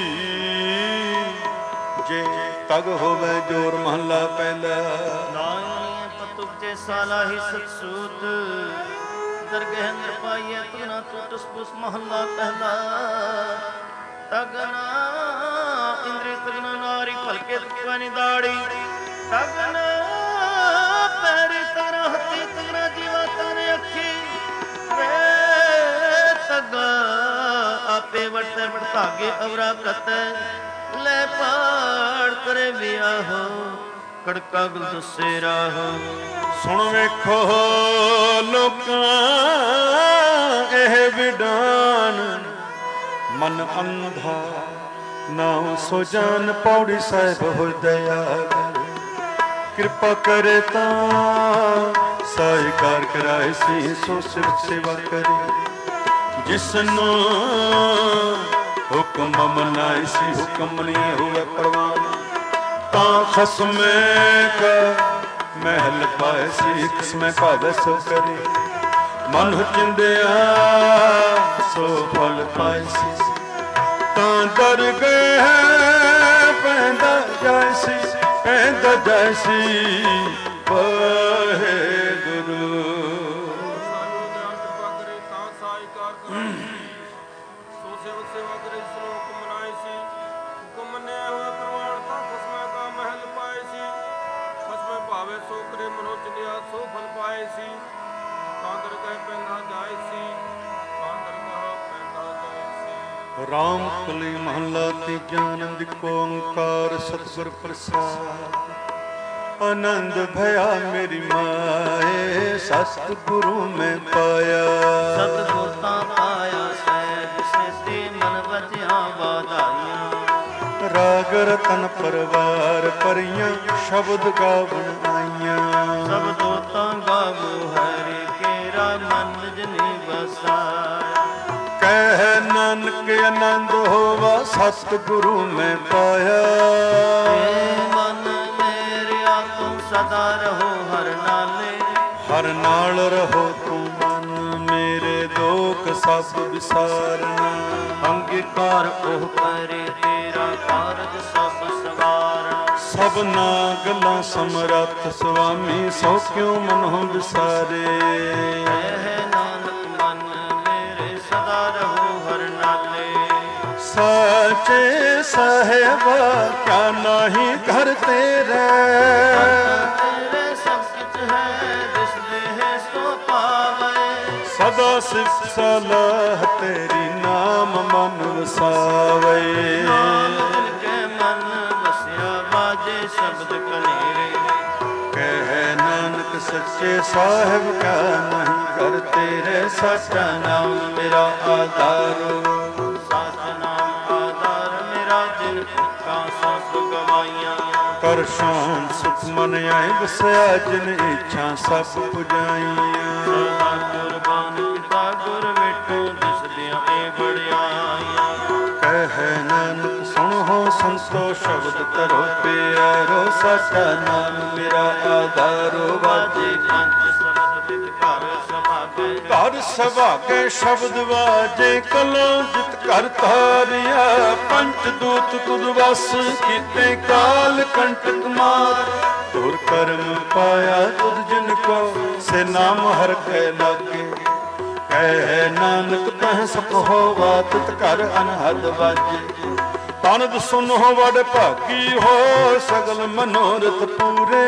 ਜੇ ਤਗ ਹੋਵੇ ਜੋਰ ਮਹੱਲਾ ਪਹਿਲਾ। ਨਾਨਕ ਪਤੁਕ ਜੇ ਸਾਲਾ ਹੀ ਸਤਸੂਤ ਦਰਗਹਿ ਅੰਦਰ ਪਾਈਏ ਤਗਨਾ ਟੁੱਟਸ ਪੁਸ ਮਹੱਲਾ ਪਹਿਲਾ। ਤਗਨਾ ਇੰਦਰੀ ਤਗਨਾ ਨਾਰੀ ਭਲਕੇ ਤਕਵਾਨੀ ਦਾੜੀ ਤਗਨਾ ਪੈਰੀ ਤਗਨਾ ਹੱਥੀ ਤਗਨਾ ਜੀਵਾ ਤਗਨੇ ਅੱਖੀ ਵੇ ਤਗਾ ਆਪੇ ਵਟੇ ਵਟਾਗੇ ਅਵਰਾ ਕਰਤੇ ਲੈ ਪਾੜ ਕਰੇ ਵਿਆਹੋ ਕੜਕਾ ਗੁਲਦਸੇ ਰਾਹੋ। ਸੁਣ ਵੇਖੋ ਲੋਕਾਂ ਇਹ ਵਿਡਾਨ ਮਨ ਅੰਧਾ ਨਾ ਸੋ ਜਾਨ ਪੌੜੀ ਸਾਹਿਬ ਹੋ ਦਇਆ ਕਿਰਪਾ ਕਰੇ ਤਾਂ ਸਾਇਕਾਰ ਕਰਾਏ ਸੀ ਸੋ ਸਿਰ ਸੇਵਾ ਕਰੇ ਜਿਸਨੂੰ ਹੁਕਮ ਮਨਾਈ ਸੀ ਹੁਕਮ ਨਹੀਂ ਹੋਵੇ ਪ੍ਰਵਾਨ ਤਾਂ ਖਸਮੇ ਕਾ ਮਹਿਲ ਪਾਏ ਸੀ ਕਿਸਮੇ ਭਾਵੇ ਸੋ ਕਰੇ ਮਨ ਚਿੰਦਿਆ ਸੋ ਫਲ ਪਾਏ ਸੀ ਤਾਂ ਦਰ ਗਏ ਪੈਂਦਾ ਜੈਸੀ ਪੈਂਦਾ ਜੈਸੀ ਵਾਹਿਗੁਰੂ। ਸਾਨੂੰ ਗਿਆਨ ਕਿਰਪਾ ਕਰੇ ਤਾਂ ਸਾਇਕਾਰ ਕਰਾਈ ਸੋ ਸੇਵਕ ਸੇਵਾ ਕਰੇ ਜਿਸ ਨੂੰ ਹੁਕਮ ਮਨਾਏ ਸੀ ਹੁਕਮ ਮੰਨਿਆ ਹੋਇਆ ਪ੍ਰਵਾਨ ਤਾਂ ਖਸਮੇ ਕਾ ਮਹਿਲ ਪਾਏ ਸੀ ਖਸਮੇ ਭਾਵੇ ਸੋ ਕਰੇ ਮਨੋ ਚਿੰਦਿਆ ਸੋ ਫਲ ਪਾਏ ਸੀ ਤਾਂ ਦਰ ਕਹਿ ਪੈਂਦਾ ਜਾਏ ਸੀ ਤਾਂ ਦਰ ਕਹਾ ਪੈਂਦਾ ਜਾਏ ਸੀ। ਰਾਮ ਕਲੀ ਮਹੱਲਾ ਤੀਜਾ ਆਨੰਦ ਕੋ ਓੰਕਾਰ ਸਤਿਗੁਰ ਪ੍ਰਸਾਦ ਆਨੰਦ ਭਇਆ ਮੇਰੀ ਮਾਏ ਸਤਿਗੁਰੂ ਮੈਂ ਪਾਇਆ ਸਤਿਗੁਰ ਤਾਂ ਪਾਇਆ ਸਹਿਜ ਸੇਤੀ ਮਨ ਵਜਿਆ ਵਾਧਾਈਆਂ ਰਾਗ ਰਤਨ ਪਰਵਾਰ ਪਰੀਆਂ ਸ਼ਬਦ ਗਾਵਣ ਆਈਆਂ ਸਭ ਦੋਤਾਂ ਗਾਵੋ ਹਰਿ ਕੇਰਾ ਮਨ ਜਨੀ ਵਸਾਇਆ ਕਹਿ ਨਾਨਕ ਆਨੰਦ ਹੋਵਾ ਸਤਿਗੁਰੂ ਮੈਂ ਪਾਇਆ ਮਨ ਮੇਰਿਆ ਤੂੰ ਸਦਾ ਰਹੋ ਹਰ ਨਾਲੇ ਹਰ ਨਾਲ ਰਹੋ ਤੂੰ ਮਨ ਮੇਰੇ ਦੁੱਖ ਸਭ ਵਿਸਾਰਨਾ ਅੰਗੀਕਾਰ ਉਹ ਕਰੇ ਤੇਰਾ ਕਾਰਜ ਸਭ ਸਵਾਰਨਾ ਸਭਨਾ ਗੱਲਾਂ ਸਮਰੱਥ ਸੁਆਮੀ ਸੋ ਕਿਉ ਮਨੋਂ ਵਿਸਾਰੇ ਕਹਿ ਨਾਨਕ ਮਨ ਮੇਰੇ ਸਦਾ ਰਹੋ ਹਰ ਨਾਲੇ ਸਾਚੇ ਸਾਹਿਬ ਕਿਆ ਨਹੀਂ ਘਰ ਤੇਰੇ ਤੇਰੇ ਸਭ ਕੁਛ ਹੈ ਦਿਸਦੇ ਹੈ ਸੋ ਪਾਵੇ ਸਦਾ ਸਿਫਤ ਸਲਾਹ ਤੇਰੀ ਨਾਮ ਮਨ ਵਸਾਵੇ ਨਾਮ ਦਿਲ ਕੇ ਮਨ ਵਸਿਆ ਬਾਜੇ ਸ਼ਬਦ ਕਨੇਰੇ ਕਹਿ ਨਾਨਕ ਸੱਚੇ ਸਾਹਿਬ ਕਾ ਨਹੀਂ ਕਰ ਤੇਰੇ ਸੱਚਾ ਨਾਮ ਮੇਰਾ ਆਧਾਰ ਸੱਚ ਨਾਮ ਆਧਾਰ ਮੇਰਾ ਜਿਨ ਕਾ ਸਭ ਗਵਾਈਆਂ ਕਰ ਸ਼ਾਨ ਸੁਖ ਮਨ ਆਏ ਵਸਿਆ ਜਿਨ ਇੱਛਾ ਸਭ ਪੁਜਾਈਆਂ ਸਦਾ ਕੁਰਬਾਨ ਕੀਤਾ ਗੁਰ ਵੇਟੋ ਦਿਸਦਿਆਂ ਇਹ ਬੜਿਆਈਆਂ ਕਹਿ ਨਾਨਕ ਸੁਣੋ ਸੰਤੋ ਸ਼ਬਦ ਧਰੋ ਪਿਆਰੋ ਸੱਚਾ ਨਾਮ ਮੇਰਾ ਆਧਾਰੋ ਵਾਜੇ ਪੰਜ ਸ਼ਬਦ ਵਿਦ ਘਰ ਸਭਾਗੇ ਘਰ ਸਭਾਗੇ ਸ਼ਬਦ ਵਾਜੇ ਕਲੋ ਜਿਤ ਘਰ ਧਾਰਿਆ ਪੰਚ ਦੂਤ ਤੁਧ ਵਸ ਕੀਤੇ ਕਾਲ ਕੰਟਕ ਮਾਰ ਤੁਰ ਕਰਮ ਪਾਇਆ ਤੁਧ ਜਿਨ ਕੋ ਸੇ ਨਾਮ ਹਰ ਕੈ ਲਾਗੇ ਕਹਿ ਨਾਨਕ ਤਹ ਸੁਖ ਹੋਵਾ ਤਿਤ ਘਰ ਅਨਹਦ ਵਾਜੇ ਤਨਦ ਸੁਨ ਹੋ ਵਡ ਭਾਗੀ ਹੋ ਸਗਲ ਮਨੋਰਥ ਪੂਰੇ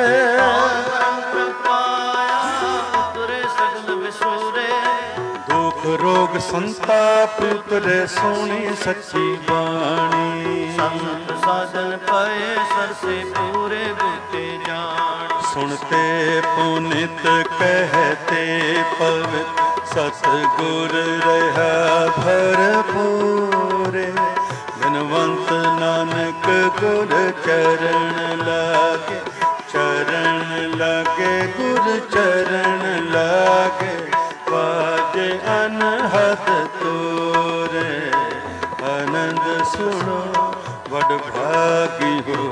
ਉਤਰੇ ਸਗਲ ਵਿਸੂਰੇ ਦੁਖ ਰੋਗ ਸੰਤਾਪ ਉਤਰੇ ਸੋਹਣੀ ਸੱਚੀ ਬਾਣੀ ਸੰਤ ਸਾਜਨ ਪਏ ਸਰਸੇ ਪੂਰੇ ਬੁੱਤੇ ਜਾਣ ਸੁਣਤੇ ਪੁਨਿਤ ਕਹਤੇ ਪਵਿੱਤ ਸਤਿਗੁਰ ਰਹਾ ਭਰਪੂਰੇ ਧਨਵੰਤ ਨਾਨਕ ਗੁਰ ਚਰਨ ਲਾਗੇ, ਚਰਨ ਲਾਗੇ ਗੁਰ ਚਰਨ ਲਾਗੇ, ਬਾਜੇ ਅਨਹਦ ਤੋਰੇ, ਆਨੰਦ ਸੁਣੋ ਵਡ ਭਾਗੀ ਹੋ।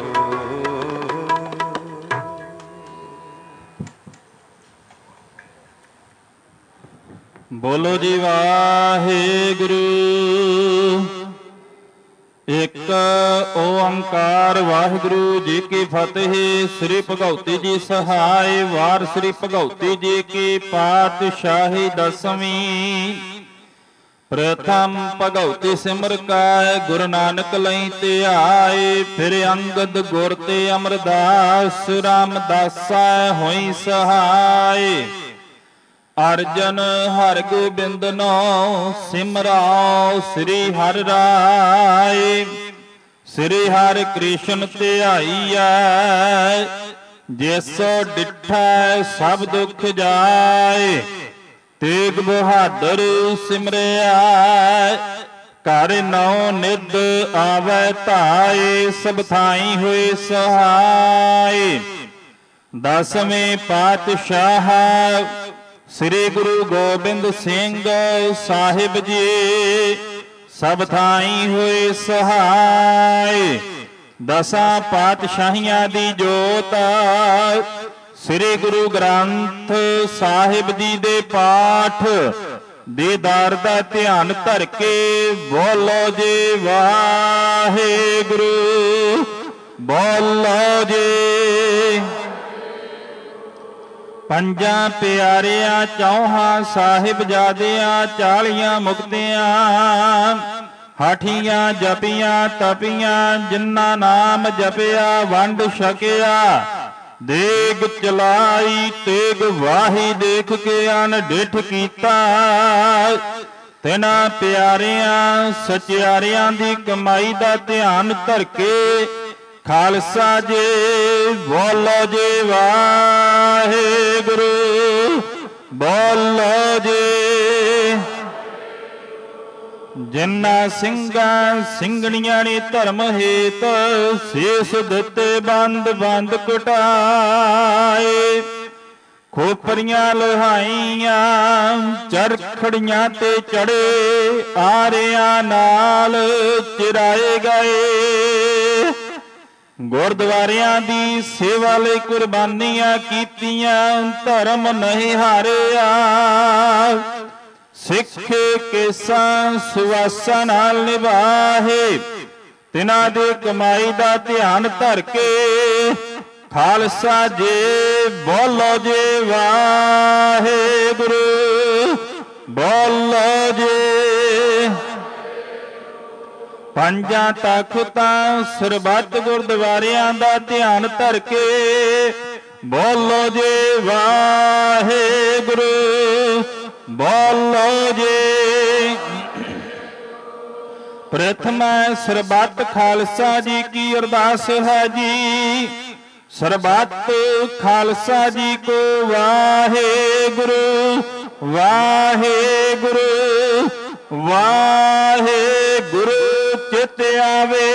ਬੋਲੋ ਜੀ ਵਾਹਿਗੁਰੂ। ਇੱਕ ਓੰਕਾਰ ਵਾਹਿਗੁਰੂ ਜੀ ਕੀ ਫਤਿਹ। ਸ੍ਰੀ ਭਗਉਤੀ ਜੀ ਸਹਾਇ। ਵਾਰ ਸ੍ਰੀ ਭਗਉਤੀ ਜੀ ਕੀ ਪਾਤਸ਼ਾਹੀ ਦਸਵੀਂ। ਪ੍ਰਥਮ ਭਗਉਤੀ ਸਿਮਰ ਕੈ, ਗੁਰੂ ਨਾਨਕ ਲਈ ਧਿਆਏ। ਫਿਰ ਅੰਗਦ ਗੁਰ ਤੇ ਅਮਰਦਾਸ, ਰਾਮਦਾਸਾ ਹੋਈ ਸਹਾਇ। ਅਰਜਨ ਹਰਿ ਗੋਬਿੰਦ ਨੋ ਸਿਮਰਾਓ, ਸ੍ਰੀ ਹਰਿ ਰਾਏ। ਸ੍ਰੀ ਹਰਿ ਕ੍ਰਿਸ਼ਨ ਧਿਆਈਐ, ਜਿਸੋ ਡਿਠੈ ਸਭ ਦੁਖ ਜਾਏ। ਤੇਗ ਬਹਾਦਰ ਸਿਮਰਿਆ, ਘਰ ਨੌ ਨਿਧ ਆਵੈ ਧਾਏ। ਸਭ ਥਾਈ ਹੋਏ ਸਹਾਏ। ਦਸਵੇਂ ਪਾਤਸ਼ਾਹ ਸ੍ਰੀ ਗੁਰੂ ਗੋਬਿੰਦ ਸਿੰਘ ਸਾਹਿਬ ਜੀ, ਸਭ ਥਾਈ ਹੋਏ ਸਹਾਇ। ਦਸਾਂ ਪਾਤਸ਼ਾਹੀਆਂ ਦੀ ਜੋਤ ਸ੍ਰੀ ਗੁਰੂ ਗ੍ਰੰਥ ਸਾਹਿਬ ਜੀ ਦੇ ਪਾਠ ਦੀਦਾਰ ਦਾ ਧਿਆਨ ਧਰ ਕੇ ਬੋਲੋ ਜੀ ਵਾਹਿਗੁਰੂ, ਬੋਲੋ ਜੀ। ਪੰਜਾਂ ਪਿਆਰਿਆਂ ਚੌਹਾਂ ਸਾਹਿਬਜ਼ਾਦਿਆਂ, ਚਾਲੀਆਂ ਮੁਕਤਿਆਂ, ਹਾਠੀਆਂ ਜਪੀਆਂ ਤਪੀਆਂ, ਜਿਨ੍ਹਾਂ ਨਾਮ ਜਪਿਆ ਵੰਡ ਛਕਿਆ। ਦੇਗ ਚਲਾਈ ਤੇਗ ਵਾਹੀ, ਦੇਖ ਕੇ ਅਨਡਿਠ ਕੀਤਾ। ਤਿਨਾਂ ਪਿਆਰਿਆਂ ਸਚਿਆਰਿਆਂ ਦੀ ਕਮਾਈ ਦਾ ਧਿਆਨ ਧਰ ਕੇ ਖਾਲਸਾ ਜੀ ਬੋਲੋ ਜੀ ਵਾਹਿਗੁਰੂ, ਬੋਲੋ ਜੀ। ਜਿਨ੍ਹਾਂ ਸਿੰਘਾਂ ਸਿੰਘਣੀਆਂ ਨੇ ਧਰਮ ਹੇਤ, ਸੀਸ ਦਿੱਤੇ ਬੰਦ ਬੰਦ ਕਟਾਏ। ਖੋਪਰੀਆਂ ਲੋਹਾਈਆਂ ਚਰਖੜੀਆਂ ਤੇ ਚੜੇ, ਆਰਿਆਂ ਨਾਲ ਚਿਰਾਏ ਗਏ। ਗੁਰਦੁਆਰਿਆਂ ਦੀ ਸੇਵਾ ਲਈ ਕੁਰਬਾਨੀਆਂ ਕੀਤੀਆਂ, ਧਰਮ ਨਹੀਂ ਹਾਰਿਆ। ਸਿੱਖ ਕੇਸਾਂ ਸੁਆਸਾਂ ਨਾਲ ਨਿਭਾਹੇ, ਤਿਨਾਂ ਦੇ ਕਮਾਈ ਦਾ ਧਿਆਨ ਧਰ ਕੇ ਖਾਲਸਾ ਜੀ ਬੋਲੋ ਜੀ ਵਾਹਿਗੁਰੂ, ਬੋਲੋ ਜੀ। ਪੰਜਾਂ ਤਖਤਾਂ ਸਰਬੱਤ ਗੁਰਦੁਆਰਿਆਂ ਦਾ ਧਿਆਨ ਧਰ ਕੇ ਬੋਲੋ ਜੀ ਵਾਹਿਗੁਰੂ, ਬੋਲੋ ਜੀ। ਪ੍ਰਥਮ ਸਰਬੱਤ ਖਾਲਸਾ ਜੀ ਕੀ ਅਰਦਾਸ ਹੈ ਜੀ। ਸਰਬੱਤ ਖਾਲਸਾ ਜੀ ਕੋ ਵਾਹਿਗੁਰੂ, ਵਾਹਿਗੁਰੂ, ਵਾਹਿਗੁਰੂ। ਚਿਤ ਆਵੇ,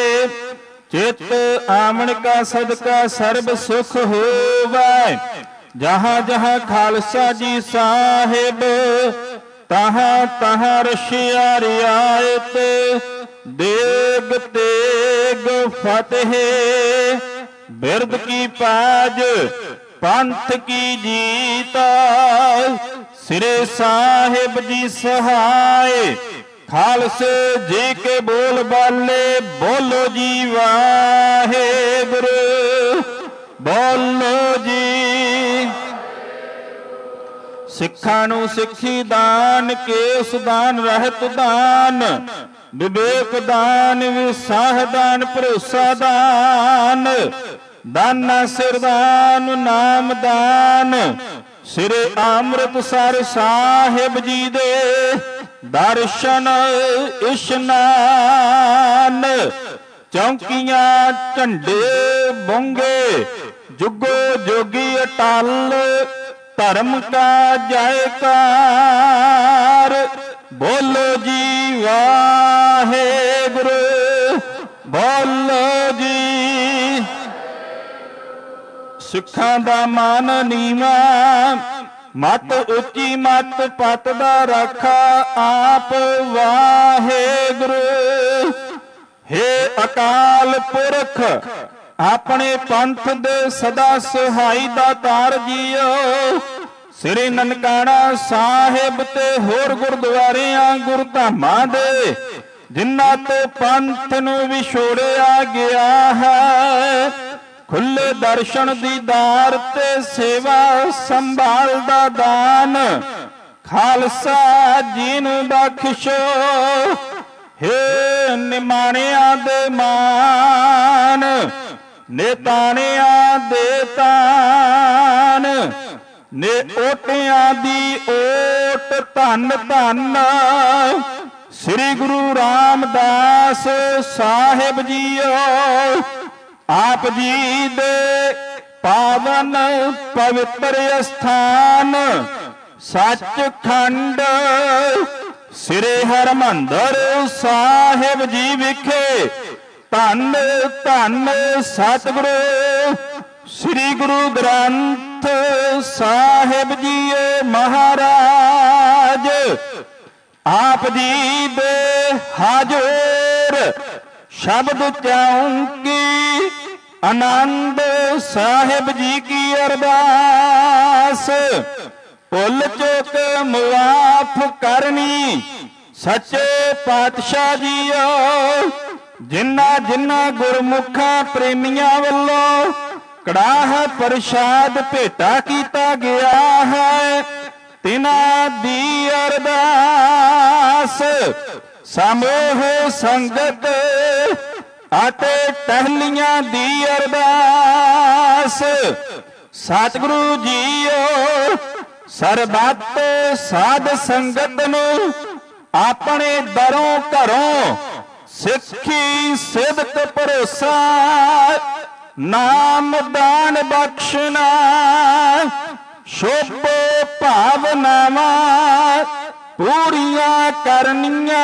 ਚਿਤ ਆਵਣ ਕਾ ਸਦਕਾ ਸਰਬ ਸੁਖ ਹੋਵੈ। ਜਹਾਂ ਜਹਾਂ ਖਾਲਸਾ ਜੀ ਸਾਹਿਬ, ਤਹਾਂ ਤਹਾਂ ਰਸ਼ਿਆ ਰਿਆਇਤ। ਦੇਗ ਤੇਗ ਫਤਿਹ, ਬਿਰਦ ਕੀ ਪਾਜ, ਪੰਥ ਕੀ ਜੀਤ। ਸਿਰੇ ਸਾਹਿਬ ਜੀ ਸਹਾਇ, ਖਾਲਸੇ ਜੀ ਕੇ ਬੋਲ ਬਾਲੇ। ਬੋਲੋ ਜੀ ਵਾਹਿਗੁਰੂ, ਬੋਲੋ ਜੀ। ਸਿੱਖਾਂ ਨੂੰ ਸਿੱਖੀ ਦਾਨ, ਕੇਸ ਦਾਨ, ਰਹਿਤ ਦਾਨ, ਵਿਵੇਕ ਦਾਨ, ਵਿਸਾਹ ਦਾਨ, ਭਰੋਸਾ ਦਾਨ, ਦਾਨਾ ਸਿਰ ਦਾਨ, ਨਾਮ ਦਾਨ। ਸ੍ਰੀ ਅੰਮ੍ਰਿਤਸਰ ਸਾਹਿਬ ਜੀ ਦੇ ਦਰਸ਼ਨ ਇਸ਼ਨਾਨ। ਚੌਂਕੀਆਂ ਝੰਡੇ ਬੁੰਗੇ, ਜੁਗੋ ਜੋਗੀ ਅਟਲ। ਧਰਮ ਕਾ ਜੈਕਾਰ, ਬੋਲੋ ਜੀ ਵਾਹਿਗੁਰੂ, ਬੋਲੋ ਜੀ। ਸਿੱਖਾਂ ਦਾ ਮਨ ਨੀਵਾ, ਮਤ ਉੱਚੀ ਮਤ ਪਤ ਦਾ ਰਾਖਾ ਆਪ ਵਾਹਿਗੁਰੂ। ਹੇ ਅਕਾਲ ਪੁਰਖ ਆਪਣੇ ਪੰਥ ਦੇ ਸਦਾ ਸਹਾਈ ਦਾਤਾਰ ਜੀਓ। ਸ੍ਰੀ ਨਨਕਾਣਾ ਸਾਹਿਬ ਤੇ ਹੋਰ ਗੁਰਦੁਆਰਿਆਂ ਗੁਰਧਾਮਾਂ ਦੇ ਜਿਨ੍ਹਾਂ ਤੋਂ ਪੰਥ ਨੂੰ ਵਿਛੋੜਿਆ ਗਿਆ ਹੈ, ਖੁੱਲੇ ਦਰਸ਼ਨ ਦੀਦਾਰ ਤੇ ਸੇਵਾ ਸੰਭਾਲ ਦਾ ਦਾਨ ਖਾਲਸਾ ਜੀ ਨੂੰ ਬਖਸ਼ੋ। ਹੇ ਨਿਮਾਣਿਆਂ ਦੇ ਮਾਨ, ਨੇਤਾਣਿਆਂ ਦੇ ਤਾਨ, ਨੇ ਓਟਿਆਂ ਦੀ ਓਟ ਧੰਨ ਧੰਨ ਸ੍ਰੀ ਗੁਰੂ ਰਾਮਦਾਸ ਸਾਹਿਬ ਜੀਓ। ਆਪ ਜੀ ਦੇ ਪਾਵਨ ਪਵਿੱਤਰ ਅਸਥਾਨ ਸੱਚਖੰਡ ਸ੍ਰੀ ਹਰਿਮੰਦਰ ਸਾਹਿਬ ਜੀ ਵਿਖੇ ਧੰਨ ਧੰਨ ਸਤਿਗੁਰੂ ਸ੍ਰੀ ਗੁਰੂ ਗ੍ਰੰਥ ਸਾਹਿਬ ਜੀ ਮਹਾਰਾਜ ਆਪ ਜੀ ਦੇ ਹਾਜ਼ਰ ਸ਼ਬਦ ਚਾਉਂਕੀ ਆਨੰਦ ਸਾਹਿਬ ਜੀ ਕੀ ਅਰਦਾਸ ਭੁੱਲ ਚੁੱਕ ਮੁਆਫ ਕਰਨੀ ਸੱਚੇ ਪਾਤਸ਼ਾਹ ਜੀਓ। ਜਿਨ੍ਹਾਂ ਜਿਨ੍ਹਾਂ ਗੁਰਮੁਖਾਂ ਪ੍ਰੇਮੀਆਂ ਵੱਲੋਂ ਕੜਾਹ ਪ੍ਰਸ਼ਾਦ ਭੇਟਾ ਕੀਤਾ ਗਿਆ ਹੈ, ਤਿਨਾਂ ਦੀ ਅਰਦਾਸ ਸਮੂਹ ਸੰਗਤ ਅਤੇ ਟਹਿਲੀਆਂ ਦੀ ਅਰਦਾਸ ਸਤਿਗੁਰੂ ਜੀਓ ਸਰਬੱਤ ਸਾਧ ਸੰਗਤ ਨੂੰ ਆਪਣੇ ਦਰੋਂ ਘਰੋਂ ਸਿੱਖੀ ਸਿਦਕ ਭਰੋਸਾ ਨਾਮ ਦਾਨ ਬਖਸ਼ਣਾ ਸ਼ੁਭ ਭਾਵਨਾਵਾਂ ਪੂਰੀਆਂ ਕਰਨੀਆਂ।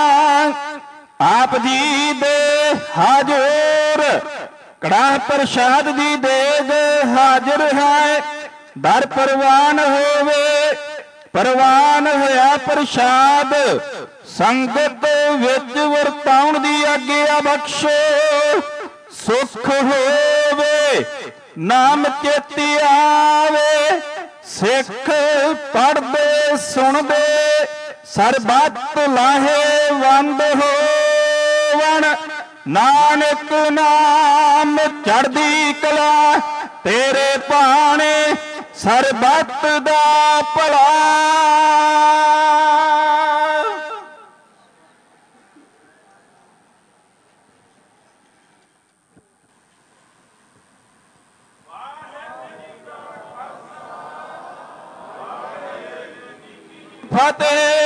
ਆਪ ਜੀ ਦੇ ਹਾਜ਼ਰ ਕੜਾਹ ਪ੍ਰਸ਼ਾਦ ਦੀ ਦੇਗ ਹਾਜ਼ਰ ਹੈ। ਦਰ ਪ੍ਰਵਾਨ ਹੋਵੇ, ਪ੍ਰਵਾਨ ਹੋਇਆ ਪ੍ਰਸ਼ਾਦ ਸੰਗਤ ਵਿੱਚ ਵਰਤਾਉਣ ਦੀ ਆਗਿਆ ਬਖਸ਼ੋ। ਸੁਖ ਹੋਵੇ ਨਾਮ ਚੇਤੀ ਆਵੇ, ਸਿੱਖ ਪੜ੍ਹਦੇ ਸੁਣਦੇ ਸਰਬੱਤ ਲਾਹੇਵੰਦ ਹੋਵਣ। ਨਾਨਕ ਨਾਮ ਚੜ੍ਹਦੀ ਕਲਾ ਤੇਰੇ ਭਾਣੇ ਸਰਬੱਤ ਦਾ ਭਲਾ। ਫਤਿਹ।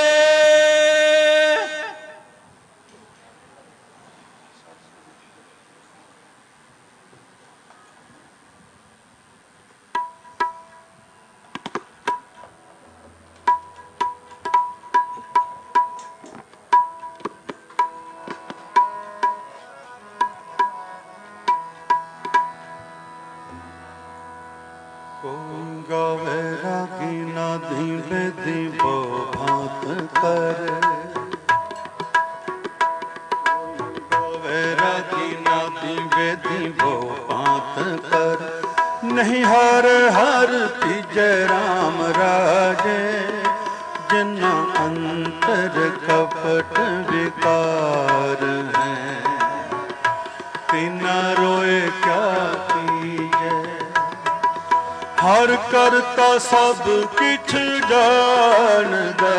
ਕੋਈ ਗਾਵੇ ਰਾਗੀ ਨਾਦੀ ਬੇਦੀ ਬੋ ਭਾਤ ਕਰ, ਗਾਵੇ ਰਾਗੀ ਨਾਦੀ ਬੇਦੀ ਬੋ ਭਾਤ ਕਰ। ਨਹੀਂ ਹਰ ਹਰ ਤੀਜੈ ਰਾਮ ਰਾਜੇ, ਜਿਨਾ ਅੰਤਰ ਕਪਟ ਵਿਕਾਰ ਹੈ। ਤਿਨਾ ਰੋਏ ਕਿਆ ਕੀਜੈ, ਹਰ ਕਰਤਾ ਸਭ ਕਿਛ ਜਾਣਦਾ।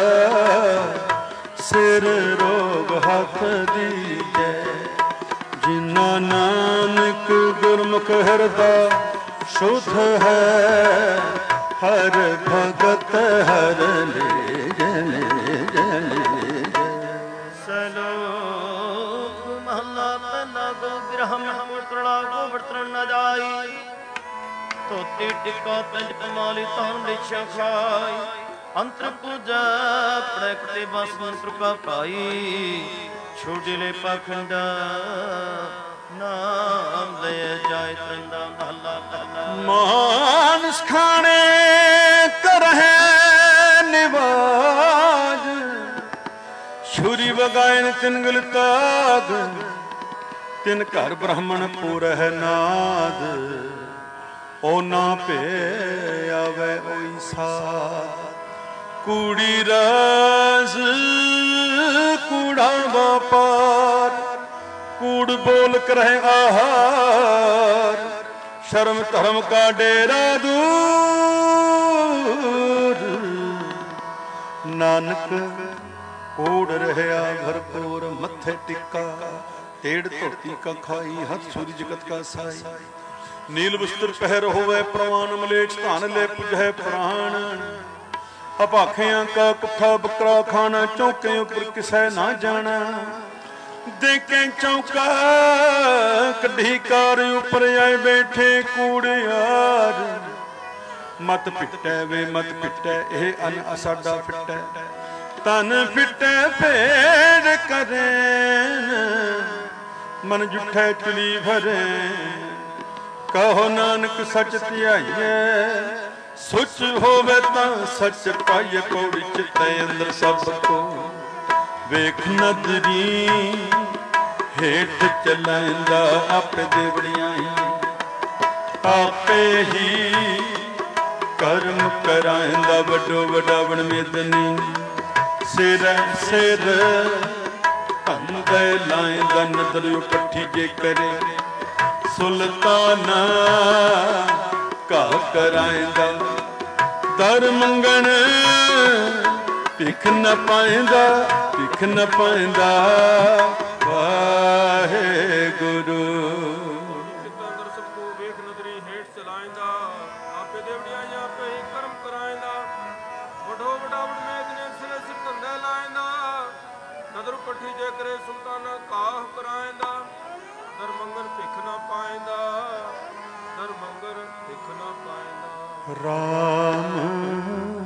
ਸਿਰ ਰੋਗ ਹੱਥ ਦੀਜੈ, ਜਿਨਾ ਨਾਨਕ ਗੁਰਮੁਖ ਹਿਰਦਾ ਸ਼ੁੱਧ ਹੈ। ਹਰ ਭਗਤ ਹਰ ਲੇ ਜਲੇ ਜਲੇ। ਸਲੋਕ ਮਹਲਾ ਪਹਿਲਾ ਗੋ ਬਿਰਹਮ ਮੁਰਤੜਾ ਗੋ ਵਰਤਨ ਨ ਜਾਈ। ਧੋਤੀ ਟਿਕਾ ਪੰਜ ਕਮਾਲੀ ਤਾਨ ਲਿਛਾ ਖਾਈ। ਅੰਤਰ ਪੂਜਾ ਪੜਕ ਤੇ ਬਸ ਮੰਤਰ ਕਾ ਪਾਈ। ਛੋਟੀਲੇ ਪਖੰਡਾ ਨਾਮ ਲੈ ਜਾਇ ਤੰਦਾ ਮਹਲਾ ਪਹਿਲਾ। ਮਾਨਸ ਖਾਣੇ ਕਰਹਿ ਨਿਵਾਜ ਛੁਰੀ ਵਗਾਇਨ ਤਿਨ ਗਲ ਤਾਗ ਤਿਨ ਘਰ ਬ੍ਰਾਹਮਣ ਪੂਰਹਿ ਨਾਦ ਓ ਨਾ ਭੇ ਆਵੇ ਓਈ ਸਾਧ ਕੂੜੀ ਰਾਜ਼ ਕੂੜਾ ਵਾਪਾਰ ਕੂੜ ਬੋਲ ਕਰਹਿ ਆਹਾਰ ਸ਼ਰਮ ਧਰਮ ਕਾ ਡੇਰਾ ਦੂਰ ਨਾਨਕ ਕੂੜ ਰਹਿਆ ਭਰਪੂਰ ਮੱਥੇ ਟਿੱਕਾ ਢੇੜ ਧੋਤੀ ਕਾ ਖਾਈ ਹੱਥ ਸੂਰੀ ਜਗਤ ਕਾ ਸਾਈ ਨੀਲ ਬਸਤਰ ਪਹਿਰ ਹੋਵੇ ਪ੍ਰਵਾਨ ਮਲੇਛ ਧਨ ਲੈ ਪੁਜੈ ਪ੍ਰਾਣ ਅਭਾਖਿਆਂ ਕਾ ਕੁੱਠਾ ਬੱਕਰਾ ਖਾਣਾ ਚੌਕੇ ਉੱਪਰ ਕਿਸੈ ਨਾ ਜਾਣਾ ਦੇਖੇ ਚੌਕਾ ਕੱਢੀ ਕਾਰ ਉੱਪਰ ਆਏ ਬੈਠੇ ਕੂੜਿਆਰ ਮਤ ਪਿੱਟੈ ਵੇ ਮਤ ਪਿੱਟੈ ਇਹ ਅਨ ਅਸਾਡਾ ਫਿੱਟੈ ਤਨ ਫਿੱਟੈ ਭੇੜ ਕਰੇਨ ਮਨ ਜੁਠੈ ਚੁਲੀ ਭਰੇ ਕਹੋ ਨਾਨਕ ਸੱਚ ਧਿਆਈਐ ਸੁਚ ਹੋਵੇ ਤਾਂ ਸੱਚ ਪਾਈਏ ਕੌੜੀ ਚਿੱਤੇ ਅੰਦਰ ਸਭ ਕੋ ਵੇਖ ਨਦਰੀ ਹੇਠ ਚਲਾਂਦਾ ਆਪੇ ਦੇਵੜੀਆਂ ਹੀ ਆਪੇ ਹੀ ਕਰਮ ਕਰਾਂਦਾ ਵੱਡੋ ਵੱਡਾਵਣ ਮੇਦਨੀ ਸਿਰ ਸਿਰ ਧੰਦੇ ਲਾਂਦਾ ਨਦਰ ਇਕੱਠੀ ਜੇ ਕਰੇ ਸੁਲਤਾਨਾ ਕਾ ਕਰਾਂਦਾ ਦਰ ਮੰਗਣ ਭਿਖ ਨ ਪਾਇੰਦਾ ਭਿਖ ਨ ਪਾਇੰਦਾ ਵਾਹਿਗੁਰੂ। ਅੰਦਰ ਸਭ ਕੋ ਵੇਖ ਨਦਰੀ ਹੇਠ ਚਲਾਇੰਦਾ ਆਪੇ ਦੇਵੜੀਆਂ ਆਪੇ ਹੀ ਕਰਮ ਕਰਾਇੰਦਾ ਵੱਡੋ ਵਡਾਵਣ ਮੇਦਨੇ ਸਿਰੇ ਸਿਰ ਧੰਦੇ ਲਾਇੰਦਾ ਨਦਰ ਇਕੱਠੀ ਜੇ ਕਰੇ ਸੁਲਤਾਨਾ ਕਾਹ ਕਰਾਇੰਦਾ ਦਰ ਮੰਗਣ ਭਿਖ ਨ ਪਾਇੰਦਾ ਦਰ ਮੰਗਣ ਭਿਖ ਨ ਪਾਇੰਦਾ। ਰਾਮ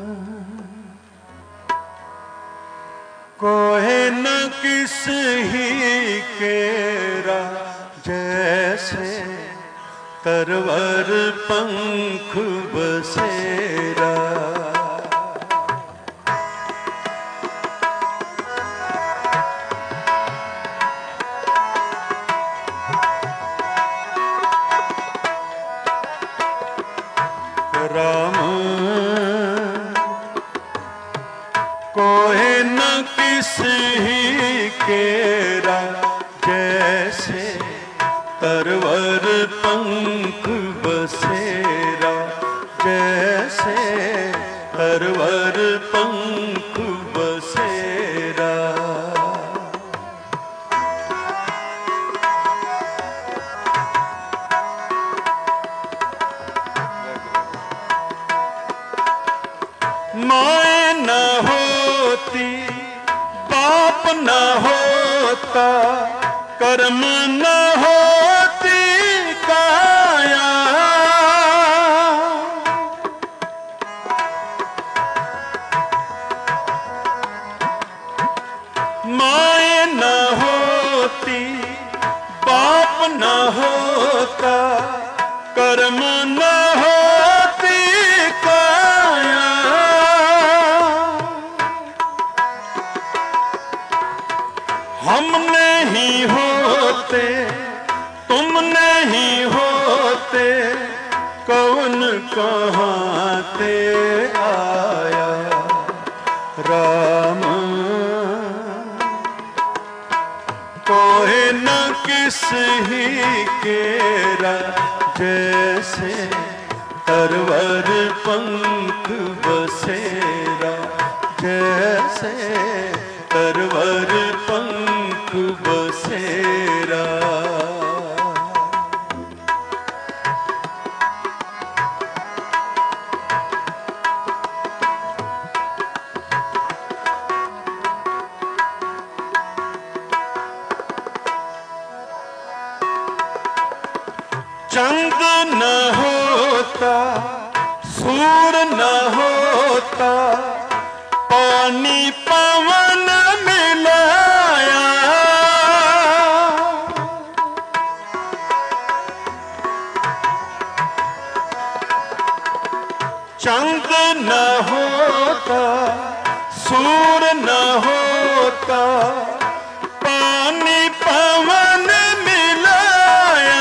ਕੋਹਿ ਨ ਕਿਸ ਹੀ ਕੇਰਾ ਜੈਸੇ ਤਰਵਰ ਪੰਖ ਬਸੇਰਾ ਰਾਮ ਕੋਹਿ ਨ ਕਿਸ ਹੀ ਕੇਰਾ ਜੈਸੇ ਤਰਵਰ ਪੰਖ ਬਸੇਰਾ ਜੈਸੇ ਤਰਵਰ ਪੰਖ ਬਸੇਰਾ। माए न होती बाप न होता कर्म न होती काया माए न होती बाप न होता कर्म न होती काया हम नहीं होते तुम नहीं होते कौन कहाँ ते आया राम कोई न किस ही केरा जैसे तरवर पंख बसेरा जैसे तरवर पंख बसेरा। चंद न होता सूर न होता पानी पवन मिलाया चंद न होता सूर न होता पानी पवन मिलाया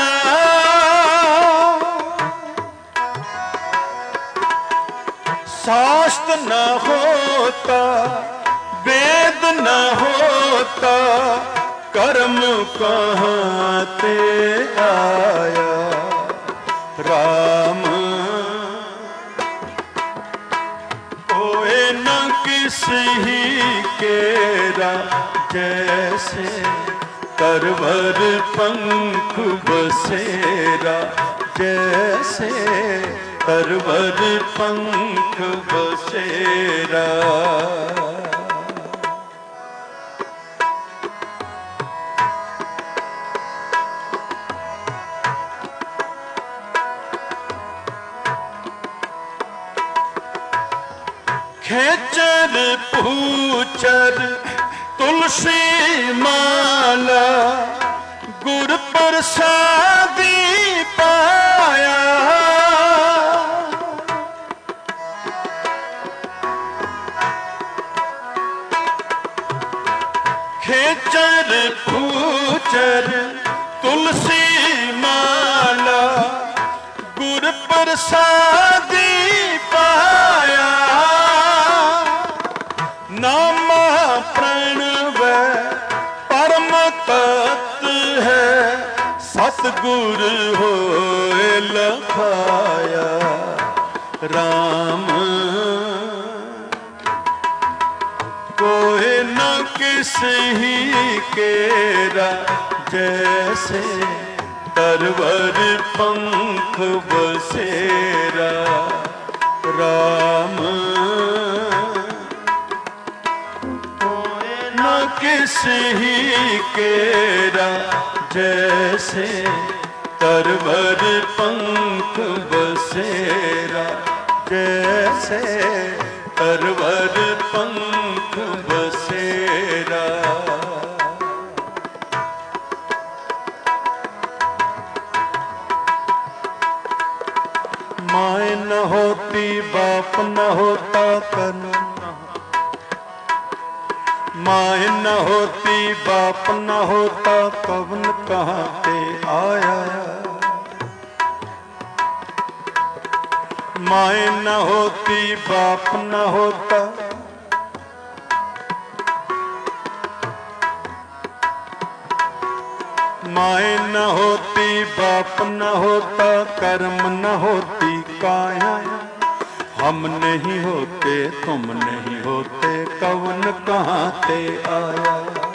शास्त्र न होता वेद न होता कर्म कहाँ ते आया राम कोई न किसी केरा जैसे तरवर पंख बसेरा जैसे तरवर पंख बसेरा खेचर पूचर तुलसी माला गुर प्रसादी पाया खेचर पूचर तुलसी माला गुर प्रसादी पाया नाम प्रणव परम तत्व है सतगुर होए लखाया राम कोई न किसी केरा जैसे तरवर पंख बसेरा राम किसी केरा जैसे तरवर पंख बसेरा जैसे तरवर पंख बसेरा माय न होती बाप न होता कर्म माय न होती बाप न होता कवन कहाँ ते आया माय न होती बाप न होता माय न होती बाप न होता कर्म न होती काया हम नहीं होते तुम नहीं होते कवन कहाँ ते आया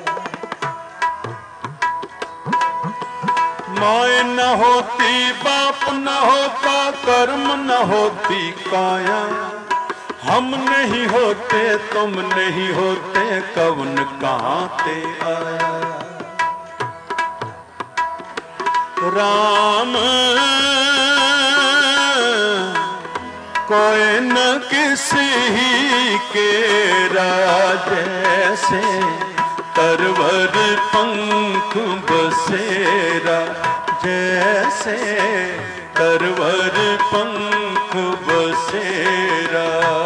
माय न होती बाप न होता कर्म न होती काया हम नहीं होते तुम नहीं होते कवन कहाँ ते आया राम कोई न किसी केरा जैसे तरवर पंख बसेरा जैसे तरवर पंख बसेरा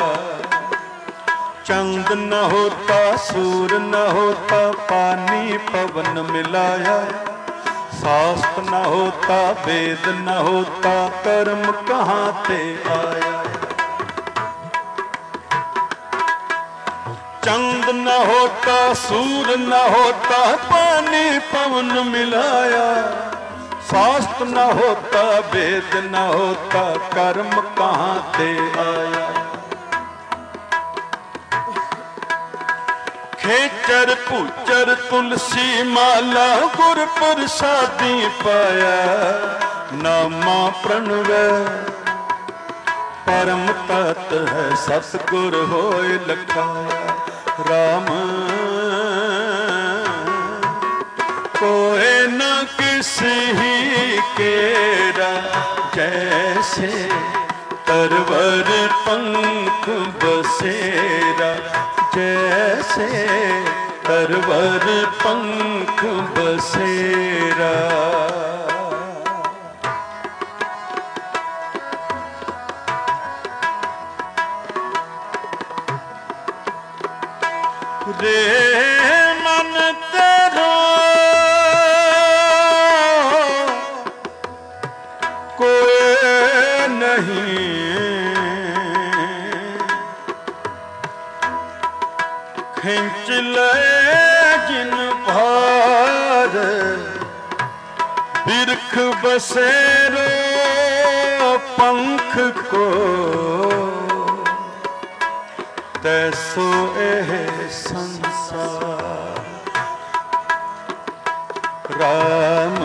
चंद न होता सूर न होता पानी पवन मिलाया शास्त्र न होता वेद न होता कर्म कहाँ ते आया चंद न होता सूर न होता पानी पवन मिलाया शास्त्र न होता वेद न होता कर्म कहाँ ते आया खेचर पूचर तुलसी माला गुर प्रसादी पाया नामा प्रणव परम तत्व है सतगुर होए लखाया राम कोई न किसी केरा जैसे तरवर पंख बसेरा जैसे तरवर पंख बसेरा ਮੇਰੇ ਮਨ ਤੇਰਾ ਕੋਈ ਨਹੀਂ, ਖਿੰਚ ਲੈ ਜਿਨ ਭਾਰ ਬਿਰਖ ਬਸੇਰੋ ਪੰਖ ਕੋ, ਤੈਸੋ ਇਹ ਸੰਸਾਰ। ਰਾਮ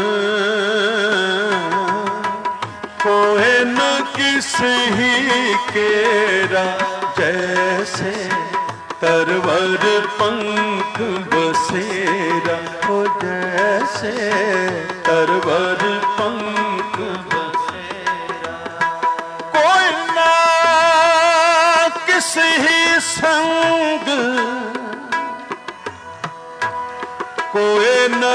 ਕੋਇ ਨ ਕਿਸਹੀ ਕੇਰਾ, ਜੈਸੇ तरवर पंख बसेरा हो, जैसे तरवर पंख बसेरा। कोई ना किसी संग, कोई ना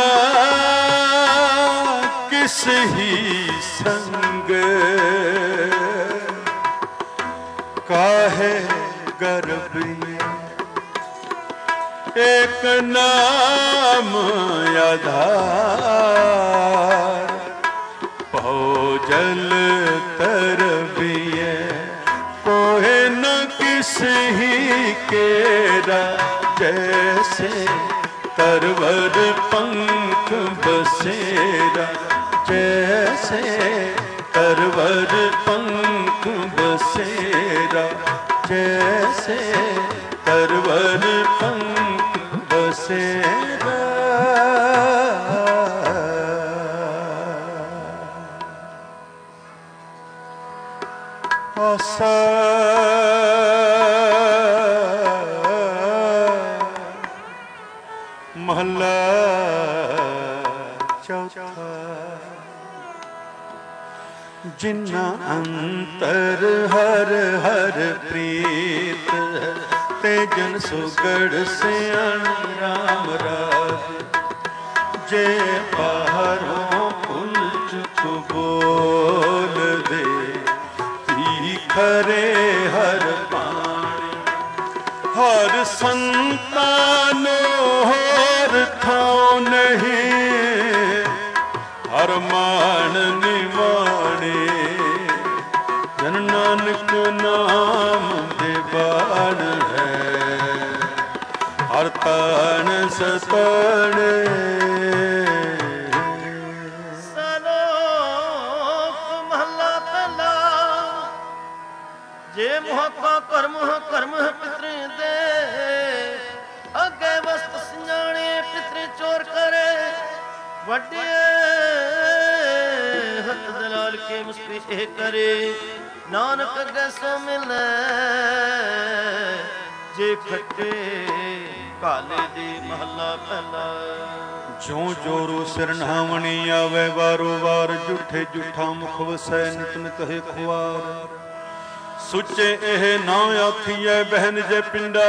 किसी संग, काहे गर्भ एक नाम आधार, भोजल तरबिए कोई न किसी केरा, जैसे तरवर पंख बसेरा, जैसे तरवर पंख बसेरा, जैसे तरवर पंख बसेरा। आसा महला चौथा। जिन्ना अंतर हर हर प्रीत, ते जन सुगड़ सियाण राम राज। जे बाहरों पुल चुप बोल दे, खरे हर पानी। हर संतानो हर थाओ नहीं, हर मान निमाने। जन नानक नाम दे बाण है, हर तान सताने। जे मोहका कर्म कर्म पितृ दे, अगे वस्त सियाणे पितृ चोर करे। वड्डे हथ दलाल के मुस्की करे, नानक अगे सो मिले। जे खट्टे काले दी महला पहला। ज्यों जोरू सिर नहावणी आवे, वारो वार जुठे जुठा मुख वसै। नित नित है खुआर, सुचे एह ना आखिए बहन जे पिंडा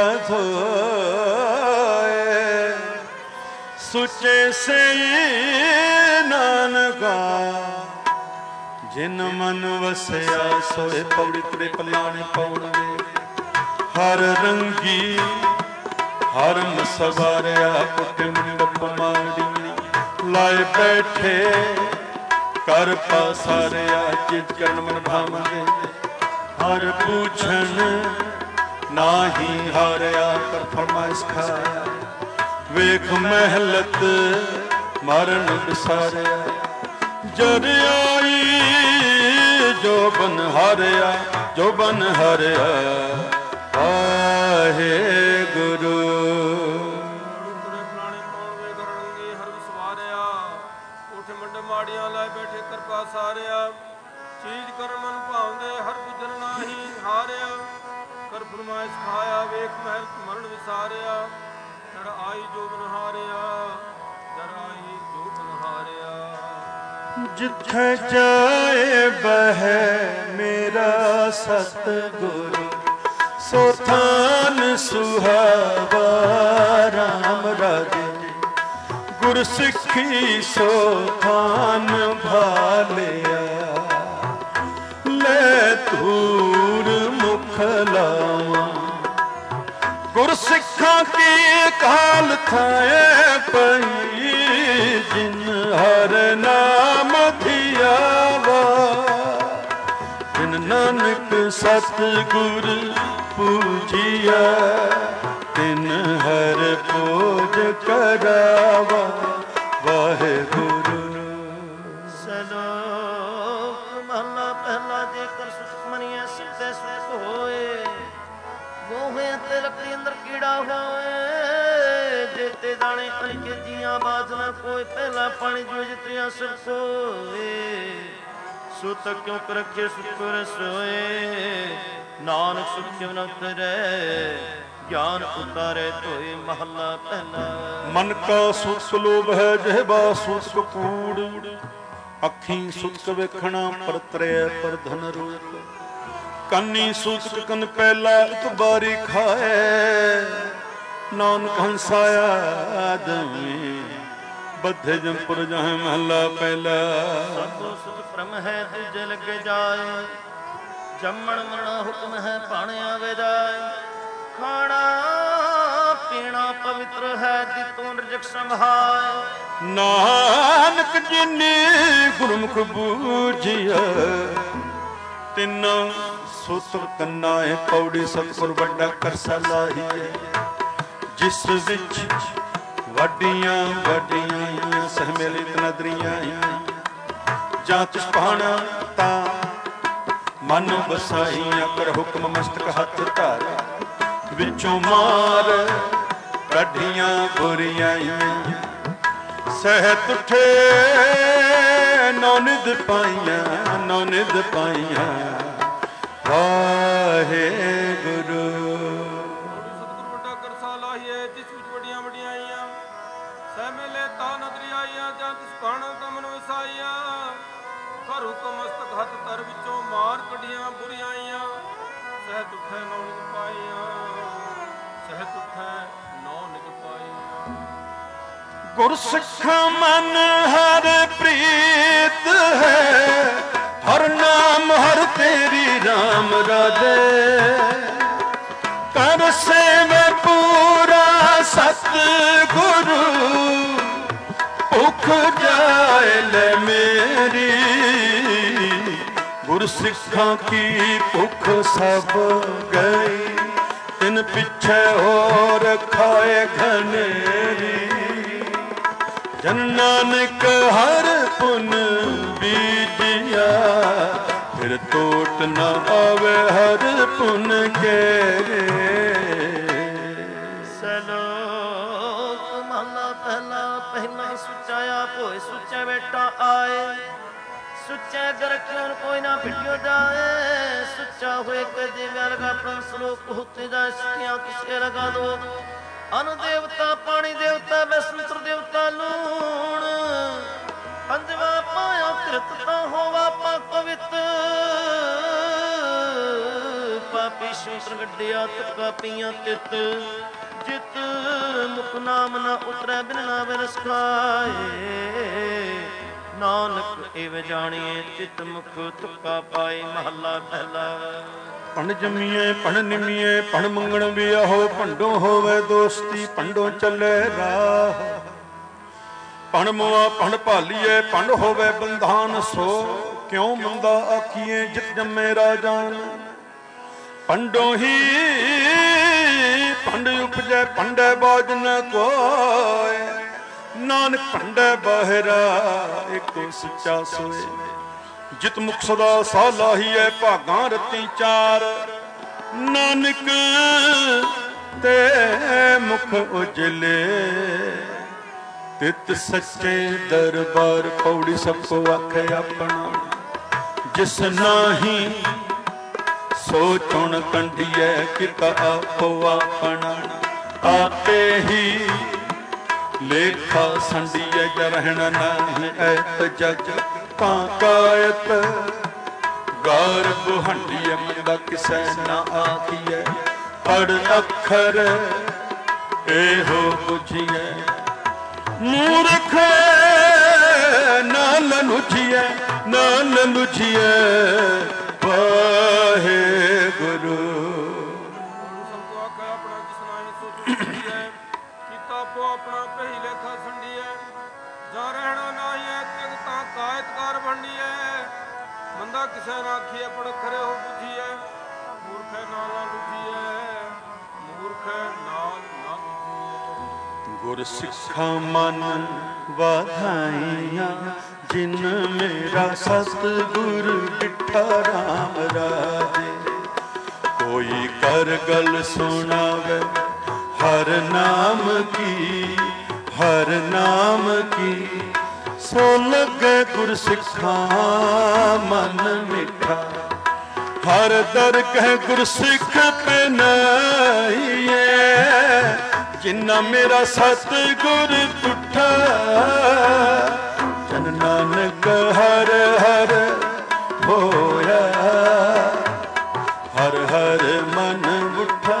धोए। सुचे से नानका जिन मन वसया, सोए पौड़ी तुरे पलाने पौड़े। हर रंगी हर मसवारिया, कुट मंडप माड़ी लाए बैठे। कर पासारिया जित करन मन भावगे, हर पूछन नाही हारिया। कर फरमाइश खाया, वेख महलत मरण बिसारिया। जर आई जो बन हारिया, जो बन हारिया। आहे गुरु ਮਾੜੀਆਂ ਲੈ ਬੈਠੇ ਕਿਰਪਾ ਸਾਰਿਆ। ਚੀਜ਼ ਕਰ ਮਨ ਭਾਉਂਦੇ ਹਰ ਗੁਜਰ ਨਾਹੀ ਹਾਰਿਆ। ਕਰ ਫਰਮਾਇਸ਼ ਖਾਇਆ, ਵੇਖ ਮਹਿਲ ਮਰਨ ਵਿਸਾਰਿਆ। ਜੜ ਆਈ ਜੋ ਬਨ ਹਾਰਿਆ, ਜੜ ਆਈ ਜੋ ਬਨ ਹਾਰਿਆ। ਜਿੱਥੇ ਜਾਏ ਬਹਿ ਮੇਰਾ ਸਤਿਗੁਰੂ, ਸੋ ਥਾਨ ਸੁਹਾਵਾ ਰਾਮ ਰਾਜੇ। ਗੁਰ ਸਿੱਖੀ ਸੋ ਥਾਨ ਭਾਲਿਆ, ਲੈ ਧੂਰ ਮੁਖ ਲਾਵਾਂ। ਗੁਰ ਸਿੱਖਾਂ ਸਿੱਖਾਂ ਕੀ ਕਾਲ ਥਾਏ ਪਈ ਜਿਨ ਹਰ ਨਾਮ ਧਿਆਵਾ ਜਿਨ ਨਾਨਕ ਸਤਿਗੁਰ ਪੂਜਿਆ ਤਿਨ ਹਰ ਪੂਜ ਕਰਾਵਾ ਵਾਹਿਗੁਰੂ। ਸਲੋਕ ਮਹਲਾ ਪਹਿਲਾ ਜੇਕਰ ਸੁਖ ਮਨੀਏ ਸਿੱਧੇ ਸੁਖ ਹੋਏ ਗੋਹੇ ਤੇ ਲੱਕੜੀ ਅੰਦਰ ਕੀੜਾ ਹੋਏ ਜੇਤੇ ਦਾਣੇ ਅਨਕੇ ਜੀਆਂ ਬਾਤ ਨਾ ਕੋਈ ਪਹਿਲਾ ਪਾਣੀ ਜੋ ਜਿਤਿਆ ਸੁਖ ਹੋਏ ਸੁਤ ਕਿਉ ਕਰਖੇ ਸੁਖ ਰਸੋਏ ਨਾਨਕ ਸੁਖ ਕਿਉ ਨ ਉਤਰੈ ਗਿਆਨ ਉਤਾਰੇ ਧੋਏ ਮਹਲਾ ਪਹਿਲਾ। ਮਨ ਕਾ ਸੁਖ ਲੋਭ ਹੈ ਜਿਹਬਾ ਸੁਖ ਕੂੜ ਅੱਖੀਂ ਸੁਖ ਵੇਖਣਾ ਪਰਤਰੇ ਪਰ ਧਨ ਰੂਪ ਕੰਨੀ ਸੁਖ ਕਨ ਪਹਿਲਾ ਇੱਕ ਬਾਰੀ ਖਾਏ ਨਾਨਕ ਹੰਸਾਇਆ ਆਦਮੀ ਬੱਧੇ ਜੰਪੁਰ ਜਾਏ ਮਹਲਾ ਪਹਿਲਾ। ਸਭੋ ਸੁਖ ਭ੍ਰਮ ਹੈ ਦੂਜੇ ਲੱਗੇ ਜਾਏ ਜੰਮਣ ਮਰਣਾ ਹੁਕਮ ਹੈ ਭਾਣੇ ਆਵੇ ਜਾਏ ਖਾਣਾ ਪੀਣਾ ਪਵਿੱਤਰ ਹੈ ਜਿਤੋਂ ਰਜਕ ਸੰਭਾਏ ਨਾਨਕ ਜਿਨੇ ਗੁਰਮੁਖ ਬੂਝਿਆ ਤਿੰਨ ਸੁਤ ਕੰਨਾਏ ਪੌੜੀ ਸਤਿਗੁਰ ਵੱਡਾ ਕਰਸਾ ਲਾਹੀਏ ਜਿਸ ਵਿੱਚ ਵੱਡੀਆਂ ਵੱਡੀਆਂ ਸਹਮੇਲਿਤ ਨਦਰੀਆਂ ਜਾਂ ਤਿਸ ਪਾਣਾ ਤਾਂ ਮਨ ਵਸਾਈਆਂ ਕਰ ਹੁਕਮ ਮਸਤਕ ਹੱਥ ਧਾਰਿਆ ਵਿੱਚੋਂ ਮਾਰ ਕੱਢੀਆਂ ਬੁਰੀਆਂ ਸਹਿਤ ਉਠੇ ਨੌ ਨਿਧ ਪਾਈਆਂ ਨੌ ਨਿਧ ਪਾਈਆਂ ਵਾਹਿਗੁਰੂ। ਸਤਿਗੁਰੂ ਵੱਡਾ ਕਰਸਾ ਲਾਹੀਏ ਜਿਸ ਵਿੱਚ ਵੱਡੀਆਂ ਵਡਿਆਈਆਂ ਸਹਿ ਮੇਲੇ ਤਾਂ ਨਦਰੀ ਆਈਆਂ ਜਾਂ ਤਿਸ ਪਾਣਾ ਤਾਂ ਮਨ ਵਸਾਈਆਂ ਹਰ ਹੁਕਮ ਮਸਤਕ ਹੱਥ ਧਰ ਵਿੱਚੋਂ ਮਾਰ ਕੱਢੀਆਂ ਬੁਰੀਆਈਆਂ ਸਹਿਤ ਉਠੈ ਨੌ ਨਿਧ ਪਾਈਆਂ ਸਹਿਤ ਉਠੈ ਨੌ ਨਿਧ ਪਾਈਆਂ। ਗੁਰ ਸਿੱਖ ਮਨ ਹਰ ਪ੍ਰੀਤ ਹੈ ਹਰ ਨਾਮ ਹਰ ਤੇਰੀ ਰਾਮ ਰਾਧੇ ਕਰ ਸੇਵੇ ਪੂਰਾ ਸਤ ਗੁਰੂ ਭੁੱਖ ਜਾਏ ਲੈ ਮੇਰੀ ਗੁਰ ਸਿੱਖਾਂ ਕੀ ਭੁੱਖ ਸਭ ਗਈ ਤਿਨ ਪਿੱਛੇ ਹੋਰ ਖਾਏ ਘਨੇਰੀ ਜਨ ਨਾਨਕ ਹਰ ਪੁਨ ਬੀਜਿਆ ਫਿਰ ਟੋਟ ਨ ਆਵੇ ਹਰ ਪੁਨ ਕੇ। ਸਲੋਕ ਮਹਲਾ ਪਹਿਲਾ ਪਹਿਲਾ ਸੁੱਚਾ ਆਪ ਹੋਏ ਸੁੱਚਾ ਬੇਟਾ ਆਏ ਸੁੱਚਾ ਦਰ ਕਿਉਂ ਕੋਈ ਨਾ ਭਿਟਿਓ ਜਾਏ ਸੁੱਚਾ ਹੋਏ ਕਦੇ ਵਿਆਹ ਲਗਾ ਪ੍ਰਣ ਸਲੋਕ ਹੁਤੇ ਜਾਏ ਸਿੱਖਿਆ ਕਿਸੇ ਲਗਾ ਦੋ ਅਨ ਦੇਵਤਾ ਪਾਣੀ ਦੇਵਤਾ ਵੈਸੰਤਰ ਦੇਵਤਾ ਲੂਣ ਪੰਜਵਾ ਪਾਇਆ ਕਿਰਤ ਤਾਂ ਹੋਵਾ ਪਾਕ ਪਵਿੱਤ ਪਾਪੀ ਸ਼ੂਤਰ ਗੱਡਿਆ ਤੱਕਾ ਪੀਆਂ ਤਿੱਤ ਜਿਤ ਮੁਖ ਨਾਮ ਨਾ ਉਤਰੈ ਬਿਨ ਨਾਮ ਰਸ ਖਾਏ ਨਾਨਕ ਇਵ ਜਾਣੀਏ ਚਿਤ ਮੁਖ ਤੁਕਾ ਪਾਏ ਮਹੱਲਾ ਪਹਿਲਾ। ਭਣ ਜੰਮੀਏ ਭਣ ਨਿਮੀਏ ਭਣ ਮੰਗਣ ਵਿਆਹੋ ਭੰਡੋ ਹੋਵੇ ਦੋਸਤੀ ਭੰਡੋ ਚੱਲੇ ਰਾਹ ਭਣ ਮੁਆ ਭਣ ਭਾਲੀਏ ਭੰਡ ਹੋਵੇ ਬੰਧਾਨ ਸੋ ਕਿਉ ਮੰਦਾ ਆਖੀਏ ਜਿਤ ਜੰਮੇ ਰਾਜਾਨ ਭੰਡੋ ਹੀ ਭੰਡ ਉਪਜੈ ਭੰਡੇ ਬਾਜ ਨ ਕੋਇ ਨਾਨਕ ਭੰਡੇ ਬਾਹਿਰਾ ਇੱਕੋ ਸੱਚਾ ਸੋਏ ਜਿਤ ਮੁਖ ਸਦਾ ਸਾਹ ਲਾਹੀਐ ਭਾਗਾਂ ਰਤੀ ਚਾਰ ਨਾਨਕ ਤੇ ਮੁਖ ਉਜਲੇ ਤਿਤ ਸੱਚੇ ਦਰਬਾਰ ਪੌੜੀ ਸਭ ਕੋ ਆਖੇ ਆਪਣਾ ਜਿਸ ਨਾਹੀ ਸੋ ਚੁਣ ਕੰਢੀਐ ਕਿਤ ਆਪੋ ਆਪਣਾ ਆਪੇ ਹੀ ਲੇਖਾ ਸੰਡੀਐ ਜਰਹਣ ਨਾਹੀ ਐਤ ਜਗ ਤਾਂ ਕਾਇਤ ਗਰਭ ਹੰਡੀਐ ਮੰਦਾ ਕਿਸੈ ਨਾ ਆਖੀਐ ਪੜ ਅੱਖਰ ਇਹੋ ਬੁਝੀਐ ਮੂਰਖ ਨਾਲ ਲੁਝੀਐ ਨਾਲ ਲੁਝੀਐ ਵਾਹਿਗੁਰੂ। ਸਭ ਤੋਂ ਆਖਿਆ ਆਪਣਾ ਜਿਸ ਨਾਹੀ ਸੋਚ ਐਤਕਾਰ ਵੰਡੀਐ ਮੰਦਾ ਕਿਸੇ ਨਾ ਆਖੀਐ ਪੜ ਖਰੇ ਹੋ ਬੁਝੀਐ ਮੂਰਖੈ ਨਾਲ ਨਾ ਲੁਝੀਐ ਮੂਰਖੈ ਨਾਲ ਨਾ ਲੁਝੀਐ। ਗੁਰ ਸਿੱਖਾਂ ਮਨ ਵਾਧਾਈਆਂ ਜਿਨ ਮੇਰਾ ਸਤਿਗੁਰ ਡਿਠਾ ਰਾਮ ਰਾਜੇ। ਕੋਈ ਕਰ ਗਲ ਸੁਣਾਵੇ ਹਰ ਨਾਮ ਕੀ ਹਰ ਨਾਮ ਕੀ ਸੋ ਲੱਗੇ ਗੁਰ ਸਿੱਖਾਂ ਮਨ ਮਿੱਠਾ। ਹਰ ਦਰ ਕਹਿ ਗੁਰ ਸਿੱਖ ਪਿਨਾਈਏ ਜਿਨਾ ਮੇਰਾ ਸਤਿਗੁਰ ਟੁੱਠਾ। ਜਨ ਨਾਨਕ ਹਰ ਹਰ ਹੋਇਆ ਹਰ ਹਰ ਮਨ ਉੱਠਾ।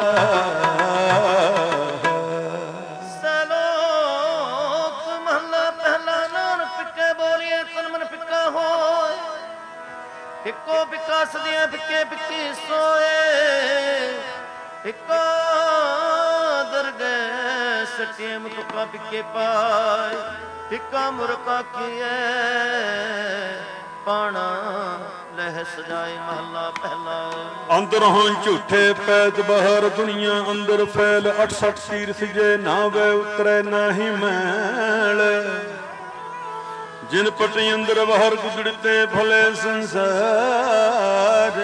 ਸਲੋਕ ਮਹਲਾ ਪਹਿਲਾ ਨਾਨਕ ਫਿੱਕੇ ਬੋਲੀਏ ਤਨ ਮਨ ਫਿੱਕਾ ਹੋਏ। ਇੱਕੋ ਬਿੱਕਾ ਸਦੀਆਂ ਫਿੱਕੇ ਫਿੱਕੀ ਸੋਏ। ਇੱਕੋ ਦਰਗਹਿ ਸੱਟੇ ਮੁਤਕਾ ਫਿੱਕੇ ਪਾਏ। ਫਿੱਕਾ ਮੁਰਕਾ ਕੀਏ ਪਾਣਾ ਲਹਿ ਸਜਾਏ ਮਹਲਾ ਪਹਿਲਾ। ਅੰਦਰੋਂ ਝੂਠੇ ਪੈਦ ਬਾਹਰ ਦੁਨੀਆ ਅੰਦਰ ਫੈਲ ਅਠਸਠ ਤੀਰਥ ਜੇ ਨਾ ਵੈ ਉਤਰੈ ਨਾਹੀ ਮੈਲ। ਜਿਨ ਪਟੀ ਅੰਦਰ ਬਾਹਰ ਗੁਜੜਤੇ ਭਲੇ ਸੰਸਾਰ।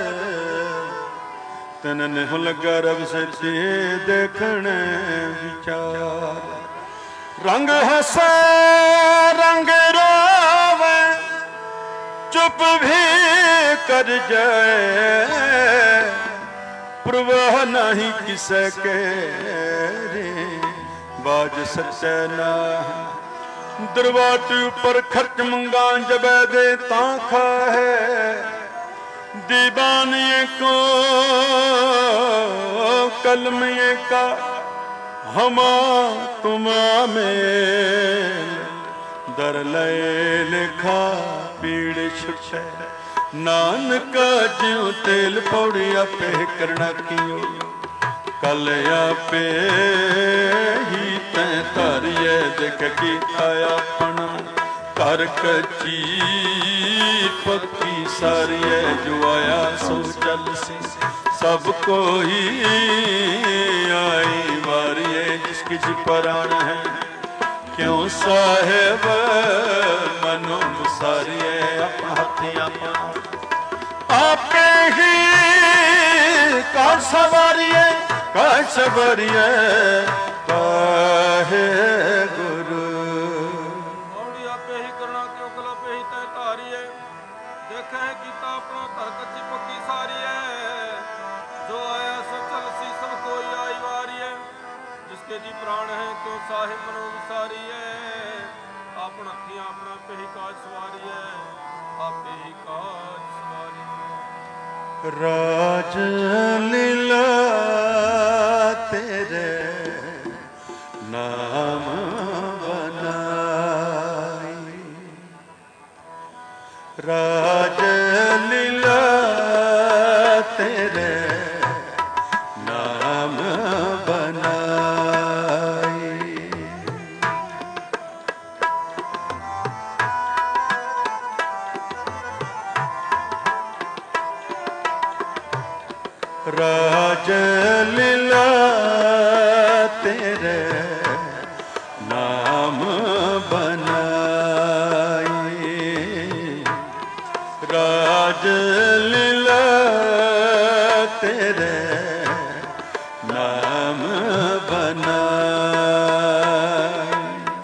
ਤਨ ਨਿਹ ਲੱਗਾ ਰਬ ਸੱਚੇ ਦੇਖਣ ਵਿਚਾਰ। ਰੰਗ ਹਸੈ ਰੰਗ ਰੋਵੇ ਚੁੱਪ ਵੀ ਕਰ ਜਾਏ। ਪ੍ਰਵਾਹ ਨਹੀਂ ਕਿਸੈ ਕੇ ਰੇ ਬਾਜ ਸੱਚੈ ਨਾ। ਦਰਬਾਰ ਉੱਪਰ ਖਰਚ ਮੰਗਾ ਜਬੈ ਦੇ ਤਾਂ ਖਾਹੇ। दीवानिए को कलमिए का हमा तुमा में दर लय लिखा पीड़ छुटे। नानक ज्यों तेल पौड़ी आपे करना कियो कल आपे ही तै धरिए देख कीता अपना। कर कच्ची पक्की सारिए जो आया सो चल सी। सब कोई आई मारिए जिसकी जी प्राण है क्यों साहेब मनो मुसारिए। अपना हाथी अपना आपे ही का सवारिए का सवारिए काहे गुरु। ਦੇਖੈ ਕੀਤਾ ਆਪਣਾ ਧਰ ਕੱਚੀ ਪੱਕੀ ਸਾਰੀਐ। ਜੋ ਆਇਆ ਸੋ ਚਲ ਸੀ ਸਭ ਕੋਈ ਆਈ ਵਾਰੀਐ। ਜਿਸਕੇ ਜੀ ਪ੍ਰਾਣ ਹੈ ਕਿਉ ਸਾਹਿਬ ਮਨੋ ਵਿਸਾਰੀਐ। ਆਪਣਾ ਹੱਥੀਂ ਆਪਣਾ ਪਹੀ ਕਾਜ ਸਵਾਰੀਐ ਆਪੇ ਹੀ ਕਾਜ ਸਵਾਰੀਐ। ਰਾਜ ਲੀਲਾ ਤੇਰੇ ਨਾਮ राज लीला तेरे नाम बनाई। राज लीला तेरे नाम बनाई। राज लीला तेरे नाम बनाई।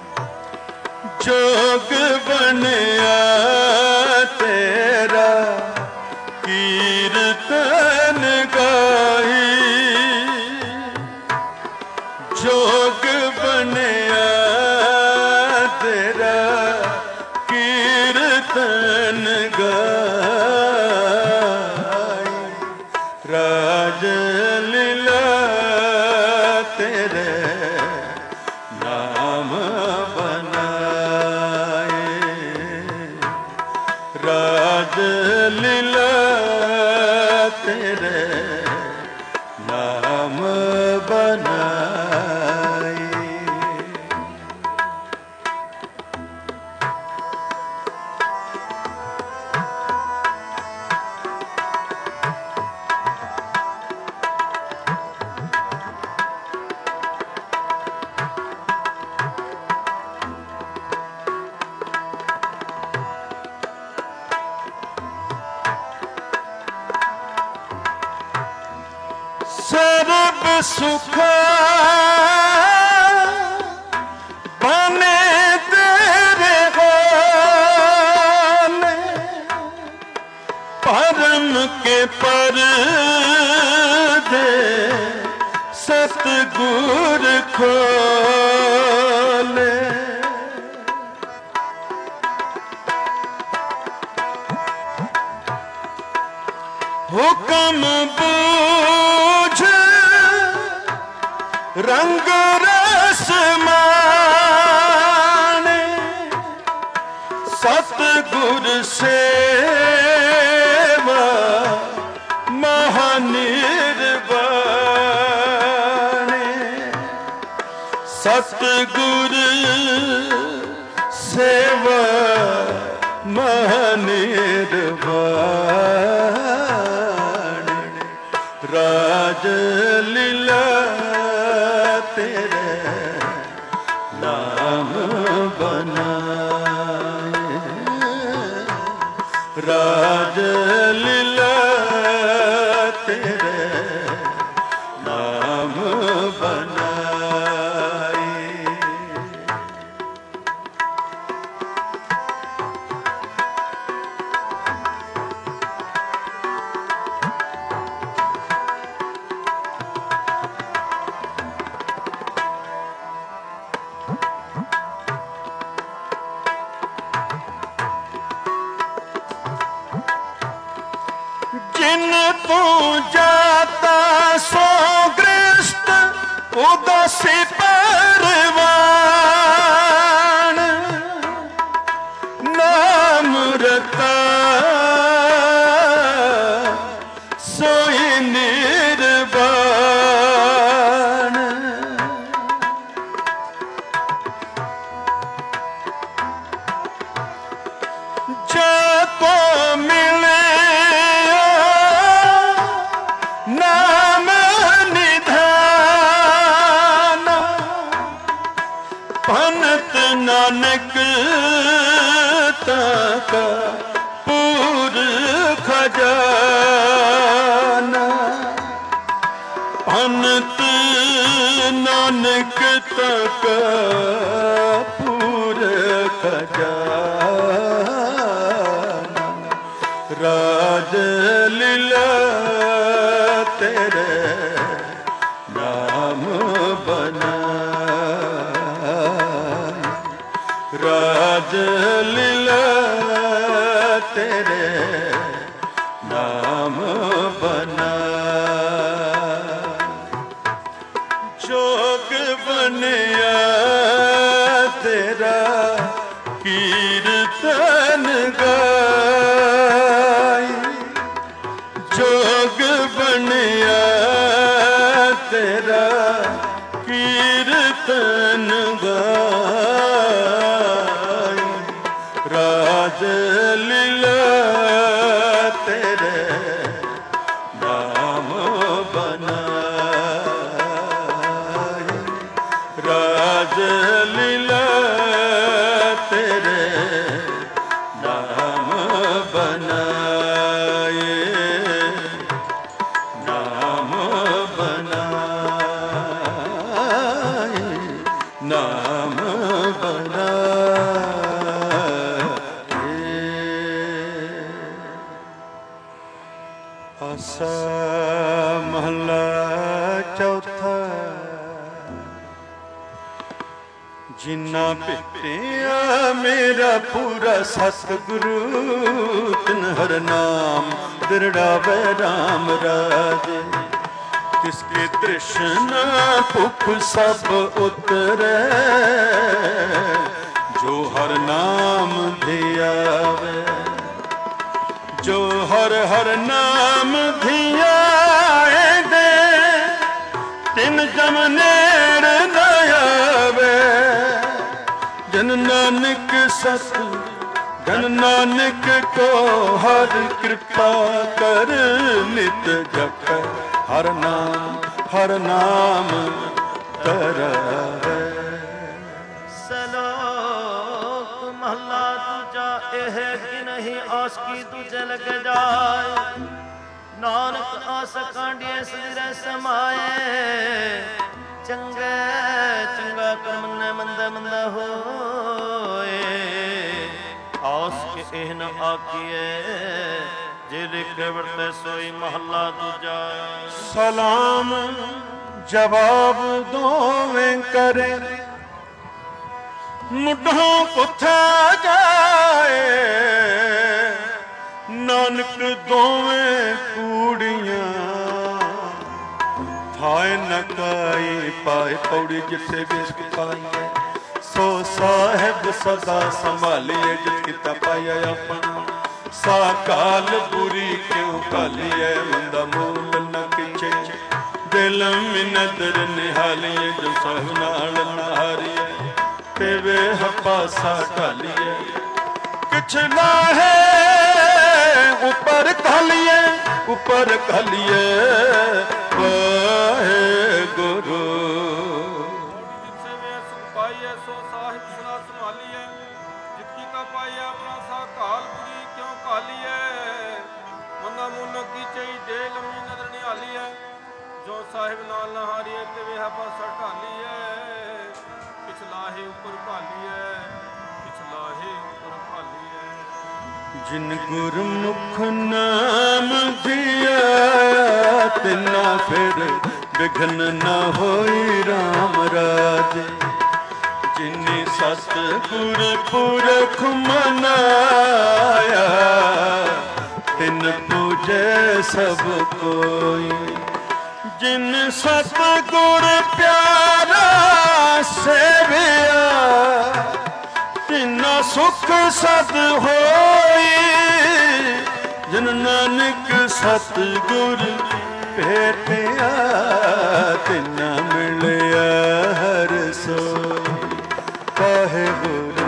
जोग बनया तेरा कीर्तन गाई। जोग बनया तेरा कीर्तन गाई। राज लीला तेरे नाम बनाए। राज लीला तेरे नाम बनाए। ਸਰਬ ਸੁਖ ਬਨੇ ਤੇਰੇ ਹੋਲੇ, ਪਰਮ ਕੇ ਪਰਦੇ ਸਤਿਗੁਰ ਖੋਲੇ। ਹੁਕਮ ਬੂਝ ਰੰਗ ਰਸ ਮਾਣੇ, ਸਤਿਗੁਰ ਸੇਵਾ ਮਹਾਨਿਰਵਾਣੇ। ਸਤਿਗੁਰ ਸੇਵਾ ਮਹਾਨਿਰਵਾਣੇ। ਰਾਜ ਲੀਲਾ ਤੇਰੇ ਨਾਮ ਬਨਾਏ, ਰਾਜ ਲੀਲਾ ਤੇਰੇ ਨਾਮ ਬਨਾਏ। ਜਿਨ ਤੂੰ ਜਾਤਾ ਸੋ ਗ੍ਰਸਤ ਉਦਾਸੀ ਪਰਵਾਨ, ਨਾਮ ਰਤਾ ਸੋਈ ਨਿਰਵਾਣ। ਜੋ ਕੋ ਮਿਲੇ ਨਾਮ ਨਿਧਾਨ, ਭਨਤ ਨਾਨਕ ਤਕ ਪੂਰ ਖਜ਼ਾਨਾ। ਭਨਤ ਨਾਨਕ ਤਕ ਪੂਰ ਖਜ਼ਾਨਾ। ਰਾਜ ਲੀਲਾ ਤੇਰੇ ਨਾਮ ਬਨਾਏ, ਰਾਜ ਲੀਲਾ ਤੇਰੇ ਨਾਮ ਬਨਾਏ। ਜੋਗ ਬਣਿਆ ਤੇਰਾ ਕੀਰਤਨ ਗਾਈ, ਜੋਗ ਬਣਿਆ ਤੇਰਾ ਕੀਰਤਨ ਗਾਈ। ਰਾਜ ਲੀਲਾ ਤੇਰੇ ਨਾਮ ਬਨਾਏ, ਰਾਜ ਲੀਲਾ ਤੇਰੇ ਨਾਮ ਬਨਾਏ, ਨਾਮ ਬਨਾਏ, ਨਾਮ ਬਨਾਏ। ਆਸਾ ਮਹਲਾ ਚੌਥਾ। ਜਿਨਾ ਭੇਟਿਆ ਮੇਰਾ ਪੂਰਾ ਸਤਿਗੁਰੂ, ਤਿਨ ਹਰ ਨਾਮ ਦਿਰੜਾਵੇ ਰਾਮ ਰਾਜੇ। ਤਿਸਕੇ ਤ੍ਰਿਸ਼ਨਾ ਭੁਖ ਸਭ ਉਤਰੈ, ਜੋ ਹਰ ਨਾਮ ਧਿਆਵੇ। ਜੋ ਹਰ ਹਰ ਨਾਮ ਧਿਆਏ ਦੇ, ਤਿਨ ਜਮ ਨੇੜ ਨ ਆਵੇ। ਜਨ ਨਾਨਕ ਸਤ ਜਨ ਨਾਨਕ ਕੋ ਹਰ ਕਿਰਪਾ ਕਰ, ਨਿਤ ਜਪੈ ਹਰ ਨਾਮ ਹਰ ਨਾਮ ਧਰੈ। ਸਲੋਕ ਮਹਲਾ ਦੂਜਾ। ਇਹ ਕਿ ਨਹੀਂ ਆਸ ਕੀ ਤੁਝੇ ਲਗ ਜਾਏ, ਨਾਨਕ ਆਸ ਕਾਂਡੀਏ ਸਜਰੇ ਸਮਾਏ ਚੰਗੇ ਚੰਗਾ ਕਰਮ ਨੇ ਮੰਦਾ ਮੰਦਾ ਹੋਏ ਆਸ ਕੇ ਇਹ ਨ ਆਖੀਏ ਜੇ ਲਿਖੇ ਵਰਤੇ ਸੋਈ ਮਹੱਲਾ ਦੂਜਾ। ਸਲਾਮ ਜਵਾਬ ਦੋਵੇਂ ਕਰੇ ਮੁੱਢੋਂ ਪੁੱਛਾ ਜਾਏ ਨਾਨਕ ਦੋਵੇਂ ਕੂੜੀਆਂ ਥਾਏ ਨਕਾਈ ਪਾਏ ਪੌੜੀ ਜਿੱਥੇ ਬਿਸਕ ਪਾਈਏ ਸੋ ਸਾਹਿਬ ਸਦਾ ਸੰਭਾਲੀਏ ਜਿਤ ਕੀਤਾ ਪਾਇਆ ਆਪਣਾ ਸਾ ਕਾਲ ਬੁਰੀ ਕਿਉਂ ਕਾਲੀਏ ਮੰਦਾ ਮੂਲ ਨ ਕਿਛੇ ਦਿਲ ਮਿਨਦਰ ਨਿਹਾਲੀਏ ਜੋ ਸਭ ਨਾਲ ਨਾਰੀਏ ਤੇ ਵੇ ਹਪਾਸਾ ਢਾਲੀਏ ਕਿਛ ਨਾ ਹੈ ਉੱਪਰ ਖਾਲੀਏ ਉੱਪਰ ਖਾਲੀਏ ਵਾਹਿ ਗੁਰੂ ਜਿੱਥੇ ਵੇ ਸੁਖ ਪਾਈਏ ਸੋ ਸਾਹਿਬ ਸਦਾ ਸੰਭਾਲੀਏ ਜਿਤ ਕੀਤਾ ਪਾਈਏ ਆਪਣਾ ਸਾ ਕਾਲ ਬੁਰੀ ਕਿਉਂ ਕਾਲੀਏ ਮੰਦਾ ਮੁਨ ਕੀ ਚਈ ਦੇ ਲੰਮੀ ਨਦਰ ਨਿਹਾਲੀਏ ਜੋ ਸਾਹਿਬ ਨਾਲ ਨਹਾਰੀਏ ਤੇ ਵੇ ਹਪਾਸਾ ਢਾਲੀਏ ਪਿਛਲਾਹੇ ਉੱਪਰ ਭਾਲੀਏ ਪਿਛਲਾਹੇ ਉੱਪਰ ਭਾਲੀਏ ਜਿਨ ਗੁਰਮੁਖ ਨਾਮ ਦਿਆ ਤਿਨਾ ਫਿਰ ਵਿਘਨ ਨ ਹੋਈ ਰਾਮ ਰਾਜੇ ਜਿਨੇ ਸਤ ਗੁਰ ਪੁਰਖ ਮਨਾਇਆ ਤਿਨ ਪੂਜੈ ਸਭ ਕੋਈ ਜਿਨ ਸਤ ਗੁਰ ਪਿਆਰਾ ਸੇਵਿਆ ਤਿਨਾ ਸੁਖ ਸਦ ਹੋਈ ਜਿਨ ਨਾਨਕ ਸਤ ਗੁਰ ਭੇਟਿਆ ਤਿਨਾ ਮਿਲਿਆ ਹਰ ਸੋਈ ਕਾਹੇ ਗੁਰੂ।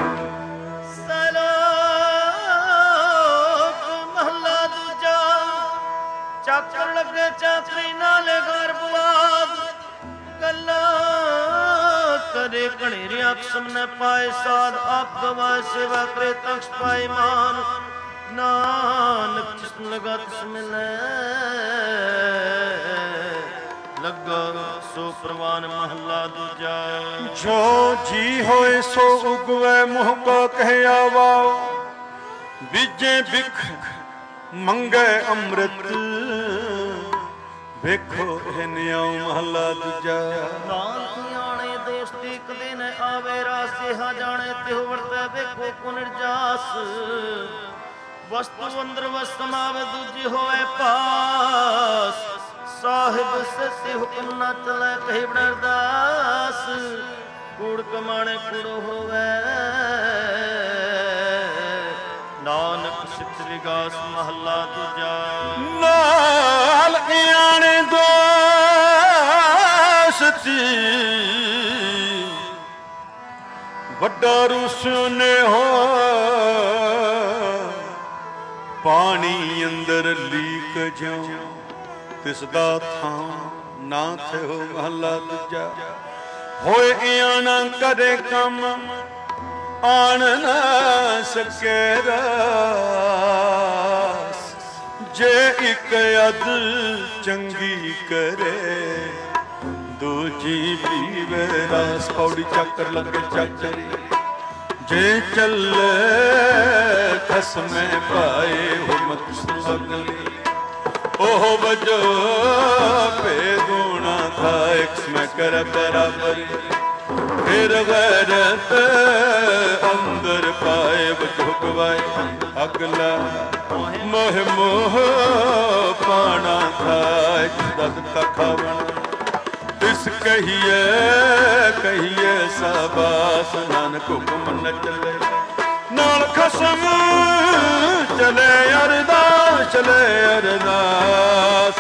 ਸਲੋਕ ਮਹਲਾ ਦੂਜਾ ਚਾਕਰ ਲੱਗੇ ਚਾਕਰੀ ਨਾਲੇ ਘਰ ਬਵਾਦ ਗੱਲਾਂ ਕਰੇ ਘਣੇਰੀਆਂ ਅਕਸਮ ਨ ਪਾਏ ਸਾਧ ਆਪ ਗਵਾਏ ਸੇਵਾ ਕਰੇ ਤਖਸ਼ ਪਾਏ ਮਾਨ ਨਾਨਕ ਜਿਸਨ ਲਗਾ ਤਿਸ ਮਿਲੈ ਲੱਗਾ ਸੋ ਪ੍ਰਵਾਨ ਮਹੱਲਾ ਦੂਜਾ। ਜੋ ਜੀ ਹੋਏ ਸੋ ਉਗਵੈ ਮੋਹ ਕੋ ਕਹਿਆ ਵਾ ਬੀਜੇ ਬਿਖ ਮੰਗੇ ਅੰਮ੍ਰਿਤ ਵੇਖੋ ਇਹ ਨਿਉ ਮਹੱਲਾ ਦੂਜਾ। ਨਾਨਕ ਆਣੇ ਦੇਸ਼ ਤੇ ਕਦੇ ਨ ਆਵੇ ਰਾਸੇ ਹਾ ਜਾਣੇ ਤਿਹੁ ਵਰਤੈ ਵੇਖੋ ਕੋ ਨਿਰਜਾਸ ਵਸਤੂ ਅੰਦਰ ਵਸਤ ਸਮਾਵੇ ਦੂਜੀ ਹੋਵੇ ਪਾਸ ਸਾਹਿਬ ਸੱਚੇ ਹੁਕਮ ਨਾ ਚਲੈ ਕਹੀ ਬੜ ਅਰਦਾਸ ਕੂੜ ਕਮਾਣੇ ਕੂੜੋ ਹੋਵੇ ਨਾਨਕ ਸਿਫਤ ਵਿਗਾਸ ਮਹੱਲਾ ਦੂਜਾ। ਨਾਲ ਆਣੇ ਦੋਸਤੀ ਵੱਡਾ ਰੁਸਿਓ ਨੇ ਹੋ ਪਾਣੀ ਅੰਦਰ ਲੀਕ ਜਿਉ ਤਿਸ ਦਾ ਥਾਂ ਨਾ ਥਿਓ ਮਹੱਲਾ ਦੂਜਾ। ਹੋਏ ਆਣਾ ਕਰੇ ਕੰਮ ਆਣ ਨਾ ਸਕੇ ਰਾਸ ਜੇ ਇੱਕ ਅਦ ਚੰਗੀ ਕਰੇ ਦੂਜੀ ਪੀਵੇ ਰਾਸ ਪੌੜੀ ਚੱਕਰ ਲੱਗੇ ਚੱਕਰੀ ਜੇ ਚੱਲੇ ਖਸਮੇ ਪਾਏ ਹੁਮਤ ਸੁਗਲੀ ਉਹ ਵਜੋ ਭੇ ਗੁਣਾ ਥਾ ਇੱਕ ਮੈਂ ਕਰ ਬਰਾਬਰ ਫਿਰ ਗੈਰਤ ਅੰਦਰ ਪਾਏ ਵਜੋ ਗਵਾਏ ਅਗਲਾ ਮੋਹ ਮੋਹ ਪਾਣਾ ਥਾ ਦਦ ਤਖਾਵਣ ਤਿਸ ਕਹੀਏ ਕਹੀਏ ਸਾਬਾਸ ਨਾਨਕ ਹੁਕਮ ਨ ਚੱਲੇ ਨਾਲ ਖਸਮ ਚਲੇ ਅਰਦਾਸ ਚਲੇ ਅਰਦਾਸ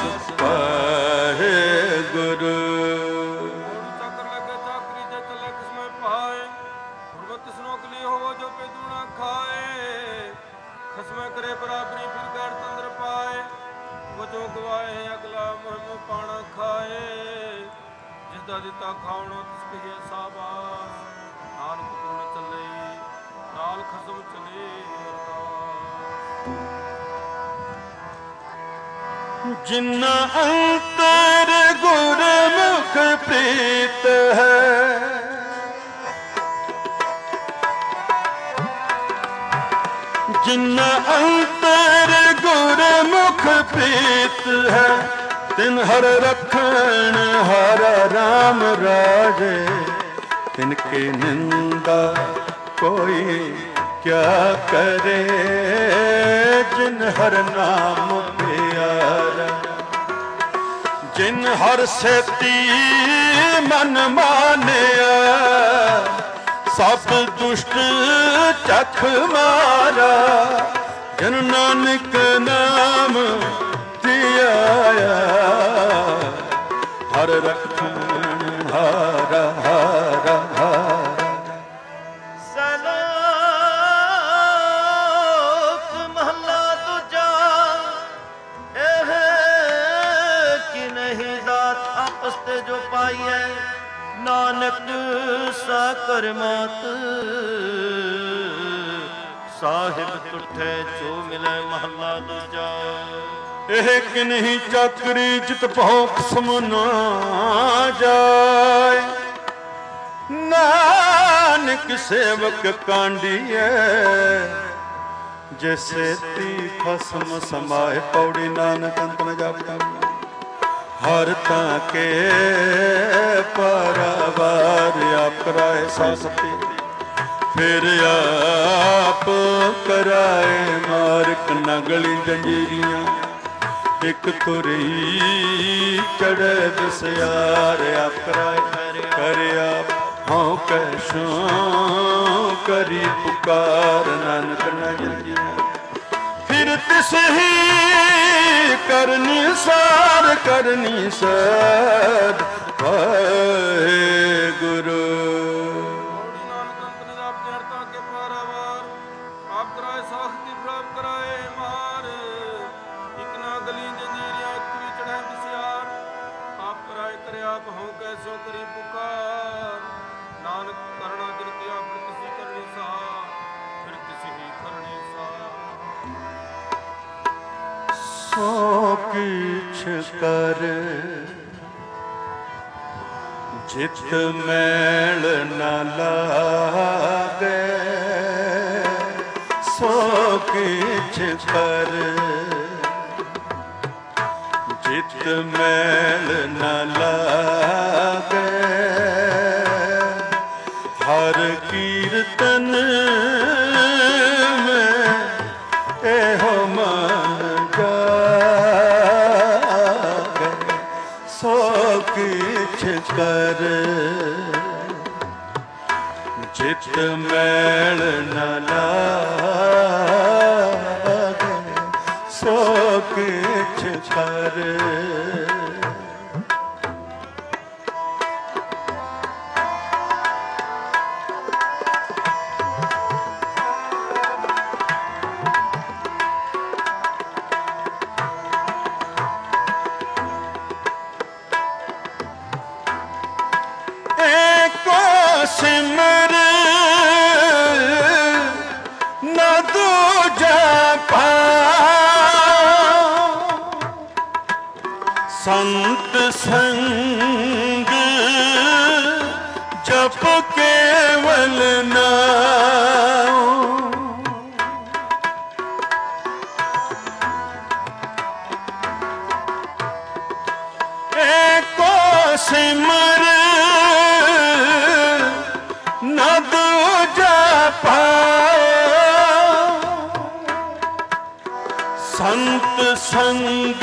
ਵਾਹਿ ਗੁਰੂ। ਚੱਕਰ ਲੱਗੇ ਚਾਕਰੀ ਜੇ ਚੱਲੇ ਕਿਸਮੇ ਪਾਏ ਗੁਰਮਤਿ ਸਨੋਕਲੀ ਹੋਵੋ ਜੋ ਪੇਦੂਣਾ ਖਾਏ ਖਸਮੇ ਕਰੇ ਬਰਾਬਰੀ ਫਿਰ ਗੜ ਤੰਦਰ ਪਾਏ ਵਜੋ ਗਵਾਏ ਅਗਲਾ ਮੁਹਿਮ ਪਾਣਾ ਖਾਏ ਜਿਸਦਾ ਦਿੱਤਾ ਖਾਵਣੋ ਤਿਸ ਕਹੀਏ ਸਾਬਾਸ ਨਾਨਕ ਗੁਣ ਚੱਲੇ ਨਾਲ ਖਸਮ ਚਲੇ जिन अंतर गुरमुख प्रीत है, जिन अंतर गुरमुख प्रीत है, तिन हर रखण हर राम राजे, तिनके निंदा कोई क्या करे, जिन हर नाम प्यारा, जिन हर सेती मन मानिया, सब दुष्ट चख मारा, जन नानक नाम धियाया, हर रखण हारा हारा हारा। जो पाइए नानक साकर मात, साहिब तुठे जो मिले महला दूजा। एह किन्हीं चाकरी जित भौंक समना जाए, नानक सेवक कांडिए, जैसे ती खसम समाए। पौड़ी नानक अंत में जापता हर ताके पारावार आप कराए सासती, फिर आप कराए मार्क नगली जंजीरियां, एक तुरी चढ़े बसियार आप कराए करे आप हाँ कैसो करी पुकार नानक नगलियां, फिर तिस ही करनी सार करनी सार वाहे गुरु। सो किछ कर जित मैल न लागे, सो किछ कर जित मैल न लागे, हर कीर्तन में एहो मन सो किछ कर जित मैल न लागे, सो किछ कर। सिमर न दूजा पाओ, संत संग जप केवल नाम, एको सिमर न दूजा पाओ, संत संग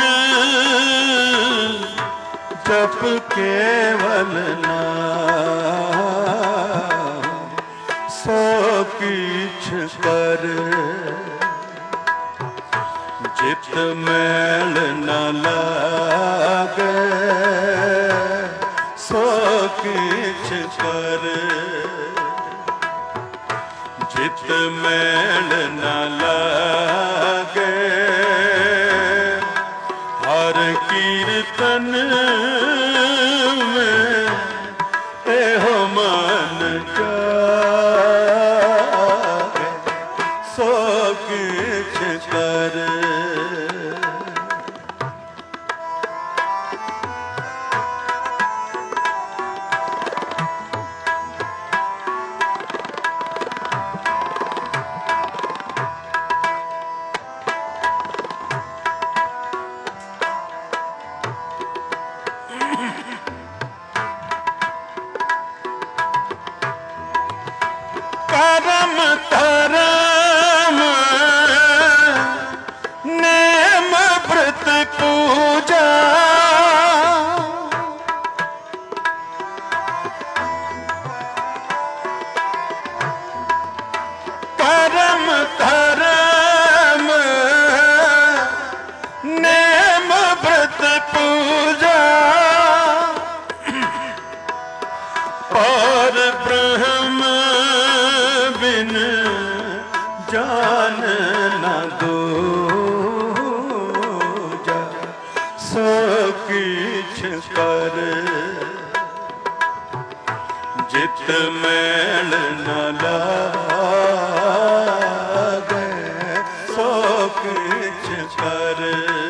जप केवल नाम, सो किछ कर जित मैल न लागे, सो किछ कर जित मैल न लागे, हर कीर्तन में एहो मन जागे, सो किछ कर। पूजा करम धर्म नेम व्रत पूजा और ब्रह्म बिन जान न दूजा सो किछ कर जित मैल न लागे सो किछ कर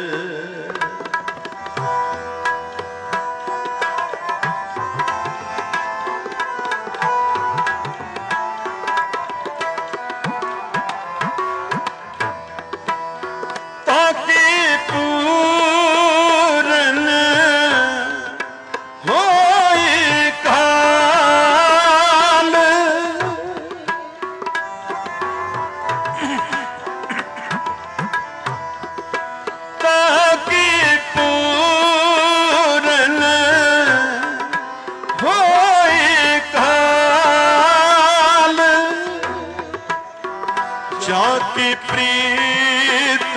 जाकी प्रीत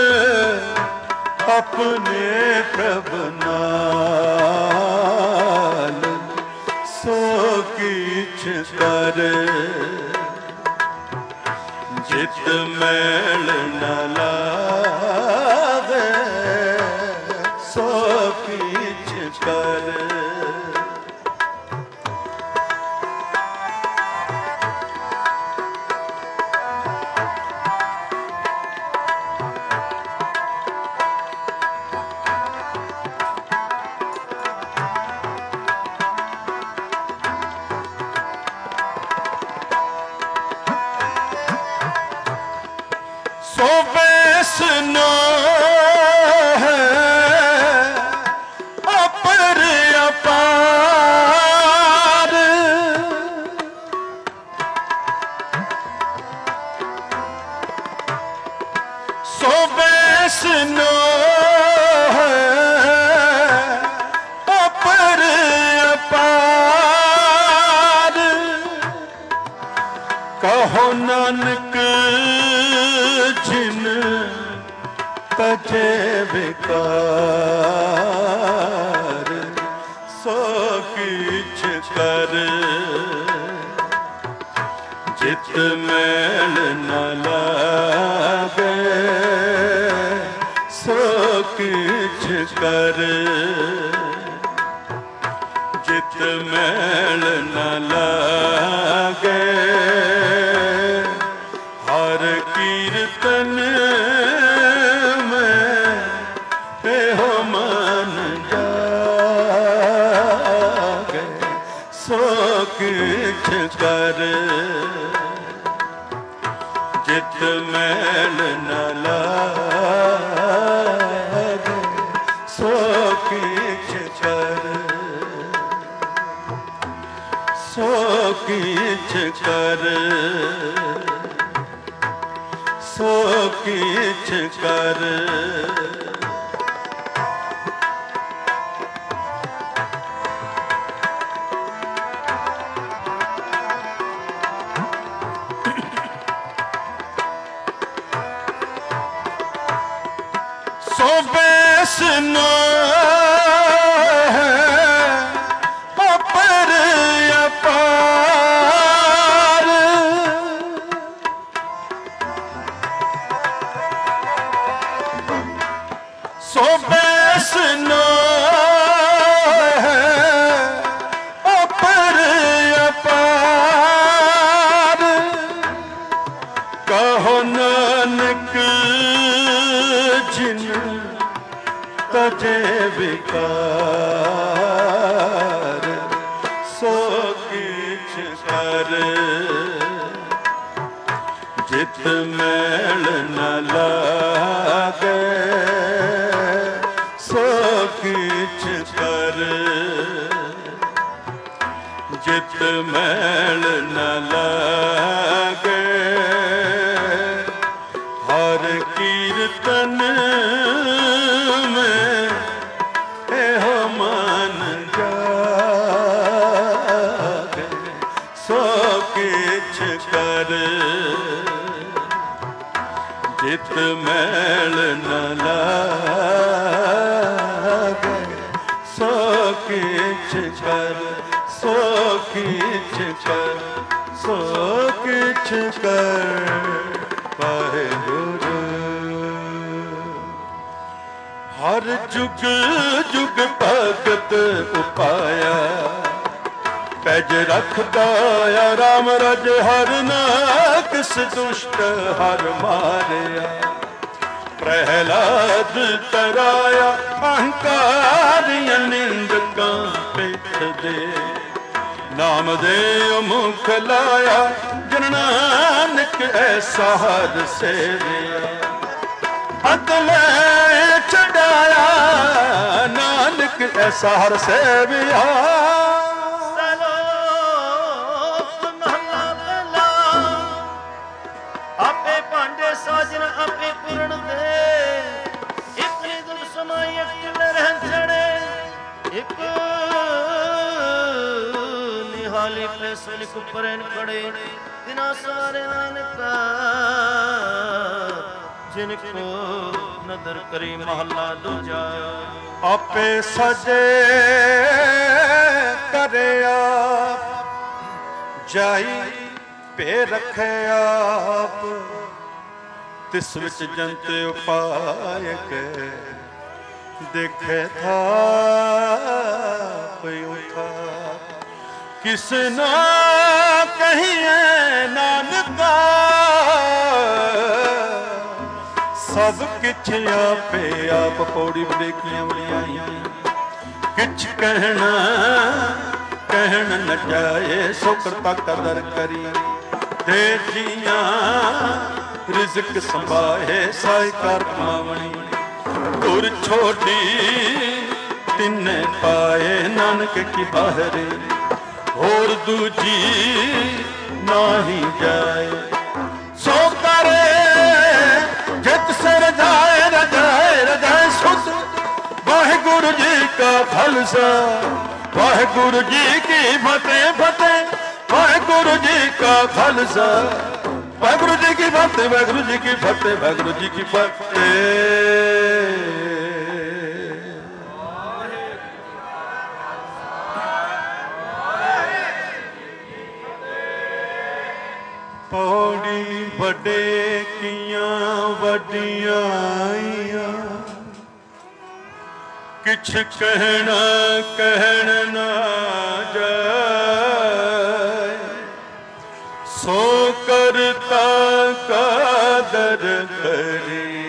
अपने प्रभु नाल सो किछ कर जित मैल न लागे सो किछ कर सो वैष्णो है अपर अपार सो वैष्णो है अपर अपार कहो नानक जिन तजे विकार सो किछ कर जित मैल न लागे सो किछ कर जित मैल न लागे हर कीर्तन में हो मन जागे सो किछ कर जित मैल न लागे सो किछ कर सो किछ कर सो किछ कर सो वैष्णो है अपर अपार सो वैष्णो है अपर अपार कहो नानक जिन तजे विकार सो किछ कर जित मैल न लागे सो किछ कर जित मैल न लागे हर कीर्तन मैल न लागे, सो किछ कर, सो किछ कर, सो किछ कर वाहेगुरु। हर जुग जुग भगत उपाया, पैज रखदा या राम रज हर ना किस दुष्ट हर मारिया। प्रहलाद तराया अहंकारिया निंदकां पिठ दे, नाम दे मुख लाया जन नानक ऐसा हर सेविया। अगले छड़ाया नानक ऐसा हर सेविया। साजन आपे पूर्ण दे, एक निगम समाई एक रहन चढ़े, एक निहाली फैसले को परन खड़े, तिना सारे नानक जिनको नदर करी महला दूजा। आपे सजे करे आप, जाई पे रखे आप, तिस विच जंत उपाय के देखे था उठा। किस ना कहिए नानका, सब किछ आपे आप। पौड़ी बड़ेकियां बड़ियाई किछ कहना कहन न जाए, सो करता कदर करी दे जियां। रिज़्क संभाहे साई कर कमावणी, तुर छोड़ी तिन्ने पाए नानक की बाहरे। होर दूजी नाही जाए, सो करे जित से रजाए रजाए रजाए सुत। वाहिगुरु जी का खालसा, वाहिगुरु जी की फतेह फतेह, वाहिगुरु जी का खालसा, वाहिगुरु जी की फतेह, वाहिगुरु जी की फतेह, वाहिगुरु जी की फतेह। पौड़ी बड़े कियां वडियां आईयां, किछ कहना कहन ना जाए। सो करता कादर करी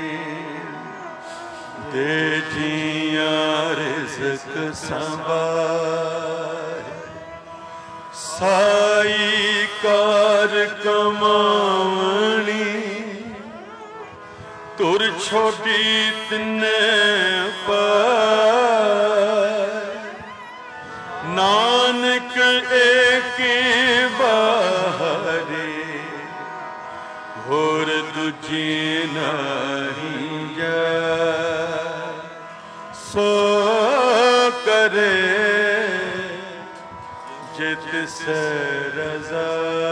दे जियां रिज़्क संभार। साई कार कमावणी, तुर छोटी तिन्ने पार। नानक एक बाहरी, होर दूजी नहीं जाए। सो करे जित से रज़ा।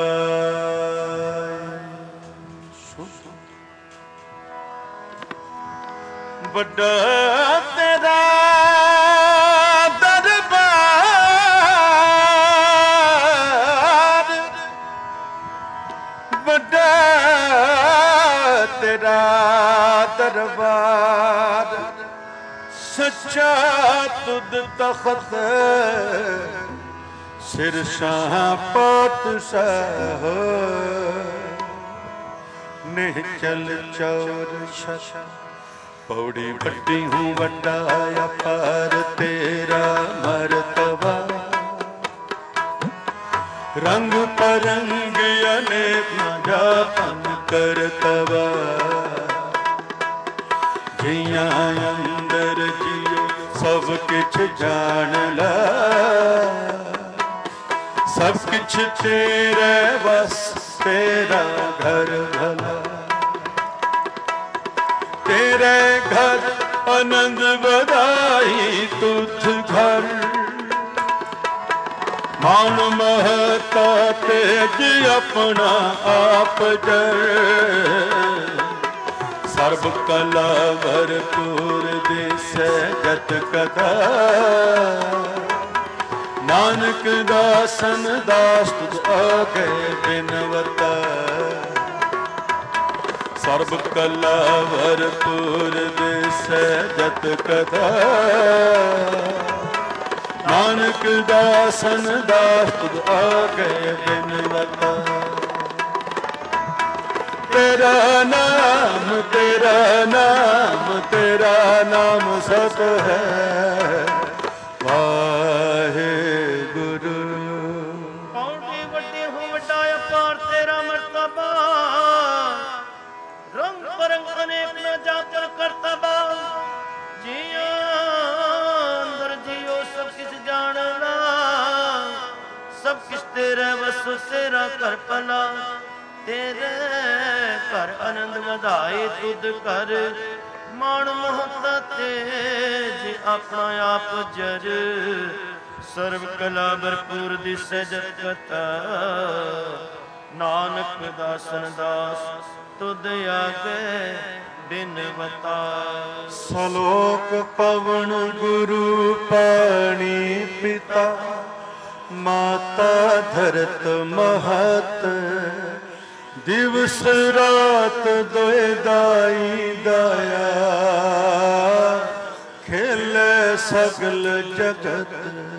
बड़ा तेरा दरबार, बड़ा तेरा दरबार। सच्चा तुद तख्त सिर शाह पातशाह। निहचल चौर शश, पौड़ी बट्टी हूँ बड़ा अपार तेरा मरतबा। रंग परंग अनेक जापन करतबा। जिया अंदर जियो सब किछ जान ला, सब किछ तेरे बस तेरा घर भला। तेरे घर आनंद बधाई तुझ घर, मान महता तेज अपना आप जर। ਸਰਬ ਕਲਾ ਭਰਪੂਰ ਦਿਸੈ ਜਤ ਕਥਾ ਨਾਨਕ ਦਾਸਨ ਦਾਸ ਤੁਧ ਆਗੇ ਬਿਨਵਤਾ ਸਰਬ ਕਲਾ ਭਰਪੂਰ ਦਿਸੈ ਜਤ ਕਥਾ ਨਾਨਕ ਦਾਸਨ ਦਾਸ ਤੁਧ ਆਗੇ ਬਿਨਵਤਾ ਤੇਰਾ ਨਾਮ ਤੇਰਾ ਨਾਮ ਤੇਰਾ ਨਾਮ ਸਤ ਹੈ ਵਾਹਿਗੁਰੂ। ਕੌਂਡੀ ਵੱਡੀ ਹੋ ਵੱਡਾ ਅਪਾਰ ਤੇਰਾ ਮਰਤਬਾ ਰੰਗ ਬਰੰਗ ਅਨੇਕ ਨ ਜਾਪਰ ਕਰਤਬਾ ਜੀਓ ਅੰਦਰ ਜੀਓ ਸਭ ਕਿਛ ਜਾਣਦਾ ਸਭ ਕਿਛ ਤੇਰੇ ਵਸੁ ਤੇਰਾ ਘਰ ਭਲਾ ਤੇਰੇ ਘਰ ਆਨੰਦ ਵਧਾਏ ਤੁਧ ਕਰ ਮਾਣ ਮਹਤਾ ਤੇਜ ਆਪਣਾ ਆਪ ਜਰ ਸਰਬ ਕਲਾ ਭਰਪੂਰ ਦਿਸੈ ਜਤ ਕਥਾ ਨਾਨਕ ਦਾਸਨ ਦਾਸ ਤੁਧ ਆਗੇ ਬਿਨਵਤਾ ਸਲੋਕ ਪਵਨ ਗੁਰੂ ਪਾਣੀ ਪਿਤਾ ਮਾਤਾ ਧਰਤ ਮਹਤ ਦਿਵਸ ਰਾਤ ਦੋਇ ਦਾਈ ਦਾਇਆ ਖੇਲੇ ਸਗਲ ਜਗਤ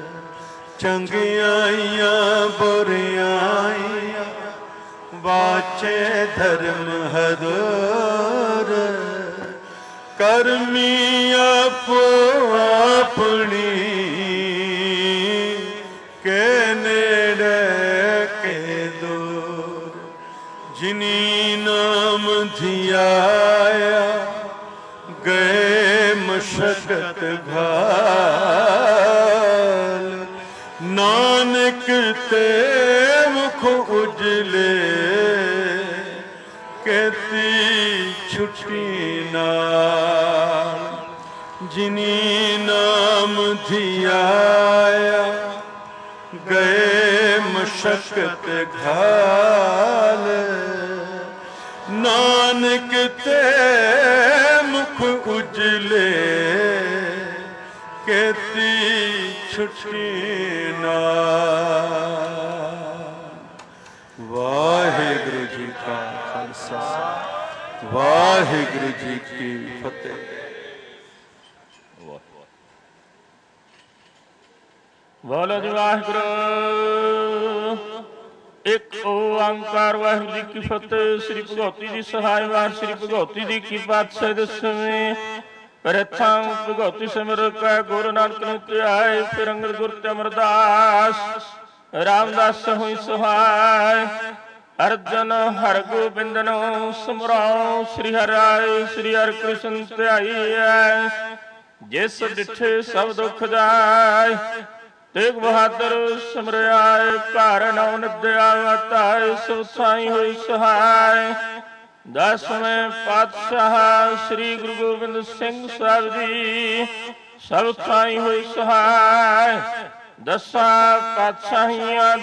ਚੰਗਿਆਈਆਂ ਬੁਰਿਆਈਆਂ ਵਾਚੇ ਧਰਮ ਹਦੂਰ ਕਰਮੀ ਆਪੋ ਆਪਣੀ ਕੇ ਨੇੜੇ ਕੇ ਦੂਰ ਜਿਨੀ ਨਾਮ ਧਿਆਇਆ ਗਏ ਮਸ਼ਕਤ ਘਾਲ ਨਾਨਕ ਤੇ ਮੁਖ ਉਜਲੇ ਕੇਤੀ ਛੁੱਟੀ ਨਾਲ ਜਿਨੀ ਨਾਮ ਧਿਆਇਆ ਗਏ ਮਸ਼ਕਤ ਘਾਲ ਨਾਨਕ ਤੇ ਮੁਖ ਉਜਲੇ ਕੇਤੀ ਛੁੱਟੀ ਨਾਲ। ਵਾਹਿਗੁਰੂ ਜੀ ਕਾ ਖਾਲਸਾ ਵਾਹਿਗੁਰੂ ਜੀ ਕੀ ਫਤਿਹ। ਬੋਲੋ ਜੀ ਵਾਹਿਗੁਰੂ। ਇੱਕ ਓੰਕਾਰ ਵਾਹਿਗੁਰੂ ਜੀ ਕੀ ਫਤਿਹ। ਸ੍ਰੀ ਭਗਉਤੀ ਜੀ ਸਹਾਇ ਵਾਰ ਸ੍ਰੀ ਭਗਉਤੀ ਜੀ ਕੀ ਪਾਤਸ਼ਾਹ ਦਸਵੇਂ ਪ੍ਰਥਮ ਭਗਉਤੀ ਸਿਮਰ ਕੈ ਗੁਰੂ ਨਾਨਕ ਨੂੰ ਧਿਆਏ ਫਿਰ ਅੰਗਦ ਗੁਰ ਤੇ ਅਮਰਦਾਸ ਰਾਮਦਾਸ ਹੋਈ ਸਹਾਇ ਅਰਜਨ ਹਰ ਗੋਬਿੰਦ ਨੂੰ ਸਮਰਾਉ ਸ੍ਰੀ ਹਰਿ ਰਾਏ ਸ੍ਰੀ ਹਰਿ ਕ੍ਰਿਸ਼ਨ ਧਿਆਈਐ ਜਿਸ ਡਿਠੇ ਸਭ ਦੁਖ ਜਾਏ ਤੇਗ ਬਹਾਦਰ ਸਿਮਰਿਆਏ ਘਰ ਨੌ ਨਿਦਿਆ ਵਤਾਏ ਸੋ ਸਾਈ ਹੋਈ ਸਹਾਇ ਦਸਵੇਂ ਪਾਤਸ਼ਾਹ ਸ੍ਰੀ ਗੁਰੂ ਗੋਬਿੰਦ ਸਿੰਘ ਸਾਹਿਬ ਜੀ ਸਭ ਥਾਈ ਹੋਈ ਸਹਾਇ ਦਸਾਂ ਪਾਤਸ਼ਾਹੀਆਂ